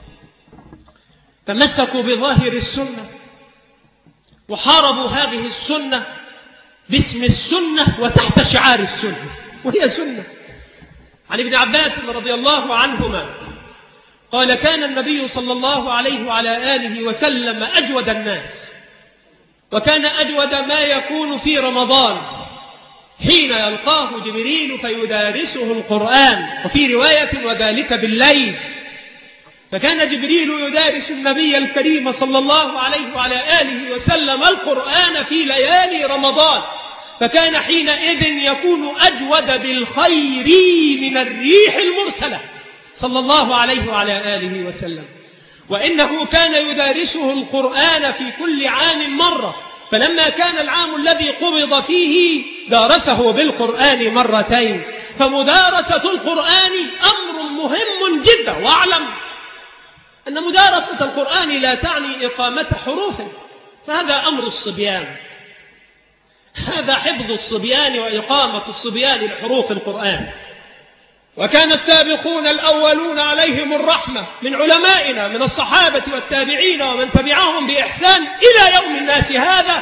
تمسكوا بظاهر السنة وحاربوا هذه السنة باسم السنة وتحت شعار السنة، وهي سنة. عن ابن عباس رضي الله عنهما قال: كان النبي صلى الله عليه وعلى آله وسلم أجود الناس، وكان أجود ما يكون في رمضان حين يلقاه جبريل فيدارسه القرآن، وفي رواية وذلك بالليل. فكان جبريل يدارس النبي الكريم صلى الله عليه وعلى آله وسلم القرآن في ليالي رمضان، فكان حينئذ يكون أجود بالخير من الريح المرسلة صلى الله عليه وعلى آله وسلم. وإنه كان يدارسه القرآن في كل عام مرة، فلما كان العام الذي قبض فيه دارسه بالقرآن مرتين. فمدارسة القرآن أمر مهم جدا. واعلم أن مدارسة القرآن لا تعني إقامة حروفه، فهذا أمر الصبيان، هذا حفظ الصبيان وإقامة الصبيان لحروف القرآن. وكان السابقون الأولون عليهم الرحمة من علمائنا من الصحابة والتابعين ومن تبعهم بإحسان إلى يوم الناس هذا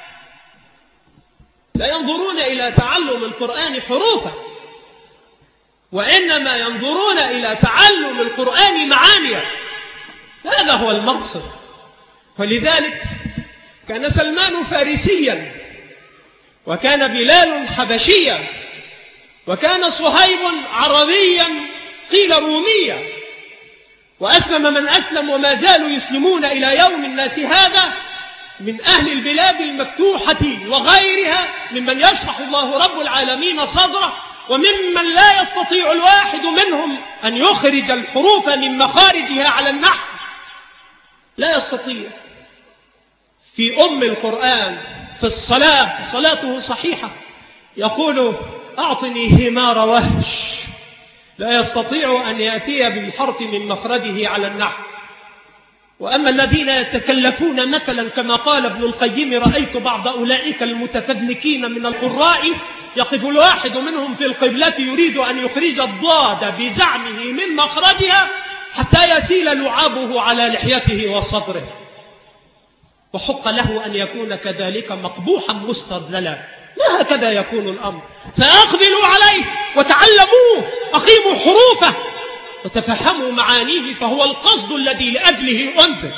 لا ينظرون إلى تعلم القرآن حروفا، وإنما ينظرون إلى تعلم القرآن معانيه. هذا هو المقصد. ولذلك كان سلمان فارسيا، وكان بلال حبشيا، وكان صهيب عربيا قيل روميا، وأسلم من أسلم وما زالوا يسلمون إلى يوم الناس هذا من أهل البلاد المفتوحة وغيرها ممن يشرح الله رب العالمين صدره، وممن لا يستطيع الواحد منهم أن يخرج الحروف من مخارجها على النحو، لا يستطيع. في أم القرآن في الصلاة صلاته صحيحة يقول: أعطني همار وهش، لا يستطيع أن يأتي بالحرف من مخرجه على النحو. وأما الذين يتكلفون مثلا كما قال ابن القيم: رأيت بعض أولئك المتفذلكين من القراء يقف الواحد منهم في القبلة يريد أن يخرج الضاد بزعمه من مخرجها حتى يسيل لعابه على لحيته وصدره، وحق له أن يكون كذلك مقبوحا مسترذلا. لا هكذا يكون الأمر. فأقبلوا عليه وتعلموه، أقيموا حروفه وتفهموا معانيه، فهو القصد الذي لأجله أنزل.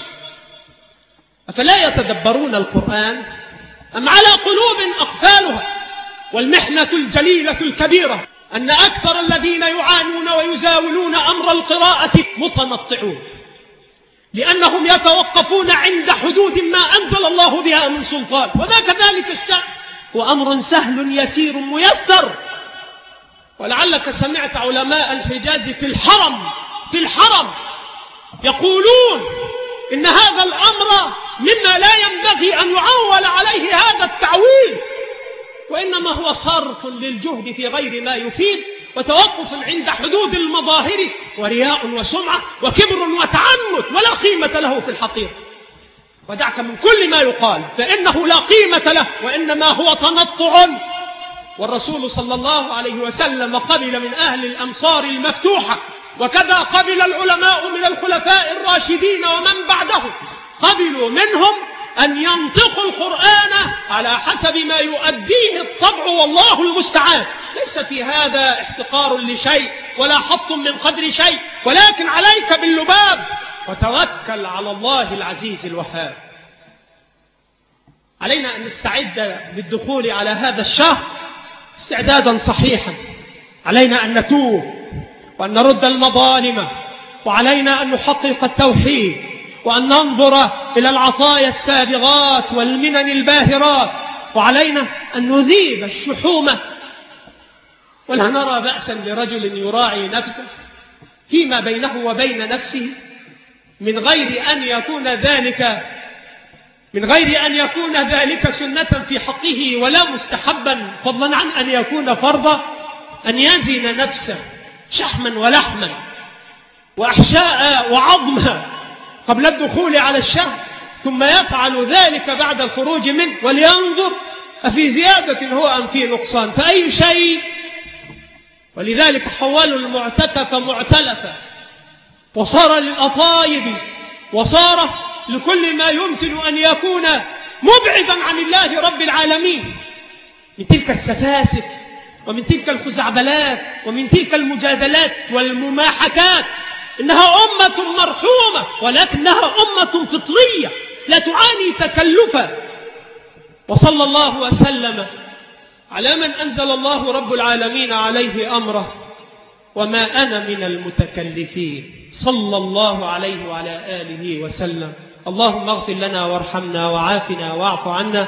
أفلا يتدبرون القرآن أم على قلوب أقفالها؟ والمحنة الجليلة الكبيرة أن أكثر الذين يعانون ويزاولون أمر القراءة متنطعون، لأنهم يتوقفون عند حدود ما أنزل الله بها من سلطان، وذاك ذلك الشأن، وأمر سهل يسير ميسر. ولعلك سمعت علماء الحجاز في الحرم يقولون إن هذا الأمر مما لا ينبغي أن يعول عليه هذا التعويل، وإنما هو صرف للجهد في غير ما يفيد، وتوقف عند حدود المظاهر، ورياء وسمعة وكبر وتعنت، ولا قيمة له في الحقيقة. ودعك من كل ما يقال فإنه لا قيمة له، وإنما هو تنطع. والرسول صلى الله عليه وسلم قبل من أهل الأمصار المفتوحة، وكذا قبل العلماء من الخلفاء الراشدين ومن بعدهم، قبلوا منهم أن ينطقوا القرآن على حسب ما يؤديه الطبع، والله المستعان. ليس في هذا احتقار لشيء ولا حط من قدر شيء، ولكن عليك باللباب وتوكل على الله العزيز الوهاب. علينا أن نستعد للدخول على هذا الشهر استعدادا صحيحا. علينا أن نتوب وأن نرد المظالم، وعلينا أن نحقق التوحيد، وأن ننظر إلى العطايا السابغات والمنن الباهرات، وعلينا أن نذيب الشحومة. ولا نرى بأسا لرجل يراعي نفسه فيما بينه وبين نفسه من غير أن يكون ذلك سنة في حقه ولا مستحبا، فضلا عن أن يكون فرضا. أن يزن نفسه شحما ولحما وأحشاء وعظما قبل الدخول على الشهر، ثم يفعل ذلك بعد الخروج منه، ولينظر أفي زيادة هو أم في نقصان، فأي شيء. ولذلك حولوا المعتكف معتلفا، وصار للأطايب، وصار لكل ما يمكن أن يكون مبعدا عن الله رب العالمين من تلك السفاسف ومن تلك الخزعبلات ومن تلك المجادلات والمماحكات. إنها أمة مرحومة، ولكنها أمة فطرية لا تعاني تكلفا. وصلى الله وسلم على من أنزل الله رب العالمين عليه أمره: وما أنا من المتكلفين. صلى الله عليه وعلى آله وسلم. اللهم اغفر لنا وارحمنا وعافنا واعف عنا.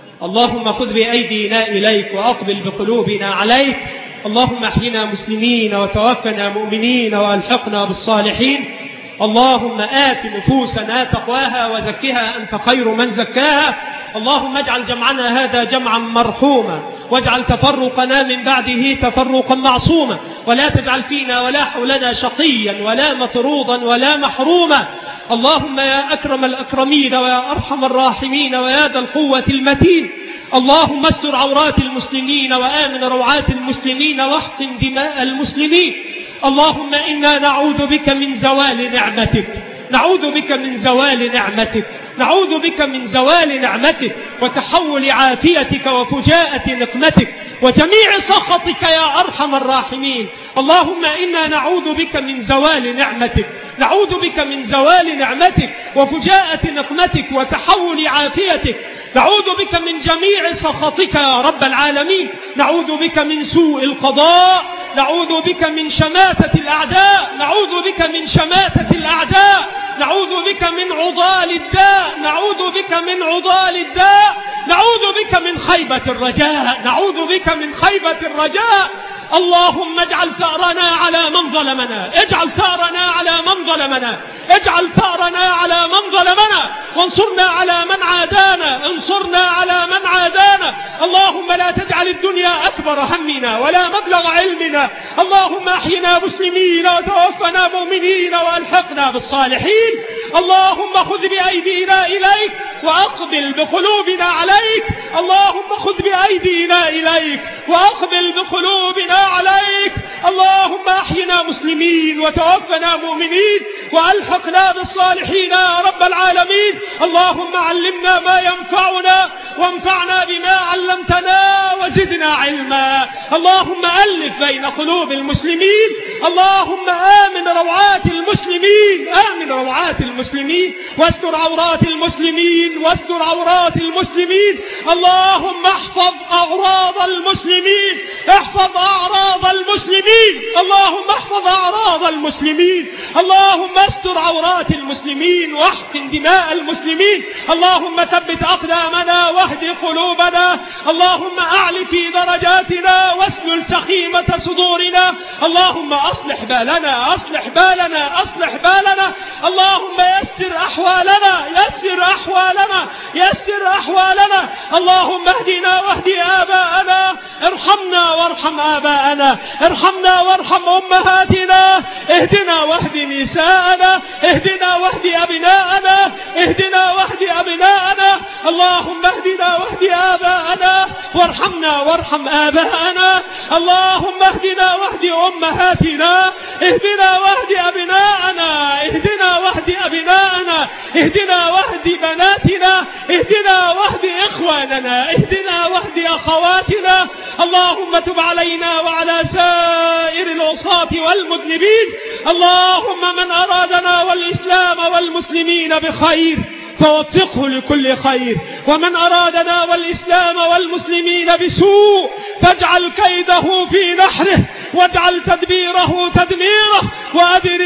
اللهم خذ بأيدينا إليك وأقبل بقلوبنا عليك. اللهم احينا مسلمين وتوفنا مؤمنين وألحقنا بالصالحين. اللهم آت نفوسنا تقواها وزكها أنت خير من زكاها. اللهم اجعل جمعنا هذا جمعا مرحوما، واجعل تفرقنا من بعده تفرقا معصوما، ولا تجعل فينا ولا حولنا شقيا ولا مطرودا ولا محروما. اللهم يا أكرم الأكرمين ويا أرحم الراحمين ويا ذا القوة المتين، اللهم استر عورات المسلمين وآمن روعات المسلمين واحقن دماء المسلمين. اللهم إنا نعوذ بك من زوال نعمتك، نعوذ بك من زوال نعمتك، نعوذ بك من زوال نعمتك وتحول عافيتك وفجاءة نقمتك وجميع سخطك يا أرحم الراحمين. اللهم إنا نعوذ بك من زوال نعمتك، نعوذ بك من زوال نعمتك وفجاءة نقمتك وتحول عافيتك، نعوذ بك من جميع سخطك يا رب العالمين، نعوذ بك من سوء القضاء، نعوذ بك من شماتة الأعداء، نعوذ بك من شماتة الأعداء، نعوذ بك من عضال الداء، نعوذ بك من عضال الداء، نعوذ بك من خيبة الرجاء، نعوذ بك من خيبة الرجاء. اللهم اجعل ثأرنا على من ظلمنا، اجعل ثأرنا على من ظلمنا، اجعل ثأرنا على من ظلمنا، وانصرنا على من عادانا، انصرنا على من عادانا. اللهم لا تجعل الدنيا أكبر همنا ولا مبلغ علمنا. اللهم احينا مسلمين وتوفنا مؤمنين وألحقنا بالصالحين. اللهم خذ بأيدينا إليك وأقبل بقلوبنا عليك. اللهم خذ بأيدينا إليك وأقبل بقلوبنا عليك. اللهم احينا مسلمين وتوفنا مؤمنين وألحقنا بالصالحين يا رب العالمين. اللهم علمنا ما ينفعنا وانفعنا بما علمتنا وزدنا علما. اللهم ألف بين قلوب المسلمين. اللهم آمن روعات المسلمين، آمن روعات المسلمين، واستر عورات المسلمين، واستر عورات المسلمين. اللهم احفظ أعراض المسلمين، احفظ أعراض المسلمين. اللهم احفظ أعراض المسلمين. اللهم استر عورات المسلمين واحقن دماء المسلمين. اللهم ثبت أقدامنا واهد قلوبنا. اللهم أعل في درجاتنا واسلل سخيمة صدورنا. اللهم أصلح بالنا، أصلح بالنا، أصلح بالنا. اللهم يسر أحوالنا، يسر أحوالنا، يسر أحوالنا. اللهم اهدنا واهد آباءنا، ارحمنا وارحم آباءنا، ارحمنا وارحم أمهاتنا، اهدنا واهد نساءنا، اهدنا واهد أبناءنا، اهدنا واهد أبناءنا. اللهم اهدنا واهد آباءنا وارحمنا وارحم آباءنا. اللهم اهدنا واهد أمهاتنا، اهدنا واهد أبناءنا، اهدنا واهد أبناءنا، اهدنا واهد بناتنا، اهدنا واهد إخواننا، اهدنا واهد أخواتنا. اللهم تب علينا وعلى سائر العصاة والمذنبين. اللهم من أرادنا والإسلام والمسلمين بخير فوفقه لكل خير، ومن أرادنا والإسلام والمسلمين بسوء فاجعل كيده في نحره، واجعل تدبيره تدميره، وأدر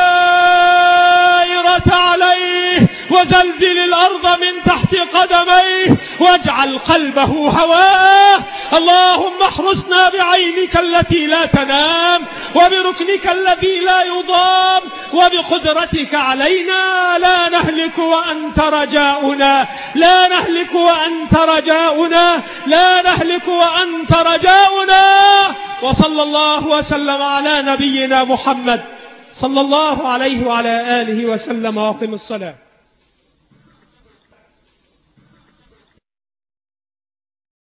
الدائرة عليه، وزلزل الأرض من تحت قدميه، واجعل قلبه هواه. اللهم احرسنا بعينك التي لا تنام، وبركنك الذي لا يضام، وبقدرتك علينا لا نهلك وأنت رجاؤنا، لا نهلك وأنت رجاؤنا، لا نهلك وأنت رجاؤنا. وصلى الله وسلم على نبينا محمد صلى الله عليه وعلى آله وسلم. وأقم الصلاة.